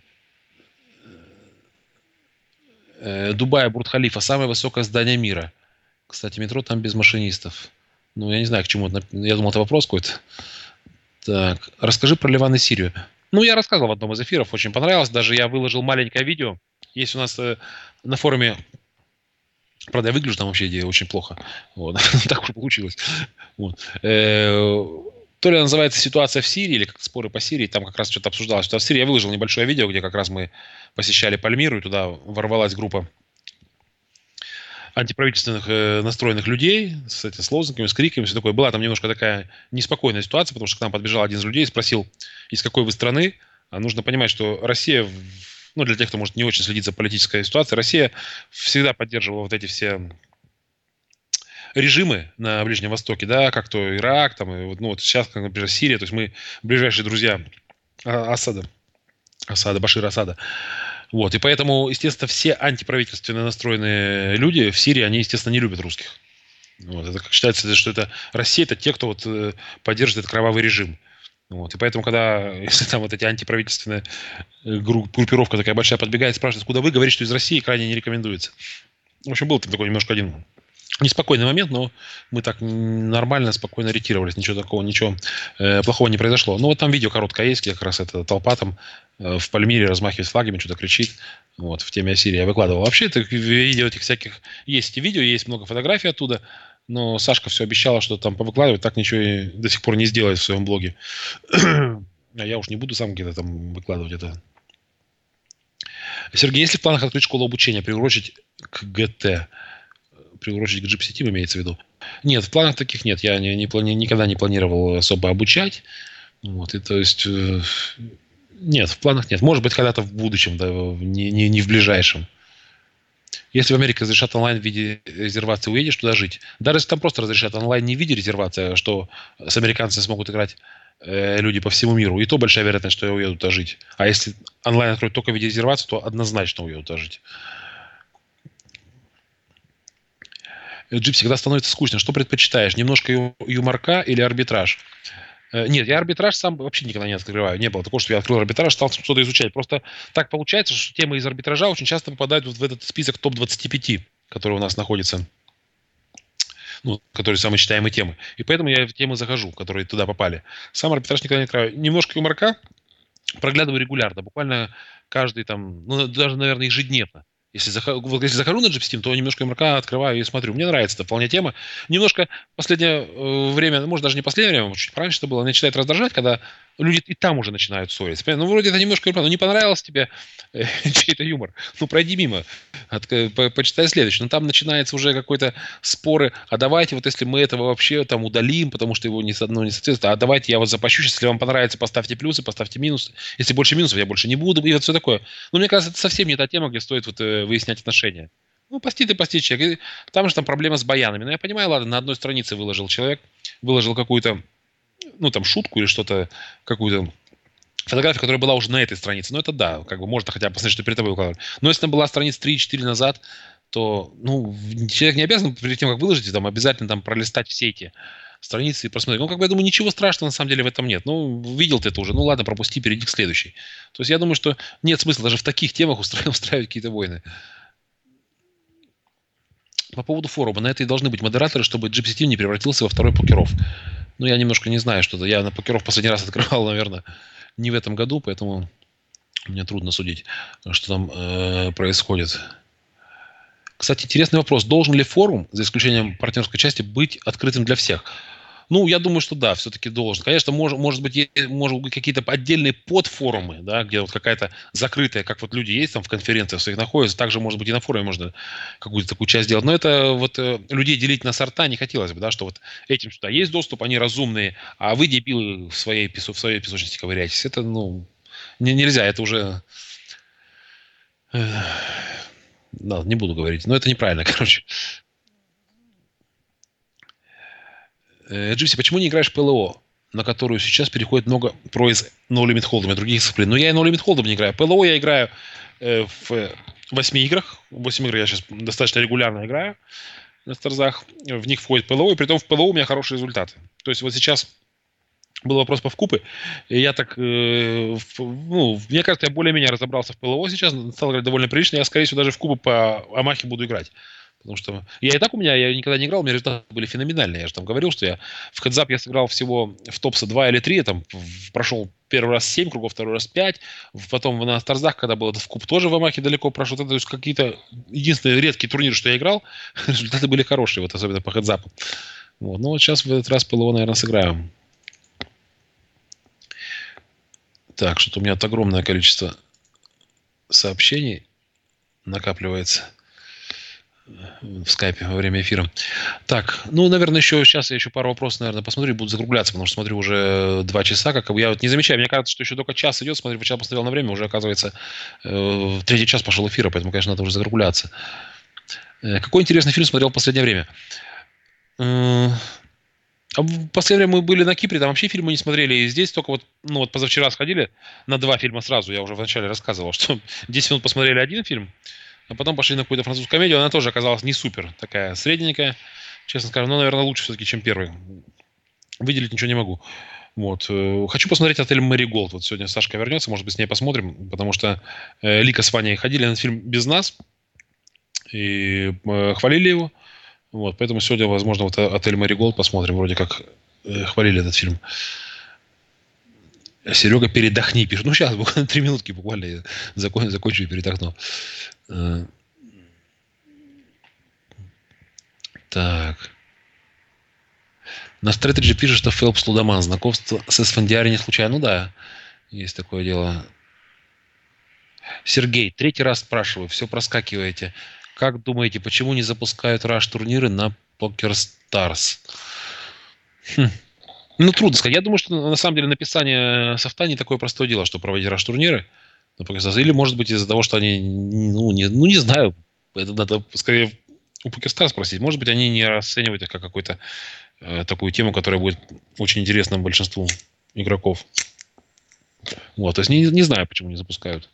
Э, Дубай, Бурдж-Халифа, самое высокое здание мира. Кстати, метро там без машинистов. Ну, я не знаю, к чему это. Я думал, это вопрос какой-то. Так, расскажи про Ливан и Сирию. Ну, я рассказывал в одном из эфиров, очень понравилось. Даже я выложил маленькое видео. Есть у нас э, на форуме. Правда, я выгляжу там вообще очень плохо. Вот. Так уж получилось. Вот. То ли называется «Ситуация в Сирии», или как споры по Сирии. Там как раз что-то обсуждалось. Что в Сирии я выложил небольшое видео, где как раз мы посещали Пальмиру, и туда ворвалась группа антиправительственных э, настроенных людей с, с лозунгами, с криками, все такое. Была там немножко такая неспокойная ситуация, потому что к нам подбежал один из людей и спросил, из какой вы страны. А нужно понимать, что Россия... Ну, для тех, кто, может, не очень следит за политической ситуацией, Россия всегда поддерживала вот эти все режимы на Ближнем Востоке, да, как то Ирак, там, и вот, ну, вот сейчас, как, например, Сирия, то есть мы ближайшие друзья Асада, Асада, Башира Асада. Вот, и поэтому, естественно, все антиправительственно настроенные люди в Сирии, они, естественно, не любят русских. Вот, это как считается, что это Россия, это те, кто вот поддерживает этот кровавый режим. Вот, и поэтому, когда, если там вот эти антиправительственные группировка такая большая подбегает, спрашивает, откуда вы, говорит, что из России, крайне не рекомендуется. В общем, был там такой немножко один неспокойный момент, но мы так нормально, спокойно ретировались, ничего такого, ничего э, плохого не произошло. Ну, вот там видео короткое есть, где как раз эта толпа там э, в Пальмире размахивает флагами, что-то кричит, вот, в теме о Сирии я выкладывал. Вообще, это видео этих всяких, есть эти видео, есть много фотографий оттуда, но Сашка все обещала, что там повыкладывать, так ничего и до сих пор не сделает в своем блоге. А я уж не буду сам где-то там выкладывать это. Сергей, есть ли в планах открыть школу обучения, приурочить к ГТ? Приурочить к джи пи си-Team имеется в виду? Нет, в планах таких нет. Я не, не плани... никогда не планировал особо обучать. Вот, и то есть... Э, нет, в планах нет. Может быть, когда-то в будущем, да, не, не, не в ближайшем. Если в Америке разрешат онлайн в виде резервации, уедешь туда жить? Даже если там просто разрешат онлайн не в виде резервации, что с американцами смогут играть э, люди по всему миру, и то большая вероятность, что я уеду туда жить. А если онлайн откроют только в виде резервации, то однозначно уеду туда жить. Джипси, когда становится скучно, что предпочитаешь? Немножко ю- юморка или арбитраж? Э, Нет, я арбитраж сам вообще никогда не открываю. Не было такого, что я открыл арбитраж, стал что-то изучать. Просто так получается, что темы из арбитража очень часто попадают вот в этот список топ двадцать пять, который у нас находится, ну, которые самые читаемые темы. И поэтому я в темы захожу, которые туда попали. Сам арбитраж никогда не открываю. Немножко юморка проглядываю регулярно, буквально каждый там, ну, даже, наверное, ежедневно. Если, захожу, вот если захожу на джи пи си-Team, то немножко юморка открываю и смотрю. Мне нравится это вполне тема. Немножко в последнее э, время, ну, может, даже не в последнее время, чуть раньше это было, начинает раздражать, когда люди и там уже начинают ссориться. Ну, вроде это немножко юмор, ну, не понравился тебе э, чей-то юмор, ну, пройди мимо, от, по, почитай следующий. Но там начинается уже какой-то споры, а давайте вот если мы этого вообще там удалим, потому что его не, ну, не соответствует, а давайте я вот запущу, если вам понравится, поставьте плюсы, поставьте минусы. Если больше минусов, я больше не буду, и вот все такое. Но мне кажется, это совсем не та тема, где стоит вот, э, выяснять отношения. Ну, пости ты, пости человек. И там же там проблема с баянами. Но я понимаю, ладно, на одной странице выложил человек, выложил какую-то, ну, там, шутку или что-то, какую-то фотографию, которая была уже на этой странице. Ну, это да, как бы можно хотя бы посмотреть, что перед тобой выкладывали. Но если там была страница три-четыре назад, то, ну, человек не обязан перед тем, как выложить, там, обязательно там пролистать все эти страницы и просмотреть. Ну, как бы, я думаю, ничего страшного на самом деле в этом нет. Ну, видел ты это уже, ну, ладно, пропусти, перейди к следующей. То есть я думаю, что нет смысла даже в таких темах устраивать, устраивать какие-то войны. По поводу форума, на это и должны быть модераторы, чтобы джи пи си-Team не превратился во второй покеров. Ну, я немножко не знаю, что-то. Я на покеров последний раз открывал, наверное, не в этом году, поэтому мне трудно судить, что там э, происходит. Кстати, интересный вопрос. Должен ли форум, за исключением партнерской части, быть открытым для всех? Ну, я думаю, что да, все-таки должен. Конечно, может, может быть, е- может быть какие-то отдельные подфорумы, да, где вот какая-то закрытая, как вот люди есть там в конференциях своих находятся, также, может быть, и на форуме можно какую-то такую часть делать. Но это вот э, людей делить на сорта не хотелось бы, да, что вот этим сюда есть доступ, они разумные, а вы, дебилы, в своей, песо- в своей песочнице ковыряетесь. Это, ну, не- нельзя, это уже... э, Да, не буду говорить, но это неправильно, короче. Э, Джипси, почему не играешь в ПЛО, на которую сейчас переходит много про из No Limit Hold'em и других дисциплин? Ну, я и No Limit Hold'em не играю. ПЛО я играю э, в восьми играх. восемь игр я сейчас достаточно регулярно играю на Старзах. В них входит ПЛО, и при том в ПЛО у меня хорошие результаты. То есть вот сейчас был вопрос по вкупы, и я так, э, в- ну, мне кажется, я более-менее разобрался в ПЛО сейчас, стал играть довольно прилично, я, скорее всего, даже в кубы по Амахе буду играть. Потому что я и так у меня, я никогда не играл, у меня результаты были феноменальные. Я же там говорил, что я в хедзап я сыграл всего в топса два или три, я там в- прошел первый раз семь кругов, второй раз пять, потом на Старзах, когда был этот в куб, тоже в Амахе далеко прошел. Это, то есть какие-то единственные редкие турниры, что я играл, результаты были хорошие, вот особенно по хедзапу. Вот. Ну вот сейчас в этот раз ПЛО, наверное, сыграем. Так, что-то у меня от огромное количество сообщений накапливается в скайпе во время эфира. Так, ну, наверное, еще сейчас я еще пару вопросов, наверное, посмотрю и буду закругляться, потому что смотрю уже два часа, как бы я вот не замечаю, мне кажется, что еще только час идет, смотрю, сейчас посмотрел на время, уже, оказывается, э, третий час пошел эфира, поэтому, конечно, надо уже закругляться. Э, какой интересный фильм смотрел в последнее время? Э, а в последнее время мы были на Кипре, там вообще фильмы не смотрели, и здесь только вот, ну, вот позавчера сходили на два фильма сразу, я уже вначале рассказывал, что десять минут посмотрели один фильм, а потом пошли на какую-то французскую комедию. Она тоже оказалась не супер. Такая средненькая. Честно скажем, но, наверное, лучше все-таки, чем первый. Выделить ничего не могу. Вот. э, Хочу посмотреть «Отель Мэри Голд». Вот сегодня Сашка вернется, может быть, с ней посмотрим, потому что э, Лика с Ваней ходили на этот фильм без нас и э, хвалили его. Вот. Поэтому сегодня, возможно, вот «Отель Мэри Голд» посмотрим. Вроде как э, хвалили этот фильм. Серега, передохни, пишет. Ну, сейчас, буквально три минутки буквально я закон, закончу и передохну. Э, Так. На Strategy пишет, что Фелпс Лудоман. Знакомство с Эсфандиари не случайно. Ну да, есть такое дело. Сергей, третий раз спрашиваю, все проскакиваете. Как думаете, почему не запускают раш-турниры на Poker Stars? Хм. Ну, трудно сказать. Я думаю, что на самом деле написание софта не такое простое дело, что проводить раш-турниры на Poker Stars. Или, может быть, из-за того, что они, ну, не, ну, не знаю. Это надо скорее у Poker Stars спросить. Может быть, они не расценивают это как какой-то э, такую тему, которая будет очень интересна большинству игроков. Вот, то есть не, не знаю, почему не запускают.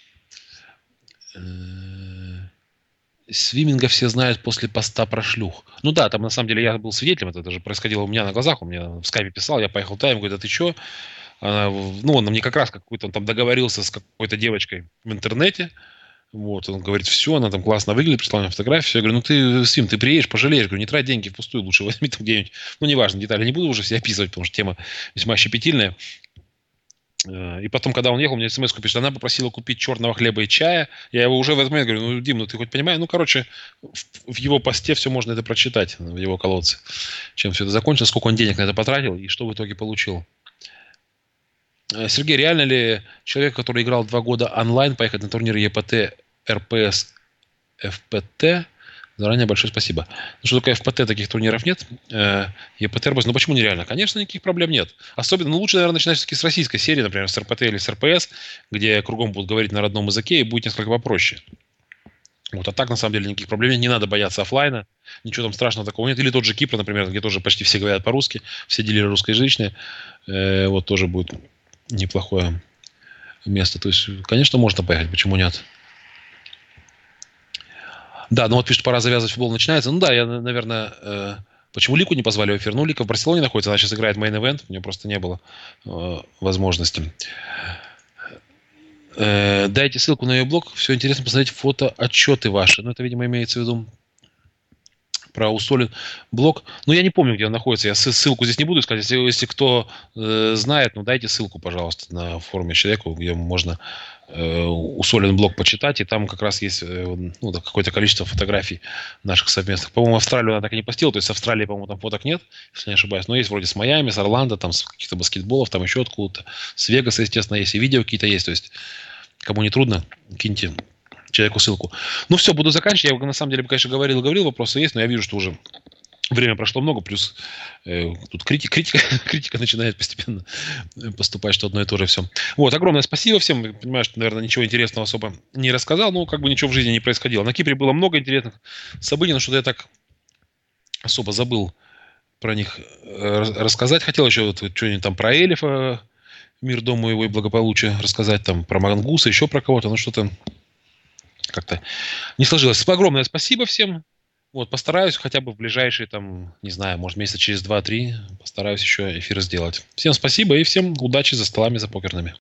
Э, Свиминга все знают после поста про шлюх. Ну да, там на самом деле я был свидетелем, это даже происходило у меня на глазах, у меня в скайпе писал, я поехал туда, ему говорит, а ты что? Она, ну, он мне как раз какой-то, он там договорился с какой-то девочкой в интернете, вот, он говорит, все, она там классно выглядит, прислал мне фотографию. Я говорю, ну ты, Свим, ты приедешь, пожалеешь. Говорю, не трать деньги впустую, лучше возьми там где-нибудь. Ну, неважно, детали не буду уже все описывать, потому что тема весьма щепетильная. Э, И потом, когда он ехал, мне смс пишет, она попросила купить черного хлеба и чая. Я его уже в этот момент говорю, ну, Дим, ну ты хоть понимаешь? Ну, короче, в, в его посте все можно это прочитать, в его колодце. Чем все это закончилось, сколько он денег на это потратил и что в итоге получил. Э, Сергей, реально ли человек, который играл два года онлайн, поехать на турнир ЕПТ, РПС, ФПТ? Заранее большое спасибо. Ну, что такое ФПТ, таких турниров нет. Э, ЕПТ, РПС, ну почему нереально? Конечно, никаких проблем нет. Особенно, ну, лучше, наверное, начинать все-таки с российской серии, например, с РПТ или с РПС, где кругом будут говорить на родном языке и будет несколько попроще. Вот, а так, на самом деле, никаких проблем нет. Не надо бояться офлайна. Ничего там страшного такого нет. Или тот же Кипр, например, где тоже почти все говорят по-русски. Все дилеры русскоязычные. Э, вот тоже будет неплохое место. То есть, конечно, можно поехать. Почему нет? Да, ну вот пишет, пора завязывать, футбол начинается. Ну да, я, наверное, э, почему Лику не позвали в эфир? Ну, Лика в Барселоне находится, она сейчас играет мейн-эвент, у нее просто не было э, возможности. Э, дайте ссылку на ее блог, все интересно посмотреть фото, отчеты ваши. Ну, это, видимо, имеется в виду про Усолин блог. Ну, я не помню, где он находится. Я ссылку здесь не буду искать. Если, если кто э, знает, ну, дайте ссылку, пожалуйста, на форуме человеку, где можно э, Усолин блог почитать. И там как раз есть э, ну, какое-то количество фотографий наших совместных. По-моему, Австралию она так и не постила. То есть с Австралии, по-моему, там фоток нет, если не ошибаюсь. Но есть вроде с Майами, с Орландо, там с каких-то баскетболов, там еще откуда-то. С Вегаса, естественно, есть. И видео какие-то есть. То есть, кому не трудно, киньте человеку ссылку. Ну все, буду заканчивать. Я на самом деле, конечно, говорил, говорил, вопросы есть, но я вижу, что уже время прошло много, плюс э, тут критика, критика, критика начинает постепенно поступать, что одно и то же все. Вот, огромное спасибо всем. Понимаю, что, наверное, ничего интересного особо не рассказал, но как бы ничего в жизни не происходило. На Кипре было много интересных событий, но что-то я так особо забыл про них э, рассказать. Хотел еще вот, что-нибудь там про Элифа, мир дому его и благополучие рассказать, там про Мангуса, еще про кого-то, но что-то как-то не сложилось. Огромное спасибо всем. Вот, постараюсь хотя бы в ближайшие, там, не знаю, может, месяца через два-три постараюсь еще эфир сделать. Всем спасибо и всем удачи за столами, за покерными.